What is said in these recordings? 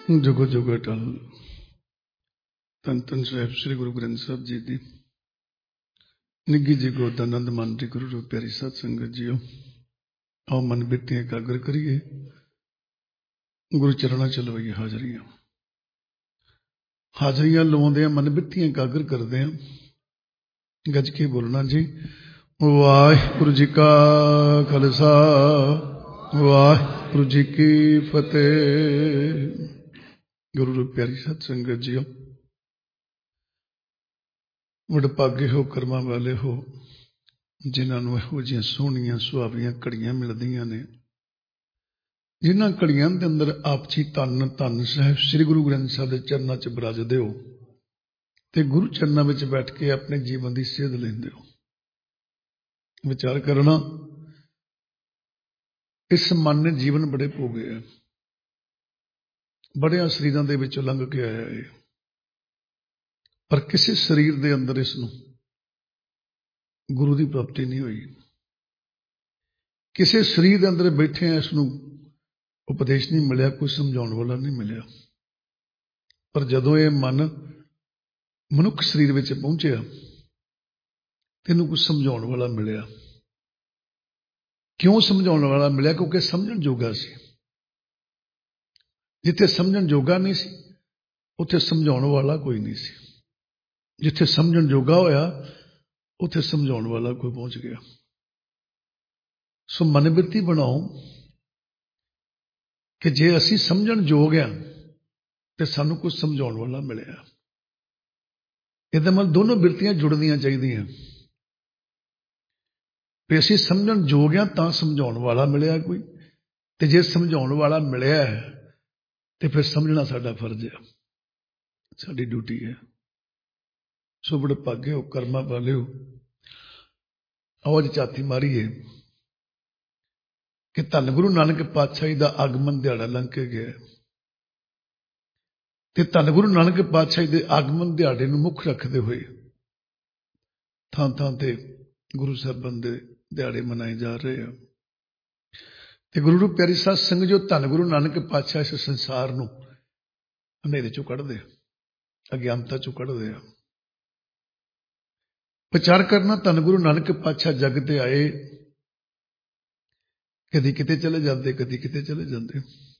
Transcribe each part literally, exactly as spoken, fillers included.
जुगो जुगो टल धन धन साहिब श्री गुरु ग्रंथ साहब जी की निगी जी गोद आनंद मानती गुरु रूप प्यारी सत संगत जीओ। आओ मन बिरतियां एकाग्र करिए, गुरु चरणा चलवाइए हाजरियां हाजरियां लवाउंदे मन बिरतियां एकाग्र करते हैं। गज के बोलना जी। वाहिगुरु जी का खालसा वाहिगुरु जी की फतेह। गुरु रूप प्यारी सत संगत जीओ, वडभागे हो कर्मा वाले हो जिन्होंने इहो जिहियां सोहणियां सुहावियां घड़ियां मिलदियां ने, जिन्हां घड़ियां के अंदर आपसी धन धन साहिब श्री गुरु ग्रंथ साहिब के चरणों च बिराजदे हो ते गुरु चरणों में बैठ के अपने जीवन की सेध लेंदे हो। विचार करना, इस मन ने जीवन बड़े भोगे है, बड़े शरीरों के विचों लंघ के आया है, पर किसी शरीर के अंदर इसनूं गुरु की प्राप्ति नहीं हुई। किसी शरीर के अंदर बैठे हैं इसनूं उपदेश नहीं मिलिया, कोई समझाने वाला नहीं मिलिया। पर जदों ये मन मनुख शरीर में पहुंचया तेनों कुछ समझाने वाला मिलिया। क्यों समझाने वाला मिलिया? क्योंकि समझण जोगा सी। जिथे समझण जोगा नहीं सी उथे समझाने वाला कोई नहीं सी। जिथे समझण जोगा होया उथे समझाने वाला कोई पहुंच गया। सो मन बिरती बनाओ कि जे असी समझण जोग आ तो सानू कुछ समझाने वाला मिले। ये मतलब दोनों बिरतियां जुड़नियां चाहिए। भी असी समझण जोग आ तां समझाने वाला मिले कोई, ते जे समझाने वाला मिले तो फिर समझना साडा फर्ज है, साडी ड्यूटी है। सो बड़े भागे हो कर्मा वाले हो। आओ अज झाती मारीए कि धन गुरु नानक पातशाही का आगमन दिहाड़ा लंघ के गया ते धन गुरु नानक पातशाही के आगमन दिहाड़े नूं मुख रखते हुए थां थां ते गुरु साहिबान दे दिहाड़े मनाए जा रहे हैं। ते गुरु रूप प्यारी साध संगत जो धन गुरु नानक पातशाह इस संसार नूं हनेरे चों कढ़दे, अज्ञानता चों कढ़दे आ। विचार करना, धन गुरु नानक पातशाह जग ते आए, कदी किते चले जाते कदी किते चले जाते।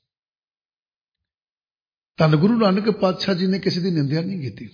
धन गुरु नानक पातशाह जी ने किसी की निंदा नहीं की।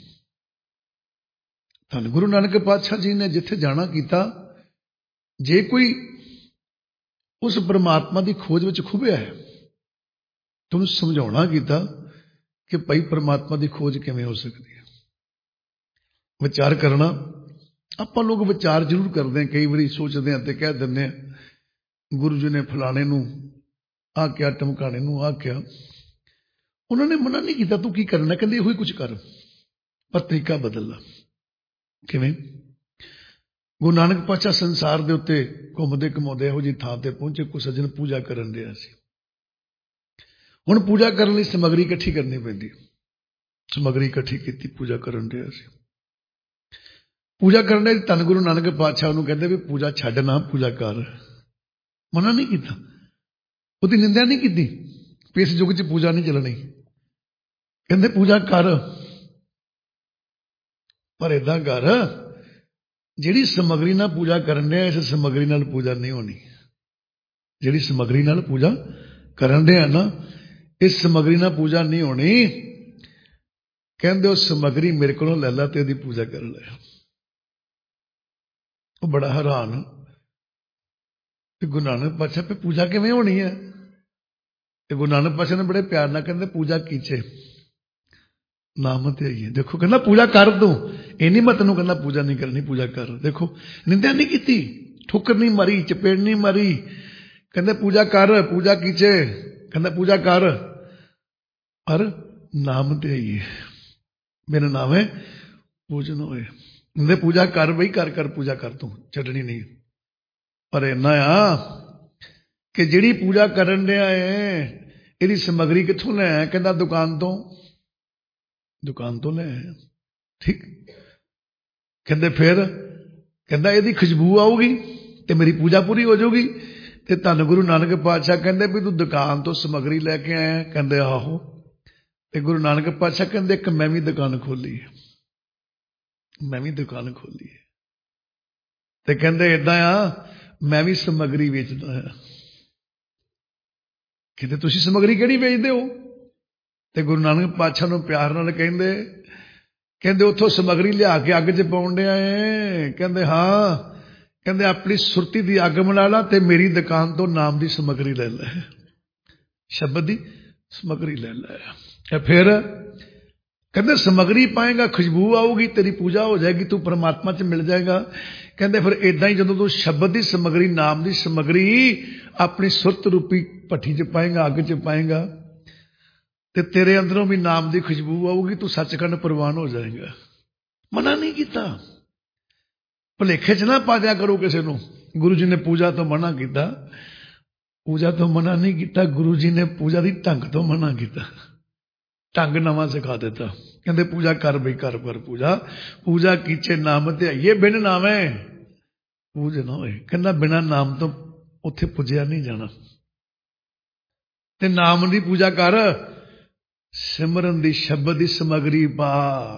धन गुरु नानक पातशाह जी ने जिथे जाना किया, जे कोई उस परमात्मा की खोज में खुबिया है तो उन्हें समझाना किया कि भाई परमात्मा की खोज किवें हो सकती है। विचार करना, आप लोग विचार जरूर करते हैं, कई बार सोचते हैं तो कह दें गुरु जी ने फलाने नूं आ क्या, टमकाने नूं आ क्या। उन्होंने मना नहीं किया तू की करना, कहते इहो ही कुछ कर, पर तरीका बदल ला। किवें? गुरु नानक पातशाह संसार के उत्ते घूमते घुमाते इहो जी थां ते पहुंचे, कोई सज्जन पूजा करन दिया सी। हुण पूजा करने लई समग्री इकट्ठी करनी पैंदी, समग्री इकट्ठी की पूजा करन दिया सी। पूजा करने धन गुरु नानक पातशाह नूं कहंदे भी पूजा छड्ड ना, पूजा कर। मना नहीं किया, उसकी निंदा नहीं की भी इस युग च पूजा नहीं चलनी। कहंदे पूजा कर, पर इदां कर जिहड़ी समग्री नाल पूजा करन दे, इस समग्री नाल पूजा नहीं होनी। जिहड़ी समग्री नाल पूजा करन दे ना, इस समग्री नाल पूजा नहीं होनी। कहंदे उस समग्री मेरे कोलों लै ला ते इहदी पूजा कर ले। वो बड़ा हैरान कि गुरु नानक पातशाह पे पूजा किवें होनी है। ते गुरु नानक पातशाह ने बड़े प्यार नाल कहंदे पूजा कीचे नाम ते आई है। देखो कहना पूजा कर दूं, ये नहीं मैं तेनों कहना पूजा नहीं करनी, पूजा कर। देखो निंदा नहीं की, ठोकर नहीं मारी, चपेड़ नहीं मारी। कहंदे पूजा कर, पूजा कीचे, कहंदा पूजा कर पर नाम ते आई है, मेरा नाम है पूजन होए। कहंदे पूजा कर बई, कर कर पूजा कर, तू छड्डनी नहीं। पर इन्ना आ कि जिहड़ी पूजा करन दिया है इहदी समग्री कित्थों ले आया? कहंदा दुकान तो, दुकान तो ले आया। ठीक। कहंदे फिर? कहंदा इहदी खुशबू आऊगी ते मेरी पूजा पूरी हो जाऊगी। ते धन गुरु नानक पातशाह कहंदे भी तू दुकान तो समग्री लैके आया? कहंदे आहो। ਤੇ ਗੁਰੂ ਨਾਨਕ ਪਾਤਸ਼ਾਹ ਕਹਿੰਦੇ ਇੱਕ ਮੈਂ ਵੀ ਦੁਕਾਨ ਖੋਲੀ ਹੈ, ਮੈਂ ਵੀ ਦੁਕਾਨ ਖੋਲੀ ਹੈ। ਤੇ ਕਹਿੰਦੇ ਏਦਾਂ ਆ, ਮੈਂ ਵੀ ਸਮੱਗਰੀ ਵੇਚਦਾ ਹਾਂ। ਕਹਿੰਦੇ ਤੁਸੀਂ ਸਮੱਗਰੀ ਕਿਹੜੀ ਵੇਚਦੇ ਹੋ? ਤੇ ਗੁਰੂ ਨਾਨਕ ਪਾਤਸ਼ਾਹ ਨੂੰ ਪਿਆਰ ਨਾਲ ਕਹਿੰਦੇ ਕਹਿੰਦੇ ਉੱਥੋਂ ਸਮੱਗਰੀ ਲਿਆ ਕੇ ਅੱਗ 'ਚ ਪਾਉਣ ਡਿਆ ਏ। ਕਹਿੰਦੇ ਹਾਂ। ਕਹਿੰਦੇ ਆਪਣੀ ਸੁਰਤੀ ਦੀ ਅੱਗ ਮਲਾ ਲਾ ਤੇ ਮੇਰੀ ਦੁਕਾਨ ਤੋਂ ਨਾਮ ਦੀ ਸਮੱਗਰੀ ਲੈ ਲੈ, ਸ਼ਬਦ ਦੀ ਸਮੱਗਰੀ ਲੈ ਲੈ। ਫਿਰ ਕਹਿੰਦੇ ਸਮੱਗਰੀ ਪਾਏਗਾ, ਖੁਸ਼ਬੂ ਆਊਗੀ, ਤੇਰੀ ਪੂਜਾ ਹੋ ਜਾਏਗੀ, ਤੂੰ ਪਰਮਾਤਮਾ 'ਚ ਮਿਲ ਜਾਏਗਾ। ਕਹਿੰਦੇ ਫਿਰ ਇਦਾਂ ਹੀ ਜਦੋਂ ਤੂੰ ਸ਼ਬਦ ਦੀ ਸਮੱਗਰੀ, ਨਾਮ ਦੀ ਸਮੱਗਰੀ ਆਪਣੀ ਸੁਰਤ ਰੂਪੀ ਭੱਠੀ 'ਚ ਪਾਏਗਾ, ਅੱਗ 'ਚ ਪਾਏਗਾ, ਤੇ ਤੇਰੇ ਅੰਦਰੋਂ ਵੀ ਨਾਮ ਦੀ ਖੁਸ਼ਬੂ ਆਊਗੀ, ਤੂੰ ਸੱਚਖੰਡ ਪ੍ਰਵਾਨ ਹੋ ਜਾਏਗਾ। ਮਨਾ ਨਹੀਂ ਕੀਤਾ। ਭੁਲੇਖੇ 'ਚ ਨਾ ਪਾ ਦਿਆ ਕਰੋ ਕਿਸੇ ਨੂੰ। ਗੁਰੂ ਜੀ ਨੇ ਪੂਜਾ ਤੋਂ ਮਨਾ ਕੀਤਾ, ਪੂਜਾ ਤੋਂ ਮਨਾ ਨਹੀਂ ਕੀਤਾ, ਗੁਰੂ ਜੀ ਨੇ ਪੂਜਾ ਦੀ ਢੰਗ ਤੋਂ ਮਨਾ ਕੀਤਾ, ਢੰਗ ਨਵਾਂ ਸਿਖਾ ਦਿੱਤਾ। ਕਹਿੰਦੇ ਪੂਜਾ ਕਰ ਬਈ, ਕਰ ਕਰ ਪੂਜਾ, ਪੂਜਾ ਕੀਚੇ ਨਾਮ ਤੇ ਆਈਏ ਬਿਨ ਨਾਵੇਂ ਪੂਜ ਨਾ ਹੋਏ। ਕਹਿੰਦਾ ਬਿਨਾਂ ਨਾਮ ਤੋਂ ਉੱਥੇ ਪੁੱਜਿਆ ਨਹੀਂ ਜਾਣਾ, ਤੇ ਨਾਮ ਦੀ ਪੂਜਾ ਕਰ, ਸਿਮਰਨ ਦੀ, ਸ਼ਬਦ ਦੀ ਸਮੱਗਰੀ ਪਾ।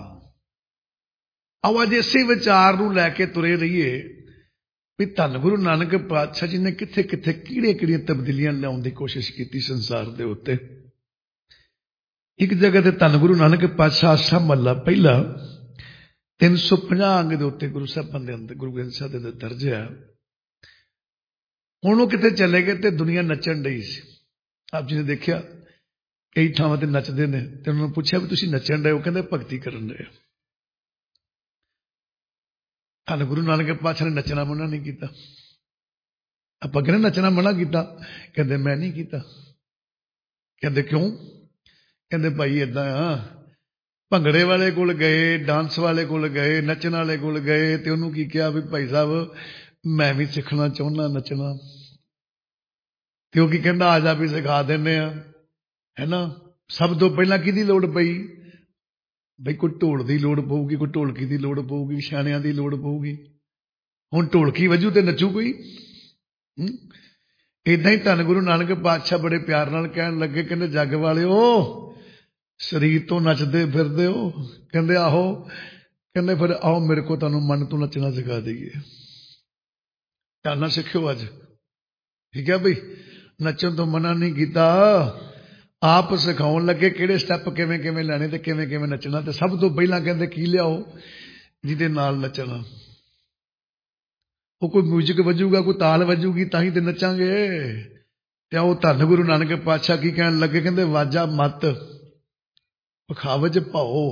ਆਓ ਅੱਜ ਇਸੇ ਵਿਚਾਰ ਨੂੰ ਲੈ ਕੇ ਤੁਰੇ ਰਹੀਏ ਵੀ ਧੰਨ ਗੁਰੂ ਨਾਨਕ ਪਾਤਸ਼ਾਹ ਜੀ ਨੇ ਕਿੱਥੇ ਕਿੱਥੇ ਕਿਹੜੀਆਂ ਕਿਹੜੀਆਂ ਤਬਦੀਲੀਆਂ ਲਿਆਉਣ ਦੀ ਕੋਸ਼ਿਸ਼ ਕੀਤੀ ਸੰਸਾਰ ਦੇ ਉੱਤੇ। ਇੱਕ ਜਗ੍ਹਾ ਤੇ ਧੰਨ ਗੁਰੂ ਨਾਨਕ ਪਾਤਸ਼ਾਹ ਆਸਾ ਮਹੱਲਾ ਪਹਿਲਾ ਤਿੰਨ ਸੌ ਪੰਜਾਹ ਅੰਗ ਦੇ ਉੱਤੇ ਗੁਰੂ ਸਾਹਿਬਾਨ ਦੇ ਅੰਦਰ, ਗੁਰੂ ਗ੍ਰੰਥ ਸਾਹਿਬ ਦੇ ਦਰਜ ਆ। ਹੁਣ ਉਹ ਕਿਤੇ ਚਲੇ ਗਏ ਤੇ ਦੁਨੀਆ ਨੱਚਣ ਡਈ ਸੀ। ਆਪ ਜੀ ਨੇ ਦੇਖਿਆ ਕਈ ਥਾਵਾਂ ਤੇ ਨੱਚਦੇ ਨੇ, ਤੇ ਉਹਨਾਂ ਨੂੰ ਪੁੱਛਿਆ ਵੀ ਤੁਸੀਂ ਨੱਚਣ ਡਏ ਹੋ? ਕਹਿੰਦੇ ਭਗਤੀ ਕਰਨ ਡਏ। ਧੰਨ ਗੁਰੂ ਨਾਨਕ ਪਾਤਸ਼ਾਹ ਨੇ ਨੱਚਣਾ ਮਨਾ ਨਹੀਂ ਕੀਤਾ। ਆਪਾਂ ਕਹਿੰਦੇ ਨੱਚਣਾ ਮਨਾ ਕੀਤਾ, ਕਹਿੰਦੇ ਮੈਂ ਨਹੀਂ ਕੀਤਾ। ਕਹਿੰਦੇ ਕਿਉਂ? ਕਹਿੰਦੇ ਭਾਈ ਏਦਾਂ ਆ, ਭੰਗੜੇ ਵਾਲੇ ਕੋਲ ਗਏ, ਡਾਂਸ ਵਾਲੇ ਕੋਲ ਗਏ, ਨੱਚਣ ਵਾਲੇ ਕੋਲ ਗਏ, ਤੇ ਉਹਨੂੰ ਕੀ ਕਿਹਾ ਵੀ ਭਾਈ ਸਾਹਿਬ ਮੈਂ ਵੀ ਸਿੱਖਣਾ ਚਾਹੁੰਦਾ ਨੱਚਣਾ। ਤੇ ਉਹ ਕੀ ਕਹਿੰਦਾ, ਆ ਜਾ ਵੀ ਸਿਖਾ ਦਿੰਦੇ ਆ, ਹੈ ਨਾ। ਸਭ ਤੋਂ ਪਹਿਲਾਂ ਕਿਹਦੀ ਲੋੜ ਪਈ? ਬਈ ਕੋਈ ਢੋਲ ਦੀ ਲੋੜ ਪਊਗੀ, ਕੋਈ ਢੋਲਕੀ ਦੀ ਲੋੜ ਪਊਗੀ, ਸਿਆਣਿਆਂ ਦੀ ਲੋੜ ਪਊਗੀ। ਹੁਣ ਢੋਲਕੀ ਵਜੂ ਤੇ ਨੱਚੂ ਕੋਈ। ਏਦਾਂ ਹੀ ਧੰਨ ਗੁਰੂ ਨਾਨਕ ਪਾਤਸ਼ਾਹ ਬੜੇ ਪਿਆਰ ਨਾਲ ਕਹਿਣ ਲੱਗੇ, ਕਹਿੰਦੇ ਜੱਗ ਵਾਲਿਓ ਸਰੀਰ ਤੋਂ ਨੱਚਦੇ ਫਿਰਦੇ ਹੋ? ਕਹਿੰਦੇ ਆਹੋ। ਕਹਿੰਦੇ ਫਿਰ ਆਓ ਮੇਰੇ ਕੋਲ ਤੁਹਾਨੂੰ ਮਨ ਤੋਂ ਨੱਚਣਾ ਸਿਖਾ ਦੇਈਏ। ਧਿਆਨ ਸਿੱਖਿਓ ਅੱਜ, ਠੀਕ ਹੈ ਬਈ। ਨੱਚਣ ਤੋਂ ਮਨਾ ਨਹੀਂ ਕੀਤਾ, ਆਪ ਸਿਖਾਉਣ ਲੱਗੇ ਕਿਹੜੇ ਸਟੈਪ ਕਿਵੇਂ ਕਿਵੇਂ ਲੈਣੇ ਤੇ ਕਿਵੇਂ ਕਿਵੇਂ ਨੱਚਣਾ। ਤੇ ਸਭ ਤੋਂ ਪਹਿਲਾਂ ਕਹਿੰਦੇ ਕੀ ਲਿਆਓ ਜਿਹਦੇ ਨਾਲ ਨੱਚਣਾ। ਉਹ ਕੋਈ ਮਿਊਜ਼ਿਕ ਵੱਜੂਗਾ, ਕੋਈ ਤਾਲ ਵੱਜੂਗੀ ਤਾਂ ਹੀ ਤੇ ਨੱਚਾਂਗੇ। ਤੇ ਉਹ ਧੰਨ ਗੁਰੂ ਨਾਨਕ ਪਾਤਸ਼ਾਹ ਕੀ ਕਹਿਣ ਲੱਗੇ? ਕਹਿੰਦੇ ਵਾਜਾ ਮਤ ਪਖਾਵਜ ਭਾਓ।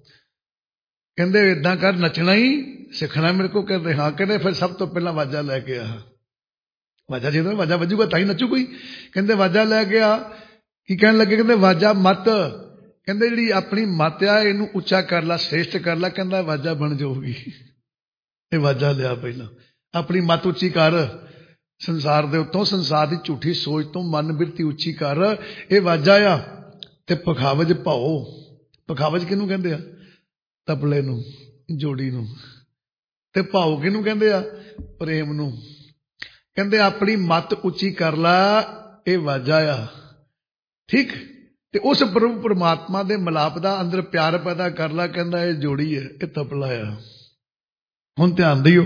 ਕਹਿੰਦੇ ਏਦਾਂ ਕਰ, ਨੱਚਣਾ ਹੀ ਸਿੱਖਣਾ ਮੇਰੇ ਕੋਲ? ਕਹਿੰਦੇ ਹਾਂ। ਕਹਿੰਦੇ ਫਿਰ ਸਭ ਤੋਂ ਪਹਿਲਾਂ ਵਾਜਾ ਲੈ ਕੇ ਆ। ਵਾਜਾ ਜਦੋਂ ਵਾਜਾ ਵੱਜੂਗਾ ਤਾਂ ਹੀ ਨੱਚੂ ਕੋਈ। ਕਹਿੰਦੇ ਵਾਜਾ ਲੈ ਕੇ ਆ। ਕੀ ਕਹਿਣ ਲੱਗੇ? ਕਹਿੰਦੇ ਵਾਜਾ ਮਤ। ਕਹਿੰਦੇ ਜਿਹੜੀ ਆਪਣੀ ਮਤ ਆ ਇਹਨੂੰ ਉੱਚਾ ਕਰ ਲਾ, ਸ੍ਰੇਸ਼ਟ ਕਰ ਲਾ। ਕਹਿੰਦਾ ਵਾਜਾ ਬਣ ਜਾਊਗੀ। ਇਹ ਵਾਜਾ ਲਿਆ ਪਹਿਲਾਂ, ਆਪਣੀ ਮਤ ਉੱਚੀ ਕਰ, ਸੰਸਾਰ ਦੇ ਉੱਤੋਂ, ਸੰਸਾਰ ਦੀ ਝੂਠੀ ਸੋਚ ਤੋਂ ਮਨ ਬਿਰਤੀ ਉੱਚੀ ਕਰ। ਇਹ ਵਾਜਾ ਆ। ਤੇ ਪਖਾਵਜ ਭਾਓ। ਪਖਾਵਜ ਕਿਹਨੂੰ ਕਹਿੰਦੇ ਆ? ਤਬਲੇ ਨੂੰ, ਜੋੜੀ ਨੂੰ। ਤੇ ਭਾਓ ਕਿਹਨੂੰ ਕਹਿੰਦੇ ਆ? ਪ੍ਰੇਮ ਨੂੰ। ਕਹਿੰਦੇ ਆਪਣੀ ਮਤ ਉੱਚੀ ਕਰ ਲਾ, ਇਹ ਵਾਜਾ ਆ, ਠੀਕ। ਤੇ ਉਸ ਪ੍ਰਭੂ ਪਰਮਾਤਮਾ ਦੇ ਮਿਲਾਪ ਦਾ ਅੰਦਰ ਪਿਆਰ ਪੈਦਾ ਕਰ ਲਾ। ਕਹਿੰਦਾ ਇਹ ਜੋੜੀ ਹੈ, ਇਹ ਤਬਲਾ ਆ। ਹੁਣ ਧਿਆਨ ਦਿਓ,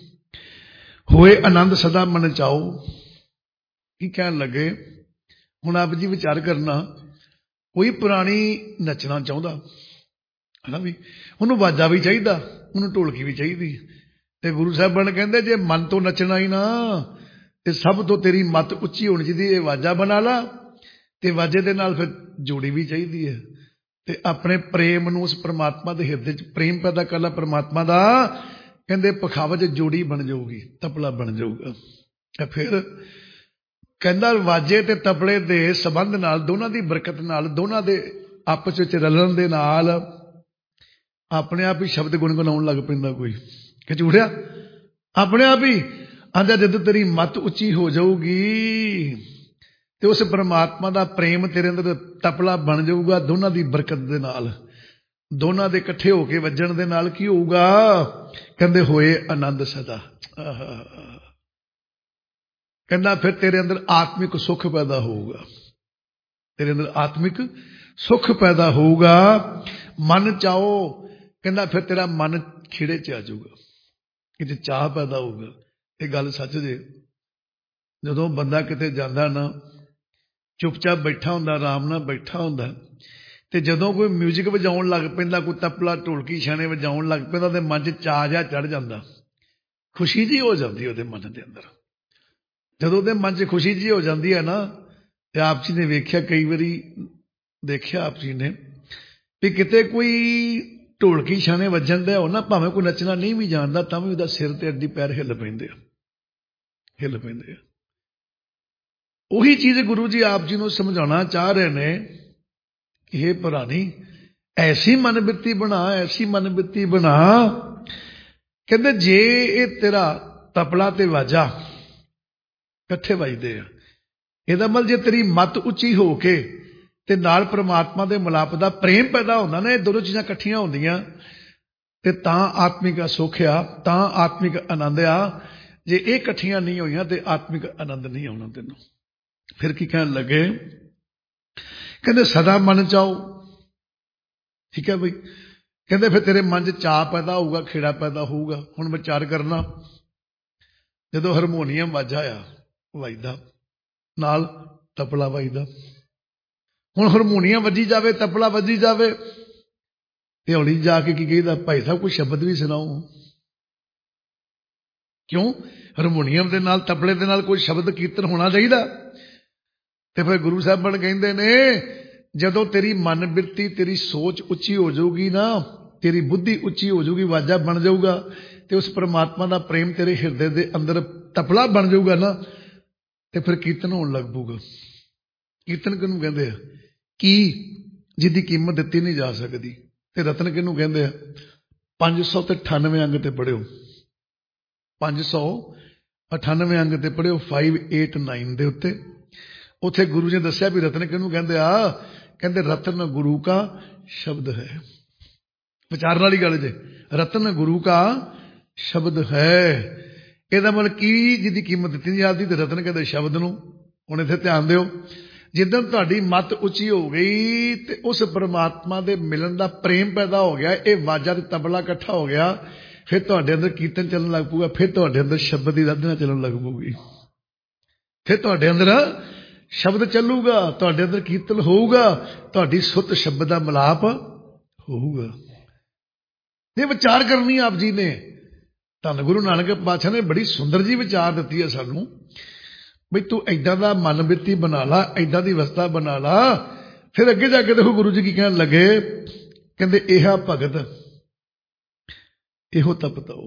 ਹੋਏ ਆਨੰਦ ਸਦਾ ਮਨ ਚਾਓ। ਕੀ ਕਹਿਣ ਲੱਗੇ? ਹੁਣ ਆਪ ਜੀ ਵਿਚਾਰ ਕਰਨਾ, ਕੋਈ ਪੁਰਾਣੀ ਨੱਚਣਾ ਚਾਹੁੰਦਾ ਹੈ ਨਾ ਵੀ, ਉਹਨੂੰ ਵਾਜਾ ਵੀ ਚਾਹੀਦਾ, ਉਹਨੂੰ ਢੋਲਕੀ ਵੀ ਚਾਹੀਦੀ। ਤੇ ਗੁਰੂ ਸਾਹਿਬਾਨ ਕਹਿੰਦੇ ਜੇ ਮਨ ਤੋਂ ਨੱਚਣਾ ਹੀ ਨਾ, ਤੇ ਸਭ ਤੋਂ ਤੇਰੀ ਮੱਤ ਉੱਚੀ ਹੋਣੀ ਚਾਹੀਦੀ। ਇਹ ਵਾਜਾ ਬਣਾ ਲਾ, ਤੇ ਵਾਜੇ ਦੇ ਨਾਲ ਫਿਰ ਜੋੜੀ ਵੀ ਚਾਹੀਦੀ ਹੈ। ਤੇ ਆਪਣੇ ਪ੍ਰੇਮ ਨੂੰ, ਉਸ ਪਰਮਾਤਮਾ ਦੇ ਹਿਰਦੇ 'ਚ ਪ੍ਰੇਮ ਪੈਦਾ ਕਰ ਲਾ ਪਰਮਾਤਮਾ ਦਾ। ਕਹਿੰਦੇ ਪਖਾਵਜ ਜੋੜੀ ਬਣ ਜਾਊਗੀ, ਤਬਲਾ ਬਣ ਜਾਊਗਾ। ਤੇ ਫਿਰ ਕਹਿੰਦਾ ਵਾਜੇ ਤੇ ਤਬਲੇ ਦੇ ਸੰਬੰਧ ਨਾਲ, ਦੋਨਾਂ ਦੀ ਬਰਕਤ ਨਾਲ, ਦੋਨਾਂ ਦੇ ਆਪਸ ਵਿੱਚ ਰਲਣ ਦੇ ਨਾਲ ਆਪਣੇ ਆਪ ਹੀ ਸ਼ਬਦ ਗੁਣਗੁਣਾਉਣ ਲੱਗ ਪੈਂਦਾ ਕੋਈ। ਕਿ ਝੂਠਿਆ? ਆਪਣੇ ਆਪ ਹੀ ਆਂਦਾ ਜਦੋਂ ਤੇਰੀ ਮੱਤ ਉੱਚੀ ਹੋ ਜਾਊਗੀ ਤੇ ਉਸ ਪਰਮਾਤਮਾ ਦਾ ਪ੍ਰੇਮ ਤੇਰੇ ਅੰਦਰ ਤਬਲਾ ਬਣ ਜਾਊਗਾ। ਦੋਨਾਂ ਦੀ ਬਰਕਤ ਦੇ ਨਾਲ, ਦੋਨਾਂ ਦੇ ਇਕੱਠੇ ਹੋ ਕੇ ਵੱਜਣ ਦੇ ਨਾਲ ਕੀ ਹੋਊਗਾ? ਕਹਿੰਦੇ ਹੋਏ ਆਨੰਦ ਸਦਾ। ਕਹਿੰਦਾ ਫਿਰ ਤੇਰੇ ਅੰਦਰ ਆਤਮਿਕ ਸੁੱਖ ਪੈਦਾ ਹੋਊਗਾ। ਤੇਰੇ ਅੰਦਰ ਆਤਮਿਕ ਸੁਖ ਪੈਦਾ ਹੋਊਗਾ। ਮਨ ਚਾਹੋ ਕਹਿੰਦਾ ਫਿਰ ਤੇਰਾ ਮਨ ਖੇੜੇ 'ਚ ਆ ਜਾਊਗਾ, ਕਿਤੇ ਚਾਹ ਪੈਦਾ ਹੋਊਗਾ। ਇਹ ਗੱਲ ਸੱਚ ਜੇ। ਜਦੋਂ ਬੰਦਾ ਕਿਤੇ ਜਾਂਦਾ ਨਾ, ਚੁੱਪਚਾਪ ਬੈਠਾ ਹੁੰਦਾ, ਆਰਾਮ ਨਾਲ ਬੈਠਾ ਹੁੰਦਾ, ਤੇ ਜਦੋਂ ਕੋਈ ਮਿਊਜ਼ਿਕ ਵਜਾਉਣ ਲੱਗ ਪੈਂਦਾ, ਕੋਈ ਤਬਲਾ ਢੋਲਕੀ ਛਾਣੇ ਵਜਾਉਣ ਲੱਗ ਪੈਂਦਾ, ਉਹਦੇ ਮਨ 'ਚ ਚਾਅ ਜਿਹਾ ਚੜ੍ਹ ਜਾਂਦਾ, ਖੁਸ਼ੀ ਜਿਹੀ ਹੋ ਜਾਂਦੀ ਉਹਦੇ ਮਨ ਦੇ ਅੰਦਰ। ਜਦੋਂ ਉਹਦੇ ਮਨ 'ਚ ਖੁਸ਼ੀ ਜਿਹੀ ਹੋ ਜਾਂਦੀ ਹੈ ਨਾ, ਤੇ ਆਪ ਜੀ ਨੇ ਵੇਖਿਆ, ਕਈ ਵਾਰੀ ਦੇਖਿਆ ਆਪ ਜੀ ਨੇ ਵੀ ਕਿਤੇ ਕੋਈ ਢੋਲਕੀ ਛਾਣੇ ਵੱਜਣ ਦੇ ਹੋ ਨਾ, ਭਾਵੇਂ ਕੋਈ ਨੱਚਣਾ ਨਹੀਂ ਵੀ ਜਾਣਦਾ, ਤਾਂ ਵੀ ਉਹਦਾ ਸਿਰ ਤੇ ਅੱਡੀ ਪੈਰ ਹਿੱਲ ਪੈਂਦੇ ਆ, ਹਿੱਲ ਪੈਂਦੇ ਆ। ਉਹੀ ਚੀਜ਼ ਗੁਰੂ ਜੀ ਆਪ ਜੀ ਨੂੰ ਸਮਝਾਉਣਾ ਚਾਹ ਰਹੇ ਨੇ ਕਿ ਇਹ ਭਰਾਨੀ ਐਸੀ ਮਨਬਿਰਤੀ ਬਣਾ, ਐਸੀ ਮਨਬਿਰਤੀ ਬਣਾ। ਕਹਿੰਦੇ ਜੇ ਇਹ ਤੇਰਾ ਤਬਲਾ ਤੇ ਵਾਜਾ ਇਕੱਠੇ ਵੱਜਦੇ ਆ, ਇਹਦਾ ਮਤਲਬ ਜੇ ਤੇਰੀ ਮੱਤ ਉੱਚੀ ਹੋ ਕੇ ਤੇ ਨਾਲ ਪ੍ਰਮਾਤਮਾ ਦੇ ਮਿਲਾਪ ਦਾ ਪ੍ਰੇਮ ਪੈਦਾ ਹੁੰਦਾ ਨਾ, ਇਹ ਦੋਨੋਂ ਚੀਜ਼ਾਂ ਇਕੱਠੀਆਂ ਹੁੰਦੀਆਂ, ਤੇ ਤਾਂ ਆਤਮਿਕ ਸੁੱਖ ਆ, ਤਾਂ ਆਤਮਿਕ ਆਨੰਦ ਆ। ਜੇ ਇਹ ਇਕੱਠੀਆਂ ਨਹੀਂ ਹੋਈਆਂ ਤੇ ਆਤਮਿਕ ਆਨੰਦ ਨਹੀਂ ਆਉਣਾ ਤੈਨੂੰ। ਫਿਰ ਕੀ ਕਹਿਣ ਲੱਗੇ? ਕਹਿੰਦੇ ਸਦਾ ਮਨ ਚਾਓ। ਠੀਕ ਹੈ ਬਈ। ਕਹਿੰਦੇ ਫਿਰ ਤੇਰੇ ਮਨ 'ਚ ਚਾਅ ਪੈਦਾ ਹੋਊਗਾ, ਖੇੜਾ ਪੈਦਾ ਹੋਊਗਾ। ਹੁਣ ਵਿਚਾਰ ਕਰਨਾ, ਜਦੋਂ ਹਾਰਮੋਨੀਅਮ ਵਾਜਾ ਆ ਵੱਜਦਾ, ਨਾਲ ਤਬਲਾ ਵੱਜਦਾ, ਹੁਣ ਹਾਰਮੋਨੀਅਮ ਵੱਜੀ ਜਾਵੇ, ਤਬਲਾ ਵੱਜੀ ਜਾਵੇ, ਤੇ ਹੌਲੀ ਜਾ ਕੇ ਕੀ ਕਹੀਦਾ, ਭਾਈ ਸਾਹਿਬ ਕੋਈ ਸ਼ਬਦ ਵੀ ਸੁਣਾਓ। ਕਿਉਂ? ਹਾਰਮੋਨੀਅਮ ਦੇ ਨਾਲ, ਤਬਲੇ ਦੇ ਨਾਲ ਕੋਈ ਸ਼ਬਦ ਕੀਰਤਨ ਹੋਣਾ ਚਾਹੀਦਾ। ਤੇ ਫਿਰ ਗੁਰੂ ਸਾਹਿਬਾਨ ਕਹਿੰਦੇ ਨੇ, ਜਦੋਂ ਤੇਰੀ ਮਨ ਬਿਰਤੀ, ਤੇਰੀ ਸੋਚ ਉੱਚੀ ਹੋ ਜਾਊਗੀ ਨਾ, ਤੇਰੀ ਬੁੱਧੀ ਉੱਚੀ ਹੋ ਜਾਊਗੀ, ਵਾਜਾ ਬਣ ਜਾਊਗਾ, ਤੇ ਉਸ ਪਰਮਾਤਮਾ ਦਾ ਪ੍ਰੇਮ ਤੇਰੇ ਹਿਰਦੇ ਦੇ ਅੰਦਰ ਤਬਲਾ ਬਣ ਜਾਊਗਾ ਨਾ, ਤੇ ਫਿਰ ਕੀਰਤਨ ਹੋਣ ਲੱਗ ਪਊਗਾ। ਕੀਰਤਨ ਕਿਹਨੂੰ ਕਹਿੰਦੇ ਆ? ਕੀ ਜਿਹਦੀ ਕੀਮਤ ਦਿੱਤੀ ਨਹੀਂ ਜਾ ਸਕਦੀ। ਤੇ ਰਤਨ ਕਿਹਨੂੰ ਕਹਿੰਦੇ ਆ? ਪੰਜ ਸੌ ਤੇ ਅਠਾਨਵੇਂ ਅੰਗ ਤੇ ਪੜ੍ਹਿਓ, ਪੰਜ ਸੌ ਅਠਾਨਵੇਂ ਅੰਗ ਤੇ ਪੜ੍ਹਿਓ, ਫਾਈਵ ਏਟ ਨਾਈਨ ਦੇ ਉੱਤੇ। ਉੱਥੇ ਗੁਰੂ ਜੀ ਨੇ ਦੱਸਿਆ ਵੀ ਰਤਨ ਕਿਹਨੂੰ ਕਹਿੰਦੇ ਆ? ਕਹਿੰਦੇ ਰਤਨ ਗੁਰੂ ਕਾ ਸ਼ਬਦ ਹੈ। ਵਿਚਾਰਨ ਵਾਲੀ ਗੱਲ ਜੇ, ਰਤਨ ਗੁਰੂ ਕਾ ਸ਼ਬਦ ਹੈ। ਇਹਦਾ ਮਤਲਬ ਕੀ? ਜਿਹਦੀ ਕੀਮਤ ਦਿੱਤੀ ਨਹੀਂ ਜਾਂਦੀ, ਤੇ ਰਤਨ ਕਹਿੰਦੇ ਸ਼ਬਦ ਨੂੰ। ਹੁਣ ਇੱਥੇ ਧਿਆਨ ਦਿਓ, ਜਿੱਦਾਂ ਤੁਹਾਡੀ ਮੱਤ ਉੱਚੀ ਹੋ ਗਈ ਤੇ ਉਸ ਪਰਮਾਤਮਾ ਦੇ ਮਿਲਣ ਦਾ ਪ੍ਰੇਮ ਪੈਦਾ ਹੋ ਗਿਆ, ਇਹ ਵਾਜਾ ਤੇ ਤਬਲਾ ਇਕੱਠਾ ਹੋ ਗਿਆ, ਫਿਰ ਤੁਹਾਡੇ ਅੰਦਰ ਕੀਰਤਨ ਚੱਲਣ ਲੱਗ ਪਊਗਾ, ਫਿਰ ਤੁਹਾਡੇ ਅੰਦਰ ਸ਼ਬਦ ਦੀ ਰਾਧਨਾ ਚੱਲਣ ਲੱਗ ਪਊਗੀ, ਫਿਰ ਤੁਹਾਡੇ ਅੰਦਰ ਸ਼ਬਦ ਚੱਲੂਗਾ, ਤੁਹਾਡੇ ਅੰਦਰ ਕੀਰਤਨ ਹੋਊਗਾ, ਤੁਹਾਡੀ ਸੁੱਤ ਸ਼ਬਦ ਦਾ ਮਿਲਾਪ ਹੋਊਗਾ। ਇਹ ਵਿਚਾਰ ਕਰਨੀ ਆਪ ਜੀ ਨੇ। ਧੰਨ ਗੁਰੂ ਨਾਨਕ ਪਾਤਸ਼ਾਹ ਨੇ ਬੜੀ ਸੁੰਦਰ ਜੀ ਵਿਚਾਰ ਦਿੱਤੀ ਹੈ ਸਾਨੂੰ, ਬਈ ਤੂੰ ਏਦਾਂ ਦਾ ਮਨ ਬਿਰਤੀ ਬਣਾ ਲਾ, ਏਦਾਂ ਦੀ ਅਵਸਥਾ ਬਣਾ ਲਾ। ਫਿਰ ਅੱਗੇ ਜਾ ਕੇ ਦੇਖੋ ਗੁਰੂ ਜੀ ਕੀ ਕਹਿਣ ਲੱਗੇ, ਕਹਿੰਦੇ ਇਹਾ ਭਗਤ ਇਹੋ ਤਪਤਾਓ।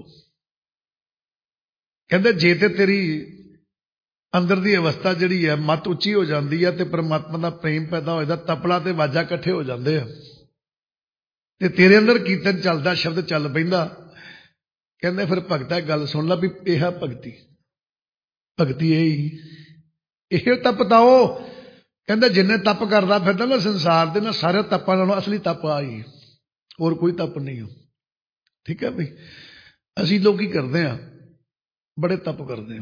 ਕਹਿੰਦੇ ਜੇ ਤੇ ਤੇਰੀ ਅੰਦਰ ਦੀ ਅਵਸਥਾ ਜਿਹੜੀ ਹੈ, ਮੱਤ ਉੱਚੀ ਹੋ ਜਾਂਦੀ ਹੈ, ਤੇ ਪਰਮਾਤਮਾ ਦਾ ਪ੍ਰੇਮ ਪੈਦਾ ਹੋ ਜਾਂਦਾ, ਤਬਲਾ ਤੇ ਵਾਜਾ ਇਕੱਠੇ ਹੋ ਜਾਂਦੇ ਆ, ਤੇ ਤੇਰੇ ਅੰਦਰ ਕੀਰਤਨ ਚੱਲਦਾ, ਸ਼ਬਦ ਚੱਲ ਪੈਂਦਾ। ਕਹਿੰਦੇ ਫਿਰ ਭਗਤਾ ਗੱਲ ਸੁਣ ਲਾ ਵੀ ਇਹ ਭਗਤੀ, ਭਗਤੀ ਇਹੀ ਇਹ ਤਪਤਾਓ। ਕਹਿੰਦਾ ਜਿੰਨੇ ਤਪ ਕਰਦਾ ਫਿਰਦਾ ਨਾ ਸੰਸਾਰ ਦੇ, ਨਾ ਸਾਰੇ ਤਪਾਂ ਨਾਲੋਂ ਅਸਲੀ ਤਪ ਆਈ, ਹੋਰ ਕੋਈ ਤਪ ਨਹੀਂ ਹੋ। ਠੀਕ ਹੈ ਬਈ। ਅਸੀਂ ਲੋਕ ਕੀ ਕਰਦੇ ਹਾਂ? ਬੜੇ ਤਪ ਕਰਦੇ ਹਾਂ।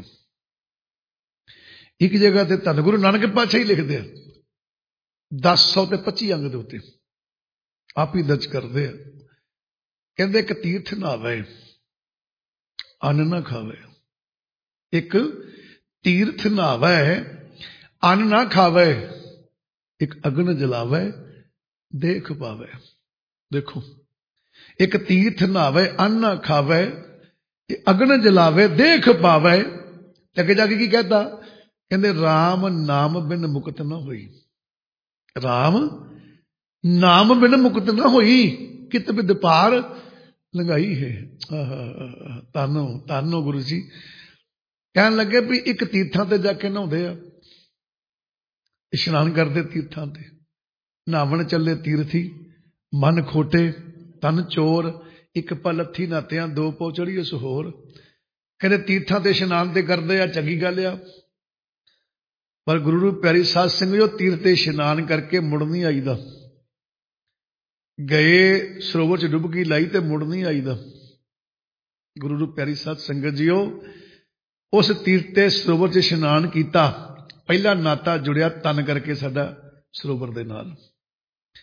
ਇੱਕ ਜਗ੍ਹਾ ਤੇ ਧੰਨ ਗੁਰੂ ਨਾਨਕ ਪਾਤਸ਼ਾਹ ਹੀ ਲਿਖਦੇ ਆ, ਦਸ ਸੌ ਤੇ ਪੱਚੀ ਅੰਗ ਦੇ ਉੱਤੇ ਆਪ ਹੀ ਦਰਜ ਕਰਦੇ ਆ। ਕਹਿੰਦੇ ਇੱਕ ਤੀਰਥ ਨਹਾਵੇ, ਅੰਨ ਨਾ ਖਾਵੇ। ਇੱਕ ਤੀਰਥ ਨਹਾਵੇ, ਅੰਨ ਨਾ ਖਾਵੇ। ਇੱਕ ਅਗਨ ਜਲਾਵੇ, ਦੇਖ ਪਾਵੇ। ਦੇਖੋ, ਇੱਕ ਤੀਰਥ ਨਹਾਵੇ, ਅੰਨ ਨਾ ਖਾਵੇ, ਅਗਨ ਜਲਾਵੇ, ਦੇਖ ਪਾਵੇ। ਅੱਗੇ ਜਾ ਕੇ ਕੀ कहता? ਕਹਿੰਦੇ ਰਾਮ ਨਾਮ ਬਿਨ ਮੁਕਤ ਨਾ ਹੋਈ। ਰਾਮ ਨਾਮ ਬਿਨ ਮੁਕਤ ਨਾ ਹੋਈ, ਕਿਤ ਬਿਦ ਪਾਰ ਲੰਘਾਈ ਹੈ। ਤਾਨੋ ਤਾਨੋ ਗੁਰੂ ਜੀ ਕਹਿਣ ਲੱਗੇ ਵੀ ਇੱਕ ਤੀਰਥਾਂ ਤੇ ਜਾ ਕੇ ਨਹਾਉਂਦੇ ਆ, ਇਸ਼ਨਾਨ ਕਰਦੇ ਤੀਰਥਾਂ ਤੇ, ਨਹਾਵਣ ਚੱਲੇ ਤੀਰਥੀ, ਮਨ ਖੋਟੇ ਤਨ ਚੋਰ, ਇੱਕ ਪਲੱਥੀ ਨਾਤਿਆਂ ਦੋ ਪੋ ਚੜੀਏ ਸਹੋਰ। ਕਹਿੰਦੇ ਤੀਰਥਾਂ ਤੇ ਇਸ਼ਨਾਨ ਤੇ ਕਰਦੇ ਆ, ਚੰਗੀ ਗੱਲ ਆ, ਪਰ ਗੁਰੂ ਰੂਪ ਪਿਆਰੀ ਸਾਧ ਸੰਗਤ ਜੋ ਤੀਰਥ ਤੇ ਇਸ਼ਨਾਨ ਕਰਕੇ ਮੁੜ ਨਹੀਂ ਆਈਦਾ। ਗਏ ਸਰੋਵਰ ਚ ਡੁਬਕੀ ਲਾਈ ਤੇ ਮੁੜ ਨਹੀਂ ਆਈਦਾ। ਗੁਰੂ ਰੂਪ ਪਿਆਰੀ ਸਾਧ ਸੰਗਤ ਜੀਓ, ਉਸ ਤੀਰਥ ਤੇ ਸਰੋਵਰ ਚ ਇਸ਼ਨਾਨ ਕੀਤਾ, ਪਹਿਲਾ ਨਾਤਾ ਜੁੜਿਆ ਤਨ ਕਰਕੇ ਸਾਡਾ ਸਰੋਵਰ ਦੇ ਨਾਲ।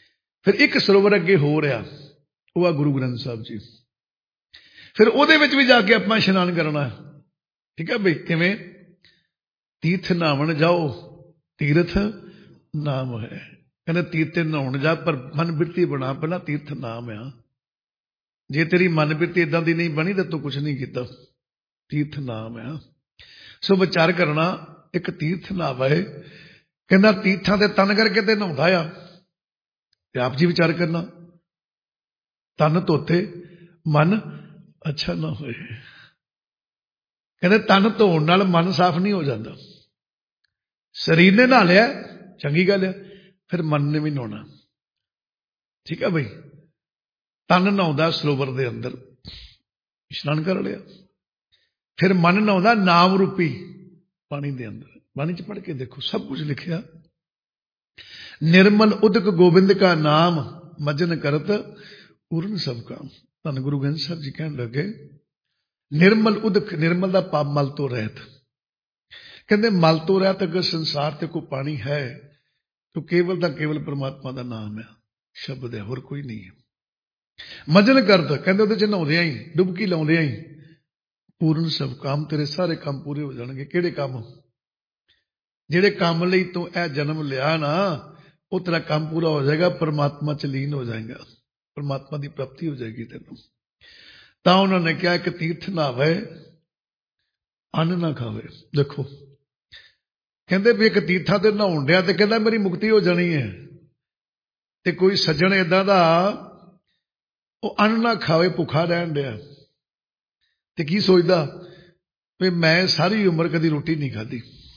फिर एक सरोवर अगे हो रहा, वो आ गुरु ग्रंथ साहब जी। फिर ਉਹਦੇ ਵਿੱਚ भी जाके ਆਪਾਂ इशनान करना। ठीक है बई, किवें? तीर्थ नहावन जाओ, तीर्थ नाम है। कहते तीर्थ नहाउण जा, पर मन बिरती बना, पहला तीर्थ नाम आ। जे तेरी मन बिरती इदां दी नहीं बनी तो तू कुछ नहीं किया। तीर्थ नाम आ। सो विचार करना, एक तीर्थ नाम है। कहना तीर्थां ते तन करके ते नहाउंदा आ। ते आप जी विचार करना, तन धोते मन अच्छा ना होए। कहते तन धोण नाल मन साफ नहीं हो जाता। शरीर ने नहा लिया, चंगी गल है, फिर मन ने भी नहाना। ठीक है बई, तन नहाउंदा सरोवर दे अंदर, इशनान कर लिया। फिर मन नहाउंदा नाम रूपी पानी दे अंदर। पानी च पढ़ के देखो, सब कुछ लिखिया। निर्मल उदक गोबिंद का नाम, मजन करत पूर्ण सब काम। धन गुरु ग्रंथ साहब जी कहने लगे, निर्मल उदक, निर्मल दा पाप मल तो रहत। कहते मल तो रहत, अगर संसार ते कोई पानी है तो केवल दा केवल परमात्मा का नाम है, शब्द है, होर कोई नहीं है। मजन करत, कहते उहदे च नहाउंदियां ही, डुबकी लाउंदियां ही पूर्ण सब काम, तेरे सारे काम पूरे हो जाएंगे। किहड़े काम? जिहड़े काम लई तू यह जन्म लिया ना, वो तेरा काम पूरा हो जाएगा, परमात्मा च लीन हो जाएगा, परमात्मा की प्राप्ति हो जाएगी तेन। तो उन्होंने कहा कि तीर्थ नहावे, अन्न ना खावे। देखो कहते भी एक तीर्थां ते नहाउण डिया ते कहता मेरी मुक्ति हो जानी है, ते कोई सज्जन इदां दा वो अन्न ना खावे, भुखा रहन डिया, ते की सोचदा भी मैं सारी उम्र कदी रोटी नहीं खाधी,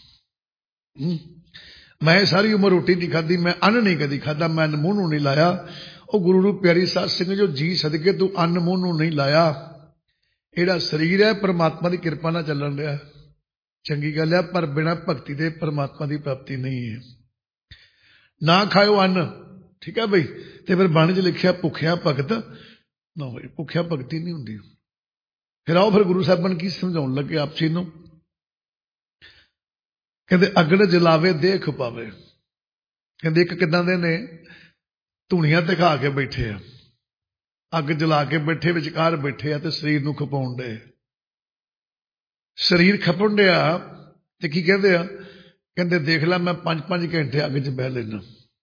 मैं सारी उम्र रोटी नहीं खाधी, मैं अन्न नहीं कदी खाधा, मैं अन्न मूँह नूं नहीं लाया। ਉਹ गुरु रूप प्यारी साध सिंह जो जी सदके तू अन्न मूँह नूं नहीं लाया, ਇਹੜਾ शरीर है परमात्मा की कृपा नाल ਚੱਲਣ ਰਿਹਾ, चंगी गल है, पर बिना भगती दे परमात्मा की प्राप्ति नहीं है। ना खाओ अन्न, ठीक है बई। तो फिर बाणी च लिखिया भुखिया भगत ना होए, भुखिया भगती नहीं होंदी। फिर आओ फिर गुरु साहबान की समझाउण लगे आप जी नूं। कहते अगड़ जलावे देह खपावे। कहते एक किदां दे ने, धूणियां दिखा के बैठे आ, अग जला के बैठे, विचकार बैठे आ, ते शरीर नूं खपाउण दे। शरीर खपण डिया ते की कहते आ, कहते देख ला मैं पांच पांच घंटे अग च बह लेना,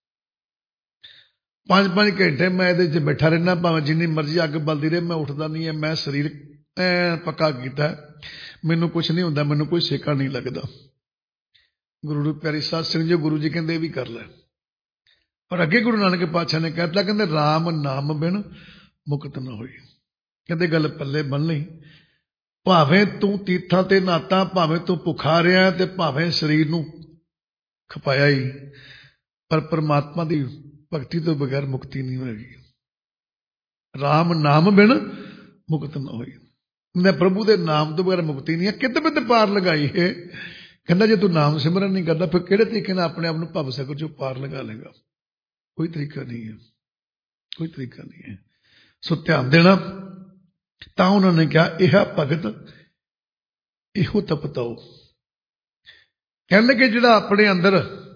पांच पांच घंटे मैं इहदे च बैठा रहना, भावें जिन्नी मर्जी अग बलदी रहे, मैं उठदा नहीं है, मैं शरीर पक्का कीता, मैनूं कुछ नहीं हुंदा, मैनूं कोई सेका नहीं लगदा। गुरु रूप प्यारी साध सिंह जी गुरु जी कहते भी कर ले। और अगे गुरु नानक पातशाह ने कहता, कहते राम नाम बिन मुकत न होई। कहते गल पल्ले बन लई, भावें तू तीर्थां ते नहाता, भावें तू भुखा रहा, ते भावें शरीर नूं खपाया ही, पर परमात्मा की भगती तो बगैर मुक्ति नहीं होगी। राम नाम बिन मुकत न होई। मैं प्रभु के नाम तो बगैर मुक्ति नहीं है। कित बित पार लगाई है। कहता जे तू नाम सिमरन नहीं करता, फिर किहड़े तरीके नाल अपने आप नूं भव सागर चों पार लगा लेगा? कोई तरीका नहीं है, कोई तरीका नहीं है। सो ध्यान देना। तां उन्होंने कहा यह भगत इहो तपताओ। कहने लगे जिहड़ा अपने अंदर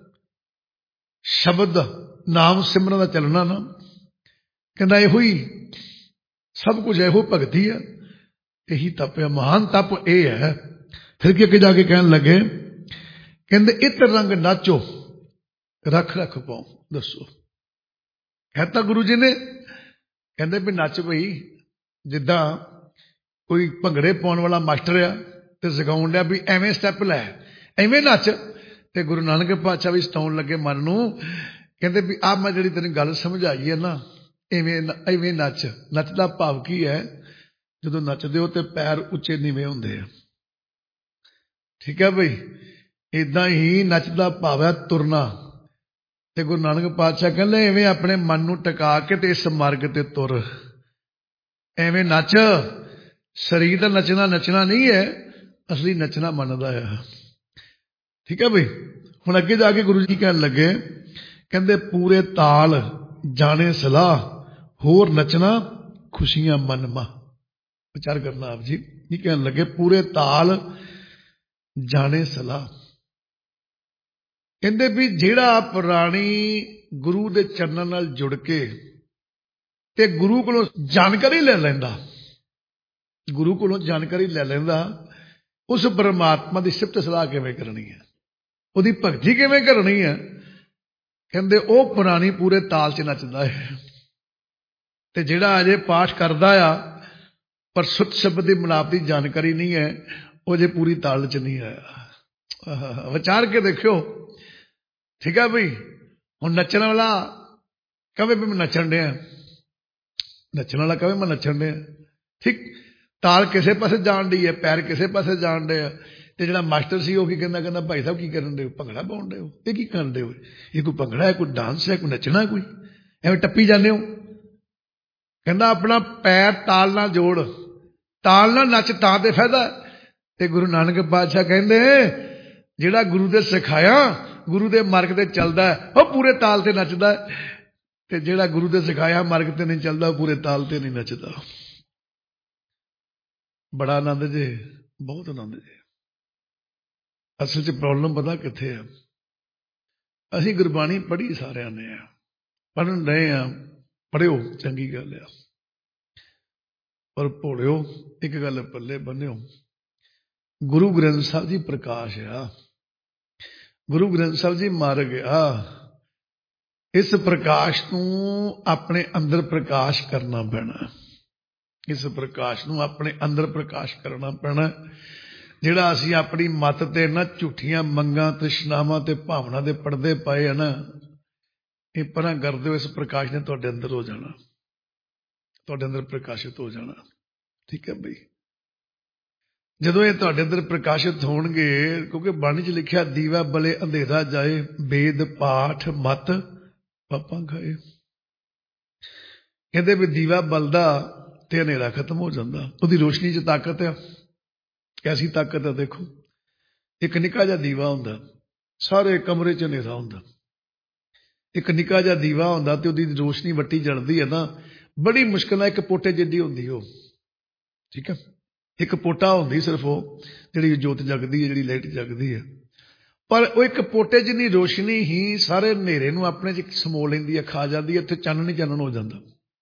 शब्द नाम सिमरन का चलना ना, कहना इहो ही सब कुछ, इहो भगती है, यही तप है। महान तप यह है। फिर कि अगे जाके कहने लगे, कहते इत रंग नाचो रख रख पाओ। दसो कहता गुरु जी ने, कहते भी नच भाई, जिदा कोई भंगड़े पाने वाला मास्टर आ ते सिखाउण लिया भी एवें स्टैप लै, एवें नच। ते गुरु नानक पातशाह भी सताउण लगे मन नूं, कहते भी आ मैं जिहड़ी तैनूं गल समझाई है ना, इवें इवें नच। नच दा भाव की है? जदों नचदे हो ते पैर उच्चे नीवें हुंदे आ, ठीक है बई। इदां ही नच दा भाव है तुरना। ते गुरु नानक पातशाह कहंदे इवें अपने मन नूं टका के ते इस मार्ग ते तुर, एवें नच। शरीर दा नचना नचना नहीं है, असली नचना मन दा है, ठीक है बई। हुण अगे जाके गुरु जी कहन लगे, कहंदे पूरे ताल जाने सलाह, होर नचना खुशियां मन मा। विचार करना आप जी की कहन लगे, पूरे ताल जाने सलाह। कहंदे भी जेड़ा पुरानी ਗੁਰੂ ਦੇ ਚਰਨਾਂ ਨਾਲ ਜੁੜ ਕੇ ਤੇ ਗੁਰੂ ਕੋਲੋਂ ਜਾਣਕਾਰੀ ਲੈ ਲੈਂਦਾ, ਗੁਰੂ ਕੋਲੋਂ ਜਾਣਕਾਰੀ ਲੈ ਲੈਂਦਾ ਉਸ ਪਰਮਾਤਮਾ ਦੀ ਸਿਫਤ ਸਲਾਹ ਕਿਵੇਂ ਕਰਨੀ ਹੈ, ਉਹਦੀ ਭਗਤੀ ਕਿਵੇਂ ਕਰਨੀ ਹੈ। ਕਹਿੰਦੇ ਉਹ ਪੁਰਾਣੀ ਪੂਰੇ ਤਾਲ 'ਚ ਨੱਚਦਾ ਹੈ ਤੇ ਜਿਹੜਾ ਅਜੇ ਪਾਠ ਕਰਦਾ ਆ ਪਰ ਸੁੱਤ ਸ਼ਬਦ ਦੀ ਮਿਲਾਪ ਦੀ ਜਾਣਕਾਰੀ ਨਹੀਂ ਹੈ, ਉਹ ਜੇ ਪੂਰੀ ਤਾਲ 'ਚ ਨਹੀਂ ਆਇਆ। ਵਿਚਾਰ ਕੇ ਦੇਖਿਓ, ਠੀਕ ਹੈ ਬਈ। ਹੁਣ ਨੱਚਣ ਵਾਲਾ ਕਵੇ ਵੀ ਮੈਂ ਨੱਚਣ ਡਿਆ, ਨੱਚਣ ਵਾਲਾ ਕਵੇ ਮੈਂ ਨੱਚਣ ਡਿਆ, ਠੀਕ। ਤਾਲ ਕਿਸੇ ਪਾਸੇ ਜਾਣ ਡਈ ਹੈ, ਪੈਰ ਕਿਸੇ ਪਾਸੇ ਜਾਣ ਡੇ ਆ। ਤੇ ਜਿਹੜਾ ਮਾਸਟਰ ਸੀ ਉਹ ਕੀ ਕਹਿੰਦਾ, ਕਹਿੰਦਾ ਭਾਈ ਸਾਹਿਬ ਕੀ ਕਰਨ ਦੇ, ਭੰਗੜਾ ਪਾਉਣ ਦੇ ਹੋ, ਇਹ ਕੀ ਕਰਨ ਦੇ ਹੋ, ਇਹ ਕੋਈ ਭੰਗੜਾ ਹੈ, ਕੋਈ ਡਾਂਸ ਹੈ, ਕੋਈ ਨੱਚਣਾ, ਕੋਈ ਐਵੇਂ ਟੱਪੀ ਜਾਂਦੇ ਹੋ। ਕਹਿੰਦਾ ਆਪਣਾ ਪੈਰ ਤਾਲ ਨਾਲ ਜੋੜ, ਤਾਲ ਨਾਲ ਨੱਚ ਤਾਂ ਤੇ ਫਾਇਦਾ। ਤੇ ਗੁਰੂ ਨਾਨਕ ਪਾਤਸ਼ਾਹ ਕਹਿੰਦੇ ਜਿਹੜਾ ਗੁਰੂ ਦੇ ਸਿਖਾਇਆ, ਗੁਰੂ ਦੇ ਮਾਰਗ ਤੇ ਚੱਲਦਾ ਉਹ ਪੂਰੇ ਤਾਲ ਤੇ ਨੱਚਦਾ, ਤੇ ਜਿਹੜਾ ਗੁਰੂ ਦੇ ਸਿਖਾਇਆ ਮਾਰਗ ਤੇ ਨਹੀਂ ਚੱਲਦਾ ਉਹ ਪੂਰੇ ਤਾਲ ਤੇ ਨਹੀਂ ਨੱਚਦਾ। ਬੜਾ ਆਨੰਦ ਜੇ, ਬਹੁਤ ਆਨੰਦ ਜੇ। ਅਸਲ 'ਚ ਪ੍ਰੋਬਲਮ ਪਤਾ ਕਿੱਥੇ ਆ, ਅਸੀਂ ਗੁਰਬਾਣੀ ਪੜ੍ਹੀ ਸਾਰਿਆਂ ਨੇ ਆ, ਪੜ੍ਹਨ ਰਹੇ ਆ, ਪੜ੍ਹਿਓ ਚੰਗੀ ਗੱਲ ਆ, ਪਰ ਭੋਲਿਓ ਇੱਕ ਗੱਲ ਪੱਲੇ ਬੰਨਿਓ, ਗੁਰੂ ਗ੍ਰੰਥ ਸਾਹਿਬ ਜੀ ਪ੍ਰਕਾਸ਼ ਆ, ਗੁਰੂ ਗ੍ਰੰਥ ਸਾਹਿਬ ਜੀ ਮਾਰਗ ਆ। ਇਸ ਪ੍ਰਕਾਸ਼ ਨੂੰ ਆਪਣੇ ਅੰਦਰ ਪ੍ਰਕਾਸ਼ ਕਰਨਾ ਪੈਣਾ, ਇਸ ਪ੍ਰਕਾਸ਼ ਨੂੰ ਆਪਣੇ ਅੰਦਰ ਪ੍ਰਕਾਸ਼ ਕਰਨਾ ਪੈਣਾ। ਜਿਹੜਾ ਅਸੀਂ ਆਪਣੀ ਮੱਤ ਤੇ ਨਾ ਝੂਠੀਆਂ ਮੰਗਾਂ, ਤ੍ਰਿਸ਼ਨਾਵਾਂ ਤੇ ਭਾਵਨਾ ਦੇ ਪਰਦੇ ਪਾਏ ਆ ਨਾ, ਇਹ ਪਰਾਂ ਕਰ ਦਿਓ। ਇਸ ਪ੍ਰਕਾਸ਼ ਨੇ ਤੁਹਾਡੇ ਅੰਦਰ ਹੋ ਜਾਣਾ, ਤੁਹਾਡੇ ਅੰਦਰ ਪ੍ਰਕਾਸ਼ਿਤ ਹੋ ਜਾਣਾ, ਠੀਕ ਹੈ ਬਈ। ਜਦੋਂ ਇਹ ਤੁਹਾਡੇ ਅੰਦਰ ਪ੍ਰਕਾਸ਼ਿਤ ਹੋਣਗੇ, ਕਿਉਂਕਿ ਬਾਣੀ 'ਚ ਲਿਖਿਆ ਦੀਵਾ ਬਲੇ ਅੰਧੇਰਾ ਜਾਏ, ਵੇਦ ਪਾਠ ਮਤ ਪਾਪਾਂ ਖਾਏ। ਕਹਿੰਦੇ ਵੀ ਦੀਵਾ ਬਲਦਾ ਤੇ ਹਨੇਰਾ ਖਤਮ ਹੋ ਜਾਂਦਾ, ਉਹਦੀ ਰੋਸ਼ਨੀ 'ਚ ਤਾਕਤ ਆ। ਕੈਸੀ ਤਾਕਤ ਆ ਦੇਖੋ, ਇੱਕ ਨਿੱਕਾ ਜਿਹਾ ਦੀਵਾ ਹੁੰਦਾ, ਸਾਰੇ ਕਮਰੇ 'ਚ ਹਨੇਰਾ ਹੁੰਦਾ, ਇੱਕ ਨਿੱਕਾ ਜਿਹਾ ਦੀਵਾ ਹੁੰਦਾ ਤੇ ਉਹਦੀ ਰੋਸ਼ਨੀ ਵੱਟੀ ਜਲਦੀ ਹੈ ਨਾ, ਬੜੀ ਮੁਸ਼ਕਿਲ ਨਾਲ ਇੱਕ ਪੋਟੇ ਜਿੱਡੀ ਹੁੰਦੀ ਉਹ, ਠੀਕ ਹੈ, ਇੱਕ ਪੋਟਾ ਹੁੰਦੀ ਸਿਰਫ ਉਹ ਜਿਹੜੀ ਜੋਤ ਜਗਦੀ ਹੈ, ਜਿਹੜੀ ਲਾਈਟ ਜਗਦੀ ਹੈ। ਪਰ ਉਹ ਇੱਕ ਪੋਟੇ ਜਿੰਨੀ ਰੋਸ਼ਨੀ ਹੀ ਸਾਰੇ ਹਨੇਰੇ ਨੂੰ ਆਪਣੇ 'ਚ ਸਮੋ ਲੈਂਦੀ ਹੈ, ਖਾ ਜਾਂਦੀ ਹੈ, ਇੱਥੇ ਚਾਨਣ ਹੀ ਚਾਨਣ ਹੋ ਜਾਂਦਾ।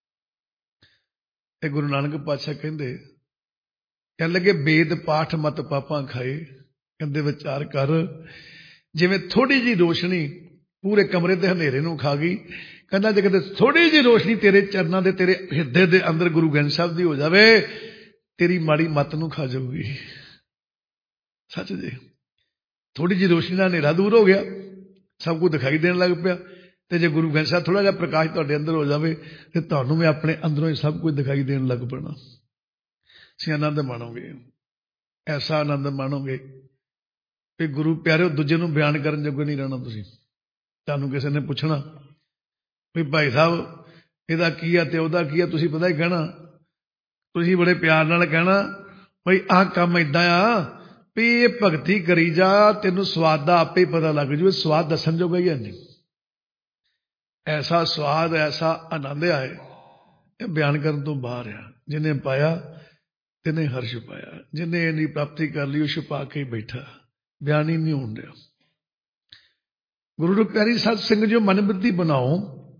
ਤੇ ਗੁਰੂ ਨਾਨਕ ਪਾਤਸ਼ਾਹ ਕਹਿੰਦੇ, ਕਹਿਣ ਲੱਗੇ ਵੇਦ ਪਾਠ ਮਤ ਪਾਪਾਂ ਖਾਏ। ਕਹਿੰਦੇ ਵਿਚਾਰ ਕਰ, ਜਿਵੇਂ ਥੋੜੀ ਜਿਹੀ ਰੋਸ਼ਨੀ ਪੂਰੇ ਕਮਰੇ ਦੇ ਹਨੇਰੇ ਨੂੰ ਖਾ ਗਈ, ਕਹਿੰਦਾ ਜੇ ਕਿਤੇ ਥੋੜੀ ਜਿਹੀ ਰੋਸ਼ਨੀ ਤੇਰੇ ਚਰਨਾਂ ਦੇ, ਤੇਰੇ ਹਿਰਦੇ ਦੇ ਅੰਦਰ ਗੁਰੂ ਗ੍ਰੰਥ ਸਾਹਿਬ ਦੀ ਹੋ ਜਾਵੇ, ਤੇਰੀ ਮਾੜੀ ਮੱਤ ਨੂੰ ਖਾ ਜਾਊਗੀ। ਸੱਚ ਜੀ, ਥੋੜੀ ਜਿਹੀ ਰੋਸ਼ਨੀ ਨਾਲ ਹਨੇਰਾ ਦੂਰ ਹੋ ਗਿਆ, ਸਭ ਕੁਝ ਦਿਖਾਈ ਦੇਣ ਲੱਗ ਪਿਆ। ਤੇ ਜੇ ਗੁਰੂ ਗ੍ਰੰਥ ਸਾਹਿਬ ਥੋੜਾ ਜਿਹਾ ਪ੍ਰਕਾਸ਼ ਤੁਹਾਡੇ ਅੰਦਰ ਹੋ ਜਾਵੇ, ਤੇ ਤੁਹਾਨੂੰ ਵੀ ਆਪਣੇ ਅੰਦਰੋਂ ਹੀ ਸਭ ਕੁਝ ਦਿਖਾਈ ਦੇਣ ਲੱਗ ਪੈਣਾ। ਤੁਸੀਂ ਆਨੰਦ ਮਾਣੋਗੇ, ਐਸਾ ਆਨੰਦ ਮਾਣੋਗੇ ਕਿ ਗੁਰੂ ਪਿਆਰਿਓ ਦੂਜੇ ਨੂੰ ਬਿਆਨ ਕਰਨ ਜੋਗੇ ਨਹੀਂ ਰਹਿਣਾ ਤੁਸੀਂ। ਤੁਹਾਨੂੰ ਕਿਸੇ ਨੇ ਪੁੱਛਣਾ ਵੀ ਭਾਈ ਸਾਹਿਬ ਇਹਦਾ ਕੀ ਆ ਤੇ ਉਹਦਾ ਕੀ ਆ, ਤੁਸੀਂ ਪਤਾ ਹੀ ਕਹਿਣਾ, ਤੁਸੀਂ ਬੜੇ ਪਿਆਰ ਨਾਲ ਕਹਿਣਾ ਬਈ ਆਹ ਕੰਮ ਏਦਾਂ ਆ ਵੀ ਇਹ ਭਗਤੀ ਕਰੀ ਜਾ, ਤੈਨੂੰ ਸਵਾਦ ਦਾ ਆਪੇ ਹੀ ਪਤਾ ਲੱਗ ਜੂ। ਸਵਾਦ ਦੱਸਣ ਜੋਗਾ ਹੀ ਨਹੀਂ, ਐਸਾ ਸਵਾਦ, ਐਸਾ ਆਨੰਦ ਆਏ, ਇਹ ਬਿਆਨ ਕਰਨ ਤੋਂ ਬਾਹਰ ਆ। ਜਿਹਨੇ ਪਾਇਆ ਤਿਨੇ ਹਰਸ਼ ਪਾਇਆ, ਜਿਹਨੇ ਇਹਦੀ ਪ੍ਰਾਪਤੀ ਕਰ ਲਈ ਉਹ ਛੁਪਾ ਕੇ ਹੀ ਬੈਠਾ, ਬਿਆਨ ਹੀ ਨਹੀਂ ਹੋਣ ਰਿਹਾ। ਗੁਰੂ ਨੂੰ ਪਿਆਰੀ ਸਤ ਸਿੰਘ ਜੀ ਮਨ ਬਿਰਤੀ ਬਣਾਓ।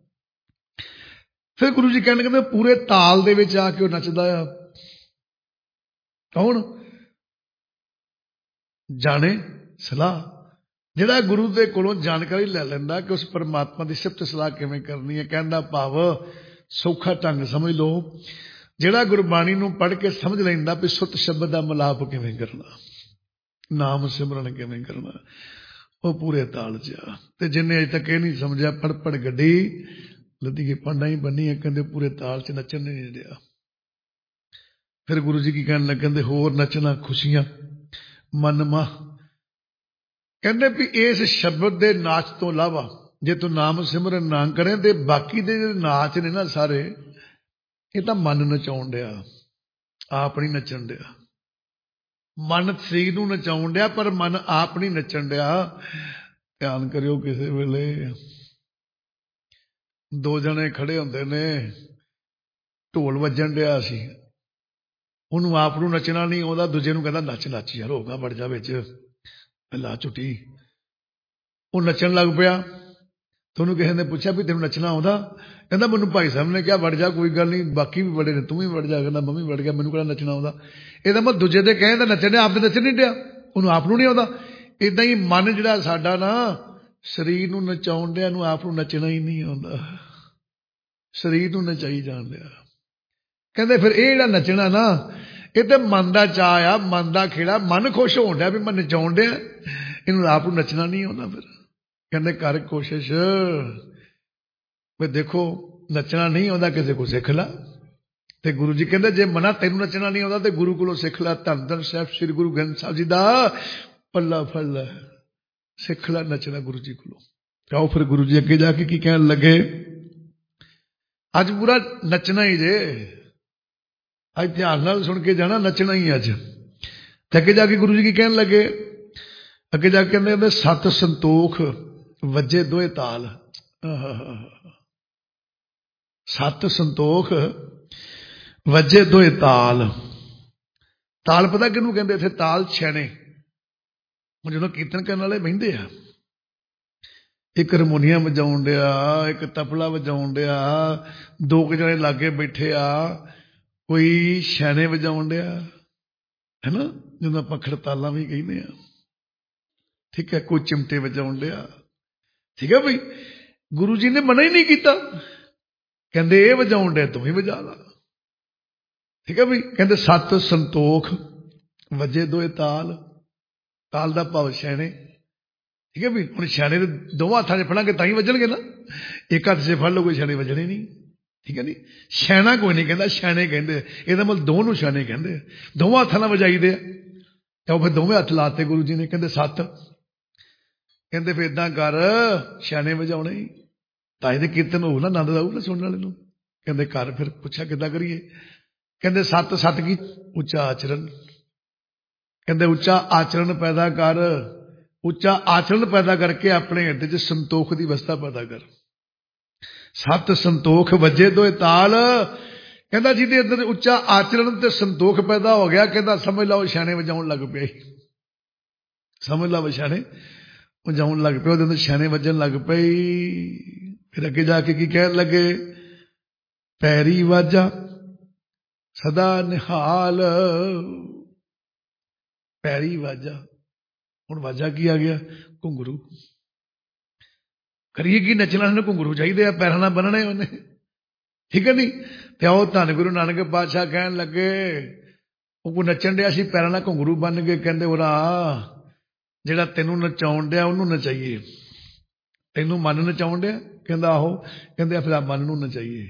ਫਿਰ ਗੁਰੂ ਜੀ ਕਹਿਣ ਕਹਿੰਦੇ ਪੂਰੇ ਤਾਲ ਦੇ ਵਿੱਚ ਆ ਕੇ ਉਹ ਨੱਚਦਾ ਆ। ਕੌਣ ਜਾਣੇ ਸਲਾਹ, ਜਿਹੜਾ ਗੁਰੂ ਦੇ ਕੋਲੋਂ ਜਾਣਕਾਰੀ ਲੈ ਲੈਂਦਾ ਕਿ ਉਸ ਪਰਮਾਤਮਾ ਦੀ ਸਿਫਤ ਸਲਾਹ ਕਿਵੇਂ ਕਰਨੀ ਹੈ। ਕਹਿੰਦਾ ਭਾਵ ਸੌਖਾ ਢੰਗ ਸਮਝ ਲਓ, ਜਿਹੜਾ ਗੁਰਬਾਣੀ ਨੂੰ ਪੜ੍ਹ ਕੇ ਸਮਝ ਲੈਂਦਾ ਵੀ ਸੁੱਤ ਸ਼ਬਦ ਦਾ ਮਿਲਾਪ ਕਿਵੇਂ ਕਰਨਾ, ਨਾਮ ਸਿਮਰਨ ਕਿਵੇਂ ਕਰਨਾ, ਉਹ ਪੂਰੇ ਤਾਲ 'ਚ ਆ। ਤੇ ਜਿੰਨੇ ਅਜੇ ਤੱਕ ਇਹ ਨਹੀਂ ਸਮਝਿਆ, ਪੜ ਪੜ ਗੱਡੀ ਲੱਦੀ ਕੇ ਪਾਂਡਾ ਹੀ ਬੰਨੀ ਹੈ, ਕਹਿੰਦੇ ਪੂਰੇ ਤਾਲ 'ਚ ਨੱਚਣ ਨਹੀਂ ਰਿਹਾ। ਫਿਰ ਗੁਰੂ ਜੀ ਕੀ ਕਹਿਣ ਲੱਗੇ, ਕਹਿੰਦੇ ਹੋਰ ਨੱਚਣਾ ਖੁਸ਼ੀਆਂ ਮਨ ਮਾਹ। ਕਹਿੰਦੇ ਵੀ ਇਸ ਸ਼ਬਦ ਦੇ ਨਾਚ ਤੋਂ ਇਲਾਵਾ ਜੇ ਤੂੰ ਨਾਮ ਸਿਮਰਨ ਨਾ ਕਰੇ ਤੇ ਬਾਕੀ ਦੇ ਜਿਹੜੇ ਨਾਚ ਨੇ ਨਾ ਸਾਰੇ, ਇਹ ਤਾਂ ਮਨ ਨਚਾਉਣ ਡਿਆ, ਆਪ ਨਹੀਂ ਨੱਚਣ ਡਿਆ। ਮਨ ਸਰੀਰ ਨੂੰ ਨਚਾਉਣ ਡਿਆ ਪਰ ਮਨ ਆਪ ਨਹੀਂ ਨੱਚਣ ਡਿਆ। ਧਿਆਨ ਕਰਿਓ, ਕਿਸੇ ਵੇਲੇ ਦੋ ਜਣੇ ਖੜੇ ਹੁੰਦੇ ਨੇ, ਢੋਲ ਵੱਜਣ ਡਿਆ ਸੀ, ਉਹਨੂੰ ਆਪ ਨੂੰ ਨੱਚਣਾ ਨਹੀਂ ਆਉਂਦਾ, ਦੂਜੇ ਨੂੰ ਕਹਿੰਦਾ ਨੱਚ ਨੱਚ ਯਾਰ, ਹੋਗਾ ਵੜ ਜਾ ਵਿੱਚ, ਲਾ ਝੁੱਟੀ। ਉਹ ਨੱਚਣ ਲੱਗ ਪਿਆ ਤੁਹਾਨੂੰ ਕਿਸੇ ਨੇ ਪੁੱਛਿਆ ਵੀ ਤੈਨੂੰ ਨੱਚਣਾ ਆਉਂਦਾ? ਕਹਿੰਦਾ ਮੈਨੂੰ ਭਾਈ ਸਾਹਿਬ ਨੇ ਕਿਹਾ ਵੜ ਜਾ, ਕੋਈ ਗੱਲ ਨਹੀਂ, ਬਾਕੀ ਵੀ ਬੜੇ ਨੇ, ਤੂੰ ਵੀ ਵੜ ਜਾ। ਕਹਿੰਦਾ ਮੈਂ ਵੀ ਵੜ ਗਿਆ, ਮੈਨੂੰ ਕਿਹੜਾ ਨੱਚਣਾ ਆਉਂਦਾ। ਇਹਦਾ ਮੈਂ ਦੂਜੇ ਦੇ ਕਹੇ ਤਾਂ ਨੱਚਣ, ਆਪ ਤੇ ਨੱਚਣ ਨਹੀਂ ਡਿਆ, ਉਹਨੂੰ ਆਪ ਨੂੰ ਨਹੀਂ ਆਉਂਦਾ। ਇਦਾਂ ਹੀ ਮਨ ਜਿਹੜਾ ਸਾਡਾ ਨਾ ਸਰੀਰ ਨੂੰ ਨਚਾਉਣ ਡਿਆ, ਨੂੰ ਆਪ ਨੂੰ ਨੱਚਣਾ ਹੀ ਨਹੀਂ ਆਉਂਦਾ, ਸਰੀਰ ਨੂੰ ਨਚਾਈ ਜਾਣ ਡਿਆ। ਕਹਿੰਦੇ ਫਿਰ ਇਹ ਜਿਹੜਾ ਨੱਚਣਾ ਨਾ, ਇਹ ਤੇ ਮਨ ਦਾ ਚਾਅ ਆ, ਮਨ ਦਾ ਖੇੜਾ, ਮਨ ਖੁਸ਼ ਹੋਣ ਡਿਆ ਵੀ ਮੈਂ ਨਚਾਉਣ ਡਿਆ, ਇਹਨੂੰ ਆਪ ਨੂੰ ਨੱਚਣਾ ਨਹੀਂ ਆਉਂਦਾ। ਫਿਰ ਕਹਿੰਦੇ ਕਰ ਕੋਸ਼ਿਸ਼ ਵੀ ਦੇਖੋ ਨੱਚਣਾ ਨਹੀਂ ਆਉਂਦਾ, ਕਿਸੇ ਕੋ ਸਿੱਖ ਲਾ। ਤੇ ਗੁਰੂ ਜੀ ਕਹਿੰਦੇ ਜੇ ਮਨਾ ਤੈਨੂੰ ਨੱਚਣਾ ਨਹੀਂ ਆਉਂਦਾ ਤੇ ਗੁਰੂ ਕੋਲੋਂ ਸਿੱਖ ਲੈ। ਧੰਨ ਧੰਨ ਸਾਹਿਬ ਸ੍ਰੀ ਗੁਰੂ ਗ੍ਰੰਥ ਸਾਹਿਬ ਜੀ ਦਾ ਪੱਲਾ ਫੜ ਲੈ, ਸਿੱਖ ਲੈ ਨੱਚਣਾ ਗੁਰੂ ਜੀ ਕੋਲੋਂ। ਆਓ ਫਿਰ ਗੁਰੂ ਜੀ ਅੱਗੇ ਜਾ ਕੇ ਕੀ ਕਹਿਣ ਲੱਗੇ? ਅੱਜ ਪੂਰਾ ਨੱਚਣਾ ਹੀ ਜੇ, ਅੱਜ ਧਿਆਨ ਨਾਲ ਸੁਣ ਕੇ ਜਾਣਾ, ਨੱਚਣਾ ਹੀ ਅੱਜ। ਤੇ ਅੱਗੇ ਜਾ ਕੇ ਗੁਰੂ ਜੀ ਕੀ ਕਹਿਣ ਲੱਗੇ? ਅੱਗੇ ਜਾ ਕੇ ਕਹਿੰਦੇ ਸਤ ਸੰਤੋਖ ਵੱਜੇ ਦੋਏ ਤਾਲ। ਸਤ ਸੰਤੋਖ ਵੱਜੇ ਦੋਏ ਤਾਲ। ਤਾਲ ਪਤਾ ਕਿਹਨੂੰ ਕਹਿੰਦੇ? ਇੱਥੇ ਤਾਲ ਛੈਣੇ। ਹੁਣ ਜਦੋਂ ਕੀਰਤਨ ਕਰਨ ਵਾਲੇ ਬਹਿੰਦੇ ਆ, ਇੱਕ ਹਾਰਮੋਨੀਅਮ ਵਜਾਉਣ ਡਿਆ, ਇੱਕ ਤਬਲਾ ਵਜਾਉਣ ਡਿਆ, ਦੋ ਕੁ ਜਣੇ ਲਾਗੇ ਬੈਠੇ ਆ, ਕੋਈ ਛੈਣੇ ਵਜਾਉਣ ਡਿਆ ਹੈ ਨਾ, ਜਿਹਨੂੰ ਆਪਾਂ ਖੜਤਾਲਾਂ ਵੀ ਕਹਿੰਦੇ ਆ, ਠੀਕ ਹੈ, ਕੋਈ ਚਿਮਟੇ ਵਜਾਉਣ ਡਿਆ, ਠੀਕ ਹੈ ਬਈ। ਗੁਰੂ ਜੀ ਨੇ ਮਨਾ ਹੀ ਨਹੀਂ ਕੀਤਾ, ਕਹਿੰਦੇ ਇਹ ਵਜਾਉਣ ਡਿਆ ਤੂੰ ਵੀ ਵਜਾ ਲਾ, ਠੀਕ ਹੈ ਬਈ। ਕਹਿੰਦੇ ਸਤ ਸੰਤੋਖ ਵੱਜੇ ਦੋਏ ਤਾਲ। ਤਾਲ ਦਾ ਭਾਵ ਛੈਣੇ, ਠੀਕ ਹੈ ਵੀ। ਹੁਣ ਛੈਣੇ ਦੇ ਦੋਵਾਂ ਹੱਥਾਂ 'ਚ ਫੜਾਂਗੇ ਤਾਂ ਹੀ ਵੱਜਣਗੇ ਨਾ, ਇੱਕ ਹੱਥ 'ਚ ਫੜ ਲਓ ਕੋਈ ਛੈਣੇ ਵੱਜਣੇ ਨਹੀਂ, ਠੀਕ ਹੈ ਨਹੀਂ। ਛੈਣਾ ਕੋਈ ਨਹੀਂ ਕਹਿੰਦਾ, ਛੈਣੇ ਕਹਿੰਦੇ, ਇਹਦਾ ਮਤਲਬ ਦੋ ਨੂੰ ਛੈਣੇ ਕਹਿੰਦੇ, ਦੋਵਾਂ ਹੱਥਾਂ ਨਾਲ ਵਜਾਈਦੇ ਆ। ਤਾਂ ਉਹ ਫਿਰ ਦੋਵੇਂ ਹੱਥ ਲਾਤੇ ਗੁਰੂ ਜੀ ਨੇ, ਕਹਿੰਦੇ ਸੱਤ। ਕਹਿੰਦੇ ਫਿਰ ਇਦਾਂ ਕਰ, ਛੈਣੇ ਵਜਾਉਣੇ ਹੀ ਤਾਂ ਇਹਦੇ ਕੀਰਤਨ ਹੋਊ ਨਾ, ਆਨੰਦ ਆਊ ਨਾ ਸੁਣਨ ਵਾਲੇ ਨੂੰ। ਕਹਿੰਦੇ ਕਰ। ਫਿਰ ਪੁੱਛਿਆ ਕਿੱਦਾਂ ਕਰੀਏ? ਕਹਿੰਦੇ ਸੱਤ ਸੱਤ ਕੀ? ਉੱਚਾ ਆਚਰਨ। ਕਹਿੰਦੇ ਉੱਚਾ ਆਚਰਨ ਪੈਦਾ ਕਰ, ਉੱਚਾ ਆਚਰਨ ਪੈਦਾ ਕਰਕੇ ਆਪਣੇ ਹਿਰਦੇ 'ਚ ਸੰਤੋਖ ਦੀ ਅਵਸਥਾ ਪੈਦਾ ਕਰ। ਸਤ ਸੰਤੋਖ ਵੱਜੇ ਦੋਏ ਤਾਲ। ਕਹਿੰਦਾ ਜਿਹਦੇ ਅੰਦਰ ਉੱਚਾ ਆਚਰਨ ਤੇ ਸੰਤੋਖ ਪੈਦਾ ਹੋ ਗਿਆ, ਕਹਿੰਦਾ ਸਮਝ ਲਓ ਛੈਣੇ ਵਜਾਉਣ ਲੱਗ ਪਿਆ, ਸਮਝ ਲਓ ਛੈਣੇ ਵਜਾਉਣ ਲੱਗ ਪਿਆ, ਉਹਦੇ ਅੰਦਰ ਛੈਣੇ ਵੱਜਣ ਲੱਗ ਪਈ। ਫਿਰ ਅੱਗੇ ਜਾ ਕੇ ਕੀ ਕਹਿਣ ਲੱਗੇ? ਪੈਰੀ ਵਾਜਾ ਸਦਾ ਨਿਹਾਲ। ਪੈਰੀ ਵਾਜਾ, ਹੁਣ ਵਾਜਾ ਕੀ ਆ ਗਿਆ? ਘੁੰਗਰੂ। ਕਰੀਏ ਕੀ? ਨੱਚਣਾ ਨੂੰ ਘੁੰਗਰੂ ਚਾਹੀਦੇ ਆ, ਪੈਰਾਂ ਨਾਲ ਬੰਨਣੇ ਉਹਨੇ, ਠੀਕ ਹੈ ਨਹੀਂ। ਤੇ ਉਹ ਧੰਨ ਗੁਰੂ ਨਾਨਕ ਪਾਤਸ਼ਾਹ ਕਹਿਣ ਲੱਗੇ, ਉਹ ਕੋਈ ਨੱਚਣ ਡਿਆ ਸੀ, ਪੈਰਾਂ ਨਾਲ ਘੁੰਗਰੂ ਬੰਨ ਕੇ, ਕਹਿੰਦੇ ਉਹਦਾ ਜਿਹੜਾ ਤੈਨੂੰ ਨਚਾਉਣ ਡਿਆ ਉਹਨੂੰ ਨਚਾਈਏ। ਤੈਨੂੰ ਮਨ ਨਚਾਉਣ ਡਿਆ? ਕਹਿੰਦਾ ਆਹੋ। ਕਹਿੰਦੇ ਫਿਰ ਮਨ ਨੂੰ ਨਚਾਈਏ।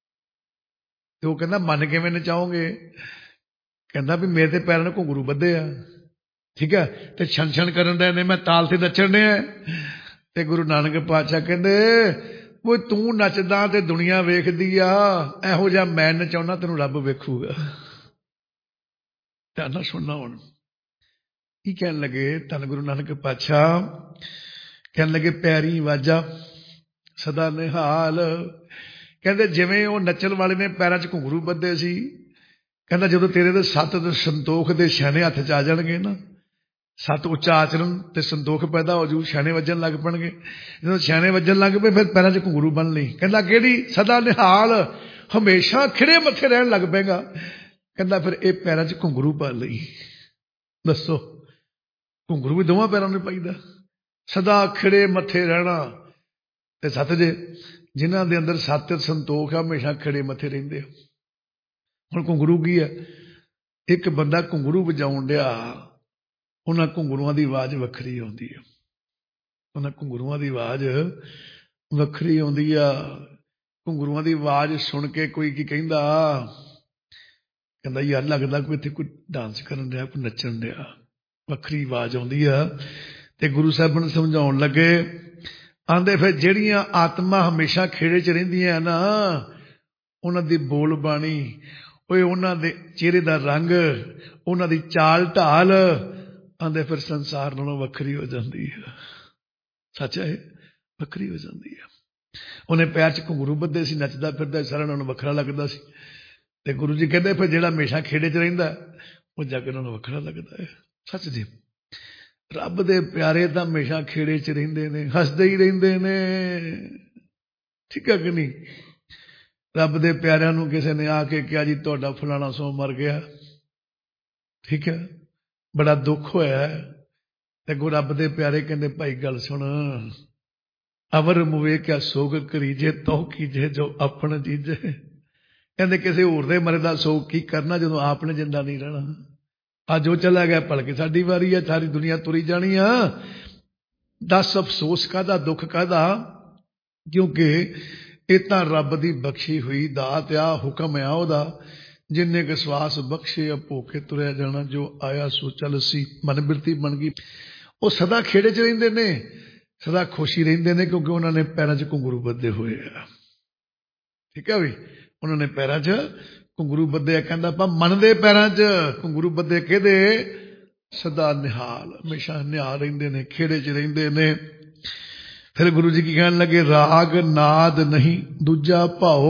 ਤੇ ਉਹ ਕਹਿੰਦਾ ਮਨ ਕਿਵੇਂ ਨਚਾਓਗੇ? ਕਹਿੰਦਾ ਵੀ ਮੇਰੇ ਤੇ ਪੈਰਾਂ ਨਾਲ ਘੁੰਗਰੂ ਬੱਧੇ ਆ, ਠੀਕ ਹੈ, ਤੇ ਛਣ ਛਣ ਕਰਨ ਦੇ ਨੇ, ਮੈਂ ਤਾਲ ਤੇ ਨੱਚਣ ਡਿਆ। ਤੇ ਗੁਰੂ ਨਾਨਕ ਪਾਤਸ਼ਾਹ ਕਹਿੰਦੇ ਉਹ ਤੂੰ ਨੱਚਦਾ ਤੇ ਦੁਨੀਆ ਵੇਖਦੀ ਆ, ਇਹੋ ਜਿਹਾ ਮੈਂ ਨਚਾਉਣਾ ਤੈਨੂੰ ਰੱਬ ਵੇਖੂਗਾ। ਧਿਆਨ ਨਾਲ ਸੁਣਨਾ। ਹੁਣ ਕੀ ਕਹਿਣ ਲੱਗੇ ਧੰਨ ਗੁਰੂ ਨਾਨਕ ਪਾਤਸ਼ਾਹ? ਕਹਿਣ ਲੱਗੇ ਪੈਰੀ ਵਾਜਾ ਸਦਾ ਨਿਹਾਲ। ਕਹਿੰਦੇ ਜਿਵੇਂ ਉਹ ਨੱਚਣ ਵਾਲੇ ਨੇ ਪੈਰਾਂ 'ਚ ਘੁੰਗਰੂ ਬੱਧੇ ਸੀ, ਕਹਿੰਦਾ ਜਦੋਂ ਤੇਰੇ ਦੇ ਸੱਤ ਸੰਤੋਖ ਦੇ ਛੈਣੇ ਹੱਥ 'ਚ ਆ ਜਾਣਗੇ ਨਾ, ਸੱਤ ਉੱਚਾ ਆਚਰਨ ਤੇ ਸੰਤੋਖ ਪੈਦਾ ਹੋ ਜੂ, ਛੈਣੇ ਵੱਜਣ ਲੱਗ ਪਣਗੇ। ਜਦੋਂ ਛੈਣੇ ਵੱਜਣ ਲੱਗ ਪਏ ਫਿਰ ਪੈਰਾਂ 'ਚ ਘੁੰਗਰੂ ਬੰਨ ਲਈ। ਕਹਿੰਦਾ ਕਿਹੜੀ? ਸਦਾ ਨਿਹਾਲ, ਹਮੇਸ਼ਾ ਖਿੜੇ ਮੱਥੇ ਰਹਿਣ ਲੱਗ ਪਏਗਾ। ਕਹਿੰਦਾ ਫਿਰ ਇਹ ਪੈਰਾਂ 'ਚ ਘੁੰਗਰੂ ਪਾ ਲਈ। ਦੱਸੋ, ਘੁੰਗਰੂ ਵੀ ਦੋਵਾਂ ਪੈਰਾਂ ਨੂੰ ਪਾਈਦਾ, ਸਦਾ ਖਿੜੇ ਮੱਥੇ ਰਹਿਣਾ। ਤੇ ਸੱਤ ਜੇ ਜਿਨ੍ਹਾਂ ਦੇ ਅੰਦਰ ਸੱਤ ਸੰਤੋਖ ਆ, ਹਮੇਸ਼ਾ ਖਿੜੇ ਮੱਥੇ ਰਹਿੰਦੇ ਆ। ਹੁਣ ਘੁੰਗਰੂ ਕੀ ਆ? ਇੱਕ ਬੰਦਾ ਘੁੰਗਰੂ ਵਜਾਉਣ ਡਿਆ, ਉਹਨਾਂ ਘੁੰਗਰੂਆਂ ਦੀ ਆਵਾਜ਼ ਵੱਖਰੀ ਆਉਂਦੀ ਆ, ਉਹਨਾਂ ਘੁੰਗਰੂਆਂ ਦੀ ਆਵਾਜ਼ ਵੱਖਰੀ ਆਉਂਦੀ ਆ। ਘੁੰਗਰੂਆਂ ਦੀ ਆਵਾਜ਼ ਸੁਣ ਕੇ ਕੋਈ ਕੀ ਕਹਿੰਦਾ? ਕਹਿੰਦਾ ਯਾਰ ਲੱਗਦਾ ਕੋਈ ਇੱਥੇ ਕੋਈ ਡਾਂਸ ਕਰਨ ਡਿਆ, ਕੋਈ ਨੱਚਣ ਡਿਆ, ਵੱਖਰੀ ਆਵਾਜ਼ ਆਉਂਦੀ ਆ। ਤੇ ਗੁਰੂ ਸਾਹਿਬ ਨੂੰ ਸਮਝਾਉਣ ਲੱਗੇ, ਆਂਦੇ ਫਿਰ ਜਿਹੜੀਆਂ ਆਤਮਾ ਹਮੇਸ਼ਾ ਖੇੜੇ 'ਚ ਰਹਿੰਦੀਆਂ ਨਾ, ਉਹਨਾਂ ਦੀ ਬੋਲ ਬਾਣੀ, ਓਏ ਉਹਨਾਂ ਦੇ ਚਿਹਰੇ ਦਾ ਰੰਗ, ਉਹਨਾਂ ਦੀ ਚਾਲ ਢਾਲ, ਆਂਦੇ ਫਿਰ ਸੰਸਾਰ ਨਾਲੋਂ ਵੱਖਰੀ ਹੋ ਜਾਂਦੀ ਹੈ। ਸੱਚ ਹੈ, ਵੱਖਰੀ ਹੋ ਜਾਂਦੀ ਹੈ। ਉਹਨੇ ਪੈਰ 'ਚ ਘੁੰਗਰੂ ਬੱਧੇ ਸੀ, ਨੱਚਦਾ ਫਿਰਦਾ, ਸਾਰਿਆਂ ਨਾਲੋਂ ਵੱਖਰਾ ਲੱਗਦਾ ਸੀ। ਤੇ ਗੁਰੂ ਜੀ ਕਹਿੰਦੇ ਫਿਰ ਜਿਹੜਾ ਹਮੇਸ਼ਾ ਖੇੜੇ 'ਚ ਰਹਿੰਦਾ, ਉਹ ਜਾ ਕੇ ਉਹਨਾਂ ਨੂੰ ਵੱਖਰਾ ਲੱਗਦਾ ਹੈ। ਸੱਚ ਜੀ। ਰੱਬ ਦੇ ਪਿਆਰੇ ਤਾਂ ਹਮੇਸ਼ਾ ਖੇੜੇ 'ਚ ਰਹਿੰਦੇ ਨੇ, ਹੱਸਦੇ ਹੀ ਰਹਿੰਦੇ ਨੇ। ਠੀਕ ਹੈ ਕਿ ਨਹੀਂ? ਰੱਬ ਦੇ ਪਿਆਰਿਆਂ ਨੂੰ ਕਿਸੇ ਨੇ ਆ ਕੇ ਕਿਹਾ ਜੀ ਤੁਹਾਡਾ ਫਲਾਣਾ ਸੌ ਮਰ ਗਿਆ, ਠੀਕ ਹੈ, ਬੜਾ ਦੁੱਖ ਹੋਇਆ, ਤੇ ਅੱਗੋਂ ਰੱਬ ਦੇ ਪਿਆਰੇ ਕਹਿੰਦੇ ਭਾਈ ਗੱਲ ਸੁਣ, ਅਵਰ ਮੁਵੇ ਕਿਆ ਸੋਗ ਕਰੀਜੇ ਤੋ ਕੀਜੇ ਜੋ ਆਪਣ ਜੀਜੇ। ਕਹਿੰਦੇ ਕਿਸੇ ਹੋਰ ਦੇ ਮਰੇ ਦਾ ਸੋਗ ਕੀ ਕਰਨਾ ਜਦੋਂ ਆਪ ਨੇ ਜਿੰਦਾ ਨਹੀਂ ਰਹਿਣਾ। ਅੱਜ ਉਹ ਚਲਾ ਗਿਆ, ਭਲਕੇ ਸਾਡੀ ਵਾਰੀ ਹੈ, ਸਾਰੀ ਦੁਨੀਆ ਤੁਰੀ ਜਾਣੀ ਆ। ਦਸ ਅਫਸੋਸ ਕਾਹਦਾ, ਦੁੱਖ ਕਾਹਦਾ, ਕਿਉਂਕਿ ਇਹ ਤਾਂ ਰੱਬ ਦੀ ਬਖਸ਼ੀ ਹੋਈ ਦਾਤ ਆ, ਹੁਕਮ ਆ ਉਹਦਾ। ਜਿੰਨੇ ਕੁ ਸਵਾਸ ਬਖਸ਼ੇ ਆ ਭੋਕੇ ਤੁਰਿਆ ਜਾਣਾ, ਜੋ ਆਇਆ ਸੋ ਚੱਲ ਸੀ, ਮਨ ਬਿਰਤੀ ਬਣ ਗਈ। ਉਹ ਸਦਾ ਖੇੜੇ 'ਚ ਰਹਿੰਦੇ ਨੇ, ਸਦਾ ਖੁਸ਼ੀ ਰਹਿੰਦੇ ਨੇ, ਕਿਉਂਕਿ ਉਹਨਾਂ ਨੇ ਪੈਰਾਂ 'ਚ ਘੁੰਗਰੂ ਬੱਧੇ ਹੋਏ ਆ। ਠੀਕ ਹੈ ਵੀ, ਉਹਨਾਂ ਨੇ ਪੈਰਾਂ 'ਚ ਘੁੰਗਰੂ ਬੱਧੇ ਆ। ਕਹਿੰਦਾ ਆਪਾਂ ਮਨ ਦੇ ਪੈਰਾਂ 'ਚ ਘੁੰਗਰੂ ਬੱਧੇ ਕਿਹਦੇ? ਸਦਾ ਨਿਹਾਲ, ਹਮੇਸ਼ਾ ਨਿਹਾਲ ਰਹਿੰਦੇ ਨੇ, ਖੇੜੇ 'ਚ ਰਹਿੰਦੇ ਨੇ। ਫਿਰ ਗੁਰੂ ਜੀ ਕੀ ਕਹਿਣ ਲੱਗੇ? ਰਾਗ ਨਾਦ ਨਹੀਂ ਦੂਜਾ ਭਾਓ।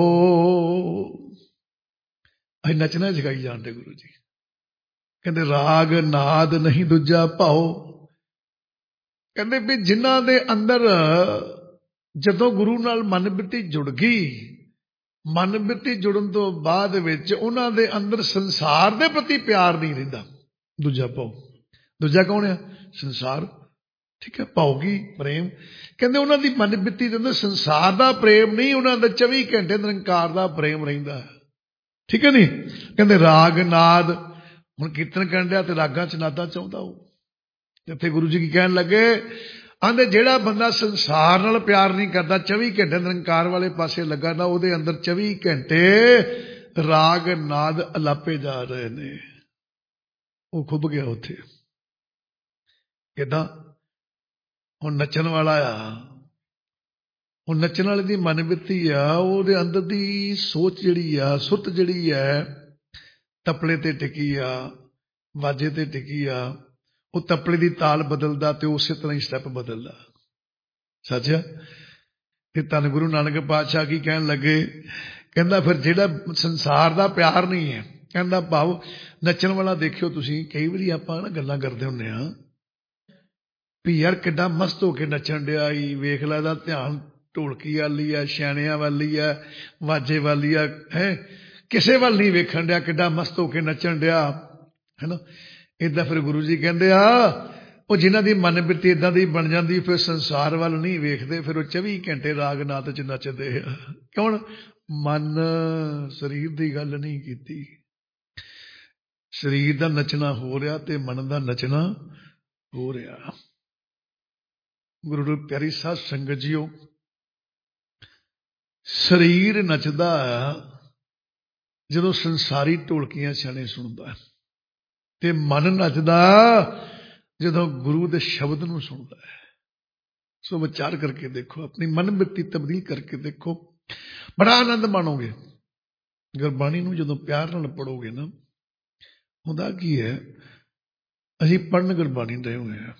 ਅਸੀਂ ਨੱਚਣਾ ਸਿਖਾਈ ਜਾਂਦੇ ਗੁਰੂ ਜੀ। ਕਹਿੰਦੇ ਰਾਗ ਨਾਦ ਨਹੀਂ ਦੂਜਾ ਭਾਓ। ਕਹਿੰਦੇ ਵੀ ਜਿਨ੍ਹਾਂ ਦੇ ਅੰਦਰ ਜਦੋਂ ਗੁਰੂ ਨਾਲ ਮਨ ਬਿਰਤੀ ਜੁੜ ਗਈ, ਮਨ ਬਿਰਤੀ ਜੁੜਨ ਤੋਂ ਬਾਅਦ ਵਿੱਚ ਉਹਨਾਂ ਦੇ ਅੰਦਰ ਸੰਸਾਰ ਦੇ ਪ੍ਰਤੀ ਪਿਆਰ ਨਹੀਂ ਰਹਿੰਦਾ, ਦੂਜਾ ਭਾਉ। ਦੂਜਾ ਕੌਣ ਆ? ਸੰਸਾਰ। ਠੀਕ ਹੈ, ਭਾਉਗੀ ਪ੍ਰੇਮ। ਕਹਿੰਦੇ ਉਹਨਾਂ ਦੀ ਮਨ ਬਿਰਤੀ ਦੇ ਅੰਦਰ ਸੰਸਾਰ ਦਾ ਪ੍ਰੇਮ ਨਹੀਂ, ਉਹਨਾਂ ਦਾ ਚੌਵੀ ਘੰਟੇ ਨਿਰੰਕਾਰ ਦਾ ਪ੍ਰੇਮ ਰਹਿੰਦਾ। ਠੀਕ ਹੈ ਨਹੀਂ? ਕਹਿੰਦੇ ਰਾਗ ਨਾਦ, ਹੁਣ ਕੀਰਤਨ ਕਰਨ ਡਿਆ ਤੇ ਰਾਗਾਂ ਚ ਨਾਦਾਂ ਚਾਹੁੰਦਾ ਉਹ। ਇੱਥੇ ਗੁਰੂ ਜੀ ਕੀ ਕਹਿਣ ਲੱਗੇ? ਆਂਦੇ ਜਿਹੜਾ ਬੰਦਾ ਸੰਸਾਰ ਨਾਲ ਪਿਆਰ ਨਹੀਂ ਕਰਦਾ, ਚੌਵੀ ਘੰਟੇ ਨਿਰੰਕਾਰ ਵਾਲੇ ਪਾਸੇ ਲੱਗਾ ਨਾ, ਉਹਦੇ ਅੰਦਰ ਚੌਵੀ ਘੰਟੇ ਰਾਗ ਨਾਦ ਅਲਾਪੇ ਜਾ ਰਹੇ ਨੇ। ਉਹ ਖੁੱਭ ਗਿਆ ਉੱਥੇ। ਕਿੱਦਾਂ? ਹੁਣ ਨੱਚਣ ਵਾਲਾ ਆ, ਹੁਣ ਨੱਚਣ ਵਾਲੇ ਦੀ ਮਨ ਬਿਰਤੀ ਆ, ਉਹਦੇ ਅੰਦਰ ਦੀ ਸੋਚ ਜਿਹੜੀ ਆ, ਸੁਰਤ ਜਿਹੜੀ ਹੈ, ਤਪਲੇ ਤੇ ਟਿਕੀ ਆ, ਵਾਜੇ ਤੇ ਟਿਕੀ ਆ। ਉਹ ਤਪਲੇ ਦੀ ਤਾਲ ਬਦਲਦਾ ਤੇ ਉਸੇ ਤਰ੍ਹਾਂ ਹੀ ਸਟੈਪ ਬਦਲਦਾ। ਸੱਚ ਆ। ਤੇ ਧੰਨ ਗੁਰੂ ਨਾਨਕ ਪਾਤਸ਼ਾਹ ਕੀ ਕਹਿਣ ਲੱਗੇ? ਕਹਿੰਦਾ ਫਿਰ ਜਿਹੜਾ ਸੰਸਾਰ ਦਾ ਪਿਆਰ ਨਹੀਂ ਹੈ, ਕਹਿੰਦਾ ਭਾਵ ਨੱਚਣ ਵਾਲਾ ਦੇਖਿਓ ਤੁਸੀਂ, ਕਈ ਵਾਰੀ ਆਪਾਂ ਨਾ ਗੱਲਾਂ ਕਰਦੇ ਹੁੰਦੇ ਹਾਂ ਵੀ ਯਾਰ ਕਿੱਡਾ ਮਸਤ ਹੋ ਕੇ ਨੱਚਣ ਡਿਆ ਈ, ਵੇਖ ਲੈ ਇਹਦਾ ਧਿਆਨ ਢੋਲਕੀ ਵਾਲੀ ਆ, ਛੈਣਿਆਂ ਵਾਲੀ ਆ, ਵਾਜੇ ਵਾਲੀ ਆ, ਹੈ ਕਿਸੇ ਵੱਲ ਨਹੀਂ ਵੇਖਣ ਡਿਆ, ਕਿੱਡਾ ਮਸਤ ਹੋ ਕੇ ਨੱਚਣ ਡਿਆ, ਹੈ ਨਾ। ਏਦਾਂ ਫਿਰ ਗੁਰੂ ਜੀ ਕਹਿੰਦੇ ਆ, ਉਹ ਜਿਨ੍ਹਾਂ ਦੀ ਮਨ ਬਿਰਤੀ ਏਦਾਂ ਦੀ ਬਣ ਜਾਂਦੀ, ਫਿਰ ਸੰਸਾਰ ਵੱਲ ਨਹੀਂ ਵੇਖਦੇ, ਫਿਰ ਉਹ ਚੌਵੀ ਘੰਟੇ ਰਾਗ ਨਾਦ ਚ ਨੱਚਦੇ ਆ। ਕਿਉਂ? ਮਨ ਸਰੀਰ ਦੀ ਗੱਲ ਨਹੀਂ ਕੀਤੀ। ਸਰੀਰ ਦਾ ਨੱਚਣਾ ਹੋ ਰਿਹਾ ਤੇ ਮਨ ਦਾ ਨੱਚਣਾ ਹੋ ਰਿਹਾ। ਗੁਰੂ ਦੀ ਪਿਆਰੀ ਸਾਧ ਸੰਗਤ ਜੀਓ, ਸਰੀਰ ਨੱਚਦਾ ਜਦੋਂ ਸੰਸਾਰੀ ਢੋਲਕੀਆਂ ਛਾਣੇ ਸੁਣਦਾ, ਤੇ ਮਨ ਨੱਚਦਾ ਜਦੋਂ ਗੁਰੂ ਦੇ ਸ਼ਬਦ ਨੂੰ ਸੁਣਦਾ ਹੈ। ਸੋ ਵਿਚਾਰ ਕਰਕੇ ਦੇਖੋ, ਆਪਣੀ ਮਨ ਬਿਰਤੀ ਤਬਦੀਲ ਕਰਕੇ ਦੇਖੋ, ਬੜਾ ਆਨੰਦ ਮਾਣੋਗੇ। ਗੁਰਬਾਣੀ ਨੂੰ ਜਦੋਂ ਪਿਆਰ ਨਾਲ ਪੜੋਗੇ ਨਾ, ਹੁੰਦਾ ਕੀ ਹੈ, ਅਸੀਂ ਪੜ੍ਹਨ ਗੁਰਬਾਣੀ ਰਹੇ ਹੋਏ ਹਾਂ,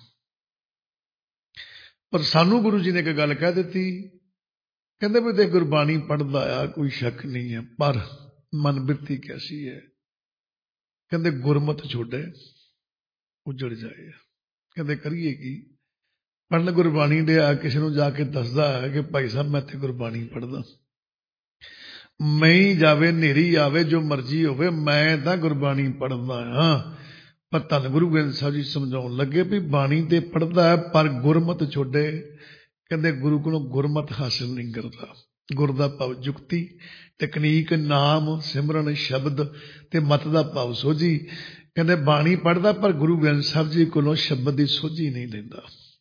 ਪਰ ਸਾਨੂੰ ਗੁਰੂ ਜੀ ਨੇ ਇੱਕ ਗੱਲ ਕਹਿ ਦਿੱਤੀ, ਕਹਿੰਦੇ ਵੀ ਤੇ ਗੁਰਬਾਣੀ ਪੜ੍ਹਦਾ ਆ, ਕੋਈ ਸ਼ੱਕ ਨਹੀਂ ਹੈ, ਪਰ ਮਨ ਬਿਰਤੀ ਕੈਸੀ ਹੈ? ਕਹਿੰਦੇ ਗੁਰਮਤਿ ਛੋੜੇ ਉਜੜ ਜਾਏ। ਕਹਿੰਦੇ ਕਰੀਏ ਕੀ? ਪੜ੍ਹਨ ਗੁਰਬਾਣੀ ਦੇ ਆ, ਕਿਸੇ ਨੂੰ ਜਾ ਕੇ ਦੱਸਦਾ ਹੈ ਕਿ ਭਾਈ ਸਾਹਿਬ ਮੈਂ ਇੱਥੇ ਗੁਰਬਾਣੀ ਪੜ੍ਹਦਾ, ਮਈ ਜਾਵੇ ਹਨੇਰੀ ਆਵੇ ਜੋ ਮਰਜ਼ੀ ਹੋਵੇ, ਮੈਂ ਤਾਂ ਗੁਰਬਾਣੀ ਪੜ੍ਹਦਾ ਹਾਂ। ਪਰ ਧੰਨ ਗੁਰੂ ਗੋਬਿੰਦ ਸਾਹਿਬ ਜੀ ਸਮਝਾਉਣ ਲੱਗੇ ਵੀ ਬਾਣੀ ਤੇ ਪੜ੍ਹਦਾ ਹੈ, ਪਰ ਗੁਰਮਤਿ ਛੋੜੇ। ਕਹਿੰਦੇ ਗੁਰੂ ਕੋਲੋਂ ਗੁਰਮਤਿ ਹਾਸਿਲ ਨਹੀਂ ਕਰਦਾ। ਗੁਰ ਦਾ ਭਾਵ ਜੁਗਤੀ, ਤਕਨੀਕ, ਨਾਮ, ਸਿਮਰਨ, ਸ਼ਬਦ ਤੇ ਮਤ ਦਾ ਭਾਵ ਸੋਝੀ। ਕਹਿੰਦੇ ਬਾਣੀ ਪੜ੍ਹਦਾ, ਪਰ ਗੁਰੂ ਗੋਬਿੰਦ ਸਾਹਿਬ ਜੀ ਕੋਲੋਂ ਸ਼ਬਦ ਦੀ ਸੋਝੀ ਨਹੀਂ ਲੈਂਦਾ,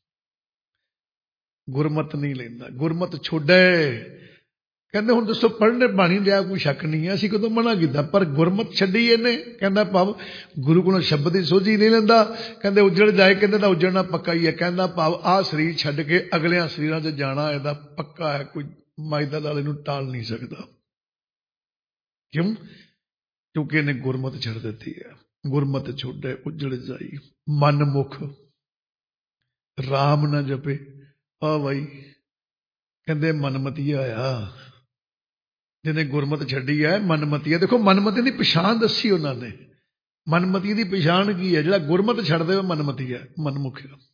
ਗੁਰਮਤਿ ਨਹੀਂ ਲੈਂਦਾ, ਗੁਰਮਤਿ ਛੋੜੇ। ਕਹਿੰਦੇ ਹੁਣ ਦੱਸੋ, ਪੜ੍ਹਨੇ ਬਾਣੀ ਲਿਆ ਕੋਈ ਸ਼ੱਕ ਨਹੀਂ ਹੈ, ਅਸੀਂ ਕਦੋਂ ਮਨਾ ਕੀਤਾ, ਪਰ ਗੁਰਮਤਿ ਛੱਡੀ ਇਹਨੇ। ਕਹਿੰਦਾ ਭਾਵ ਗੁਰੂ ਕੋਲੋਂ ਸ਼ਬਦ ਦੀ ਸੋਝੀ ਨਹੀਂ ਲੈਂਦਾ। ਕਹਿੰਦੇ ਉੱਜੜ ਜਾਏ, ਕਹਿੰਦੇ ਤਾਂ ਉੱਜੜਨਾ ਪੱਕਾ ਹੀ ਹੈ। ਕਹਿੰਦਾ ਭਾਵ ਆਹ ਸਰੀਰ ਛੱਡ ਕੇ ਅਗਲਿਆਂ ਸਰੀਰਾਂ 'ਚ ਜਾਣਾ ਇਹਦਾ ਪੱਕਾ ਹੈ, ਕੋਈ ਮਾਇਦਾ ਨਾਲ ਇਹਨੂੰ ਟਾਲ ਨਹੀਂ ਸਕਦਾ। ਕਿਉਂ? ਕਿਉਂਕਿ ਇਹਨੇ ਗੁਰਮਤਿ ਛੱਡ ਦਿੱਤੀ ਹੈ। ਗੁਰਮਤਿ ਛੋੜੇ ਉੱਜੜ ਜਾਈ, ਮਨ ਮੁਖ ਰਾਮ ਨਾ ਜਪੇ। ਆ ਬਾਈ ਕਹਿੰਦੇ ਮਨਮਤੀਆ ਆ, ਜਿਹਨੇ ਗੁਰਮਤਿ ਛੱਡੀ ਹੈ, ਮਨਮਤੀ ਹੈ। ਦੇਖੋ ਮਨਮਤੀ ਦੀ ਪਛਾਣ ਦੱਸੀ ਉਹਨਾਂ ਨੇ। ਮਨਮਤੀ ਦੀ ਪਛਾਣ ਕੀ ਹੈ? ਜਿਹੜਾ ਗੁਰਮਤਿ ਛੱਡ ਦੇਵੇ ਮਨਮਤੀ ਹੈ, ਮਨਮੁਖ ਹੈ।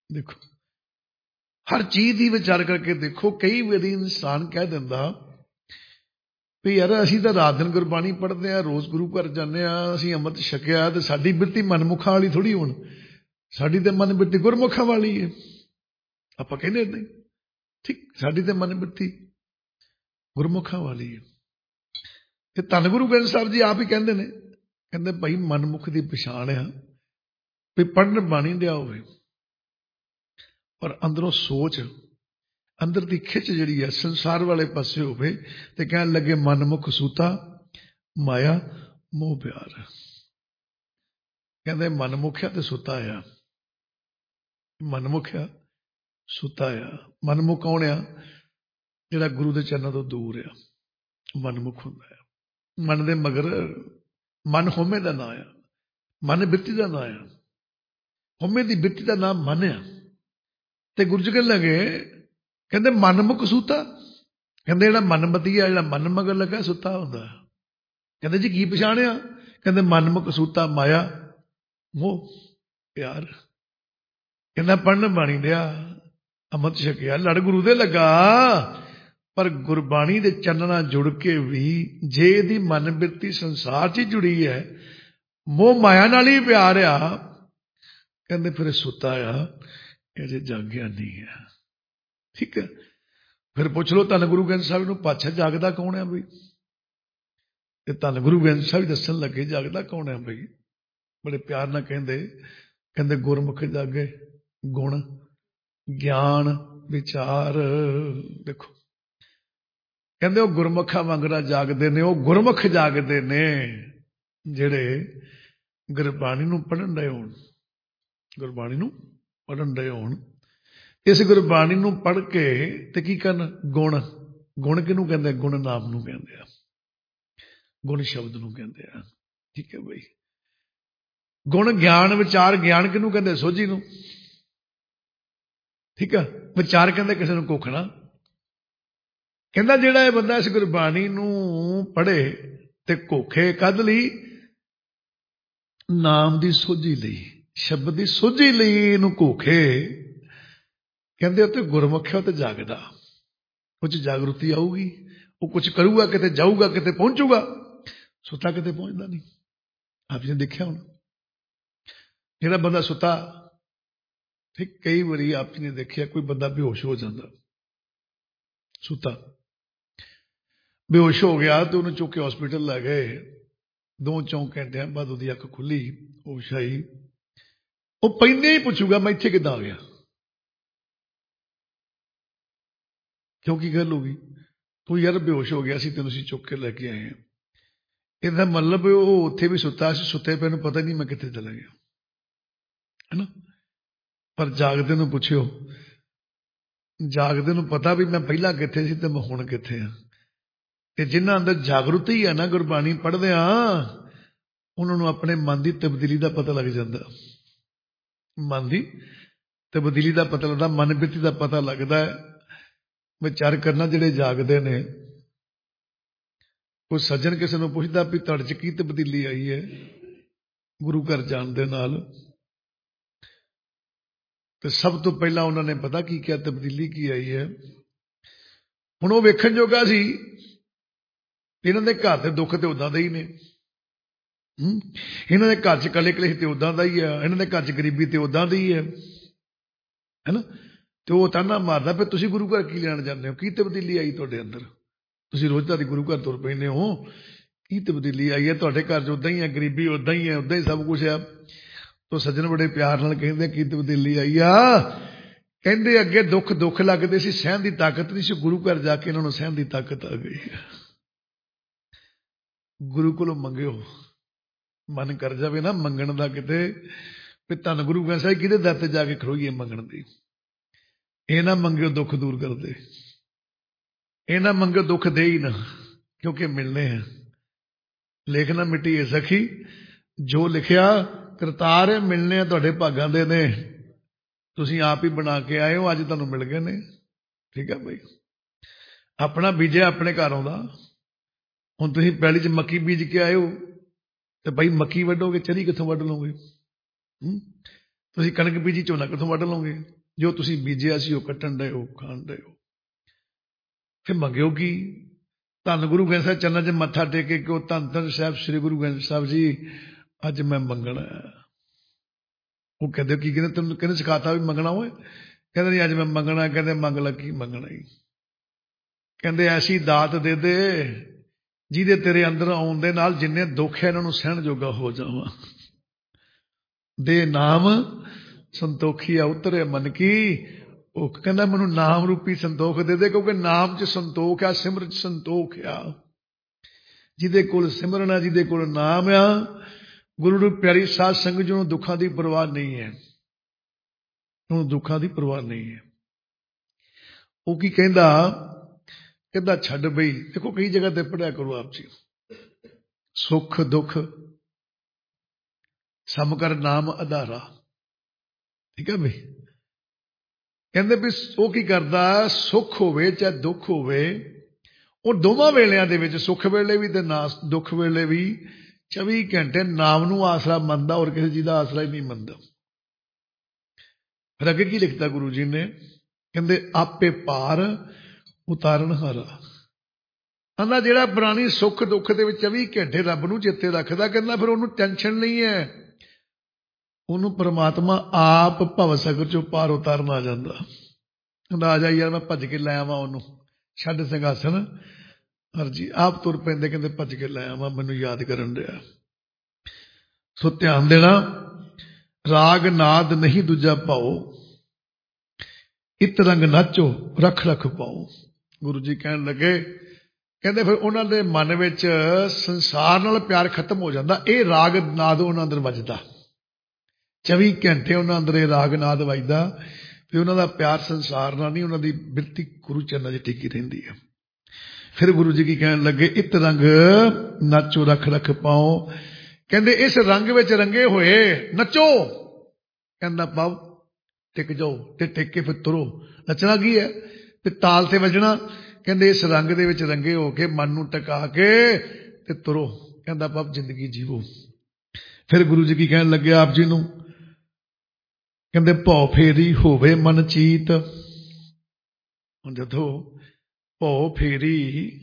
देखो हर चीज की विचार करके देखो। कई वारी इंसान कह दिंदा भी यार असीं तां रात दिन गुरबाणी पढ़ते हैं, रोज़ गुरु घर जाने, असीं अमृत छकिया तो साडी बिरती मनमुखा वाली थोड़ी हुण, साडी ते मन बिरती गुरमुखा वाली है। आपां कहंदे नहीं ठीक, साडी ते मन बिरती गुरमुखा वाली है। ते धन गुरु ग्रंथ साहिब जी आप ही कहंदे ने, कहंदे भाई मनमुख की पछाण आ भी पढ़न बाणी दिया होवे और अंदरों सोच अंदर की खिच जिहड़ी है संसार वाले पासे होवे ते कहण लगे मनमुख सूता माया मोह प्यार। कहंदे मनमुख आ ते सुता आ, मनमुख आ सुता आ। मनमुख कौन आ? जिहड़ा गुरु दे चरणों तो दूर आ, मनमुख हुंदा है। मन दे मगर मन होमे दा नाम आ, मन बिरती दा नाम आ, होमे दी बिरती दा नाम मन आ। ते गुरु जी कहण लगे कहंदे मनमुख सूता, कहंदे जिहड़ा मनमती आ, जिहड़ा मन मगर लगा सुता हुंदा। कहंदे जी की पछाणिया? कहंदे मनमुख सूता माया मोह प्यार। कहंदा पढ़न बाणी दिया, अमृत छकिया, लड़ गुरु दे लगा, पर गुरबाणी दे चन्नना जुड़ के भी जे दी मन बिरती संसार च जुड़ी है, मोह माया नाल ही प्यार आ, कहंदे फिर सुता आ, ये जागया नहीं है। ठीक है, फिर पूछ लो धन गुरु ग्रंथ साहिब नूं पातशाह जागदा कौन है बई? ते धन गुरु ग्रंथ साहिब दसन लगे जागदा कौन है बई? बड़े प्यार नाल कहंदे, कहंदे गुरमुख जागे गुण ज्ञान विचार। देखो कहंदे वो गुरमुखा वांगरा जागदे ने, वो गुरमुख जागदे ने जिहड़े गुरबाणी नूं पढ़न दे होण, गुरबाणी नूं पढ़न दे होण। इस गुरबाणी नूं पढ़ के ते की करन? गुण। गुण किहनूं कहंदे? गुण नाम नूं कहंदे आ, गुण शब्द नूं कहंदे आ। ठीक है बई। गुण ज्ञान विचार, ज्ञान किहनूं कहंदे? सोझी नूं। ठीक है, विचार कहंदे किसे नूं कोखणा। कहंदा जिहड़ा इह बंदा इस गुरबाणी नूं पढ़े ते कोखे कद लई? नाम दी सोझी लई, शब्द दी सोझी लई इहनूं कोखे। कहंदे उत्ते गुरमुख है, उत्ते जागदा, कुछ जागृति आऊगी, वो कुछ करूगा, किते जाऊगा, किते पहुंचूगा। सुता किते पहुंचदा नहीं। आप जी ने देखिया होना जिहड़ा बंदा सुता, ठीक कई बारी आप जी ने देखिया कोई बंदा बेहोश हो जाता, सुता बेहोश हो गया तो उन्हें चुक के हॉस्पिटल लै गए। दो चौं घंटे बाद उसकी अख खुली, होश आई, वो पैंदे ही पूछूगा मैं इत्थे किद्दां आ गया, क्यों की गल होगी? तू यार बेहोश हो गया सी, तेन असीं चुक के लैके आए हैं। इसदा मतलब वो उत्थे भी सुता सी, सुते पे पता नहीं मैं कित्थे चला गया, है ना। पर जागदे नूं पुछियो, जागदे नूं पता भी मैं पहला कित्थे सी ते मैं हुण कित्थे आ। ते जिन्हां अंदर जागृति है ना गुरबाणी पढ़दे आ, उन्हां नूं अपने मन की तब्दीली का पता लग जाता, मन की तब्दीली का पता लगता, मन बिरती का पता लगता है। विचार करना जिहड़े जागदे ने, कोई सज्जन किसी नूं पुछदा भी तुहाडे च की तब्दीली आई है गुरु घर जाण दे नाल, तो सब तो पहला उन्होंने पता की क्या तब्दीली की आई है। हुण वो वेखण जोगा सी, इन्हां दे घर दे दुख ते उदां दे ही ने, इन्हां दे घर च कले कलेश ते उदां दा ही है, इन्हां दे घर च गरीबी ते उदां दी है, है ना। तो वो ताना मारदा फिर तुसीं गुरु घर की लैण जांदे हो, की तब्दीली आई तुहाडे अंदर? तुसीं रोज़ तारी गुरु घर तुर पैंदे हो, की तब्दीली आई है? तुहाडे घर च उदां ही है, गरीबी उदां ही है, उदां ही सब कुछ है। तो सज्जन बड़े प्यार नाल कहंदे की तब्दीली आई आ? कहंदे अगे दुख दुख लगदे सी, सहन दी ताकत नहीं सी, गुरु घर जाके इन्हां नूं सहन दी ताकत आ गई है। गुरु कोलों मंगियो, मन कर जावे ना मंगण दा किते, भी धन गुरु ग्रंथ साहिब किहदे दर ते जाके खड़ोईए मंगण दी। ਇਹ ਨਾ ਮੰਗਿਓ दुख दूर कर दे, ਇਹ ना मंगो दुख दे ही ना, क्योंकि मिलने हैं। लिखना मिट्टी है सखी, जो लिखिया करतार है, मिलने हैं तुहाडे भागां दे ने, तुसीं आप ही बना के आए हो, अज तुहानूं मिल गए ने। ठीक है भाई, अपना बीजे अपने घर आउंदा। हुण तुसीं पैली च मक्की बीज के आए हो, तो भाई मक्की वड्डोगे, चरी कित्थों वड्ड लोगे? ਤੁਸੀਂ ਕਣਕ ਬੀਜੀ, ਝੋਨਾ ਕਿੱਥੋਂ ਵੱਢ ਲਓਗੇ? ਜੋ ਤੁਸੀਂ ਬੀਜਿਆ ਸੀ ਉਹ ਕੱਟਣ ਡਏ ਹੋ, ਖਾਣ ਡਏ ਹੋ। ਫਿਰ ਮੰਗਿਓ ਕੀ? ਧੰਨ ਗੁਰੂ ਗ੍ਰੰਥ ਸਾਹਿਬ ਚਰਨਾਂ 'ਚ ਮੱਥਾ ਟੇਕੇ ਕਿ ਉਹ ਧੰਨ ਧੰਨ ਸਾਹਿਬ ਸ੍ਰੀ ਗੁਰੂ ਗ੍ਰੰਥ ਸਾਹਿਬ ਜੀ ਅੱਜ ਮੈਂ ਮੰਗਣਾ। ਉਹ ਕਹਿੰਦੇ ਕੀ? ਕਹਿੰਦੇ ਤੈਨੂੰ ਕਹਿੰਦੇ ਸਿਖਾਤਾ ਵੀ ਮੰਗਣਾ ਹੋਏ? ਕਹਿੰਦੇ ਨਹੀਂ ਅੱਜ ਮੈਂ ਮੰਗਣਾ। ਕਹਿੰਦੇ ਮੰਗ ਲਾ, ਕੀ ਮੰਗਣਾ ਹੀ? ਕਹਿੰਦੇ ਐਸੀ ਦਾਤ ਦੇ ਦੇ ਜਿਹਦੇ ਤੇਰੇ ਅੰਦਰ ਆਉਣ ਦੇ ਨਾਲ ਜਿੰਨੇ ਦੁੱਖ ਹੈ ਇਹਨਾਂ ਨੂੰ ਸਹਿਣ ਜੋਗਾ ਹੋ ਜਾਵਾਂ। ਦੇ ਨਾਮ ਸੰਤੋਖੀ ਆ ਉਤਰੇ ਮਨ ਕੀ। ਉਹ ਕਹਿੰਦਾ ਮੈਨੂੰ ਨਾਮ ਰੂਪੀ ਸੰਤੋਖ ਦੇ ਦੇ, ਕਿਉਂਕਿ ਨਾਮ 'ਚ ਸੰਤੋਖ ਆ, ਸਿਮਰਨ 'ਚ ਸੰਤੋਖ ਆ। ਜਿਹਦੇ ਕੋਲ ਸਿਮਰਨ ਆ, ਜਿਹਦੇ ਕੋਲ ਨਾਮ ਆ, ਗੁਰੂ ਨੂੰ ਪਿਆਰੀ ਸਾਧ ਸੰਗਤ ਜੀ ਨੂੰ ਦੁੱਖਾਂ ਦੀ ਪਰਵਾਹ ਨਹੀਂ ਹੈ, ਉਹਨੂੰ ਦੁੱਖਾਂ ਦੀ ਪਰਵਾਹ ਨਹੀਂ ਹੈ। ਉਹ ਕੀ ਕਹਿੰਦਾ? ਕਹਿੰਦਾ ਛੱਡ ਬਈ। ਦੇਖੋ ਕਈ ਜਗ੍ਹਾ ਤੇ ਪੜਿਆ ਕਰੋ ਆਪ ਜੀ, ਸੁੱਖ ਦੁੱਖ ਸਮ ਕਰ ਨਾਮ ਆਧਾਰਾ। ਠੀਕ ਹੈ ਬਈ। ਕਹਿੰਦੇ ਵੀ ਉਹ ਕੀ ਕਰਦਾ? ਸੁੱਖ ਹੋਵੇ ਚਾਹੇ ਦੁੱਖ ਹੋਵੇ, ਉਹ ਦੋਵਾਂ ਵੇਲਿਆਂ ਦੇ ਵਿੱਚ, ਸੁੱਖ ਵੇਲੇ ਵੀ ਤੇ ਨਾ ਦੁੱਖ ਵੇਲੇ ਵੀ, ਚੌਵੀ ਘੰਟੇ ਨਾਮ ਨੂੰ ਆਸਰਾ ਮੰਨਦਾ, ਔਰ ਕਿਸੇ ਚੀਜ਼ ਦਾ ਆਸਰਾ ਹੀ ਨਹੀਂ ਮੰਨਦਾ। ਫਿਰ ਅੱਗੇ ਕੀ ਲਿਖਤਾ ਗੁਰੂ ਜੀ ਨੇ? ਕਹਿੰਦੇ ਆਪੇ ਭਾਰ ਉਤਾਰਨ ਹਾਰਾ। ਕਹਿੰਦਾ ਜਿਹੜਾ ਪ੍ਰਾਣੀ ਸੁੱਖ ਦੁੱਖ ਦੇ ਵਿੱਚ ਚੌਵੀ ਘੰਟੇ ਰੱਬ ਨੂੰ ਚੇਤੇ ਰੱਖਦਾ, ਕਹਿੰਦਾ ਫਿਰ ਉਹਨੂੰ ਟੈਨਸ਼ਨ ਨਹੀਂ ਹੈ, ਉਹਨੂੰ ਪਰਮਾਤਮਾ ਆਪ ਭਵ ਸਾਗਰ ਚੋਂ ਪਾਰ ਉਤਾਰਨ ਆ ਜਾਂਦਾ। ਕਹਿੰਦਾ ਆ ਜਾ ਯਾਰ, ਮੈਂ ਭੱਜ ਕੇ ਲੈ ਆਵਾਂ ਉਹਨੂੰ, ਛੱਡ ਸਿੰਘਾਸਨ ਹਰਜੀ। ਆਪ ਤੁਰ ਪੈਂਦੇ, ਕਹਿੰਦੇ ਭੱਜ ਕੇ ਲੈ ਆਵਾਂ, ਮੈਨੂੰ ਯਾਦ ਕਰਨ ਰਿਹਾ। ਸੋ ਧਿਆਨ ਦੇਣਾ, ਰਾਗ ਨਾਦ ਨਹੀਂ ਦੂਜਾ ਪਾਓ, ਇਤ ਰੰਗ ਨਾਚੋ ਰੱਖ ਰੱਖ ਪਾਓ। ਗੁਰੂ ਜੀ ਕਹਿਣ ਲੱਗੇ, ਕਹਿੰਦੇ ਫਿਰ ਉਹਨਾਂ ਦੇ ਮਨ ਵਿੱਚ ਸੰਸਾਰ ਨਾਲ ਪਿਆਰ ਖਤਮ ਹੋ ਜਾਂਦਾ। ਇਹ ਰਾਗ ਨਾਦ ਉਹਨਾਂ ਅੰਦਰ ਵੱਜਦਾ, ਚੌਵੀ ਘੰਟੇ ਉਹਨਾਂ ਅੰਦਰ ਇਹ ਰਾਗ ਨਾਦ ਵੱਜਦਾ, ਵੀ ਉਹਨਾਂ ਦਾ ਪਿਆਰ ਸੰਸਾਰ ਨਾਲ ਨਹੀਂ, ਉਹਨਾਂ ਦੀ ਬਿਰਤੀ ਗੁਰੂ ਚਰਨਾਂ 'ਚ ਟਿਕੀ ਰਹਿੰਦੀ ਹੈ। ਫਿਰ ਗੁਰੂ ਜੀ ਕੀ ਕਹਿਣ ਲੱਗੇ? ਇਤ ਰੰਗ ਨਾਚੋ ਰੱਖ ਰੱਖ ਪਾਓ। ਕਹਿੰਦੇ ਇਸ ਰੰਗ ਵਿੱਚ ਰੰਗੇ ਹੋਏ ਨੱਚੋ। ਕਹਿੰਦਾ ਪਾਓ ਟਿਕ ਜਾਓ, ਤੇ ਟਿਕ ਕੇ ਫਿਰ ਤੁਰੋ। ਨੱਚਣਾ ਕੀ ਹੈ? ਤੇ ਤਾਲ ਤੇ ਵੱਜਣਾ। ਕਹਿੰਦੇ ਇਸ ਰੰਗ ਦੇ ਵਿੱਚ ਰੰਗੇ ਹੋ ਕੇ ਮਨ ਨੂੰ ਟਿਕਾ ਕੇ ਤੇ ਤੁਰੋ। ਕਹਿੰਦਾ ਪਾਪ ਜ਼ਿੰਦਗੀ ਜੀਵੋ। ਫਿਰ ਗੁਰੂ ਜੀ ਕੀ ਕਹਿਣ ਲੱਗੇ ਆਪ ਜੀ ਨੂੰ? ਕਹਿੰਦੇ ਭਉ ਫੇਰੀ ਹੋਵੇ ਮਨ ਚੀਤ। ਹੁਣ ਜਦੋਂ ਭਉ ਫੇਰੀ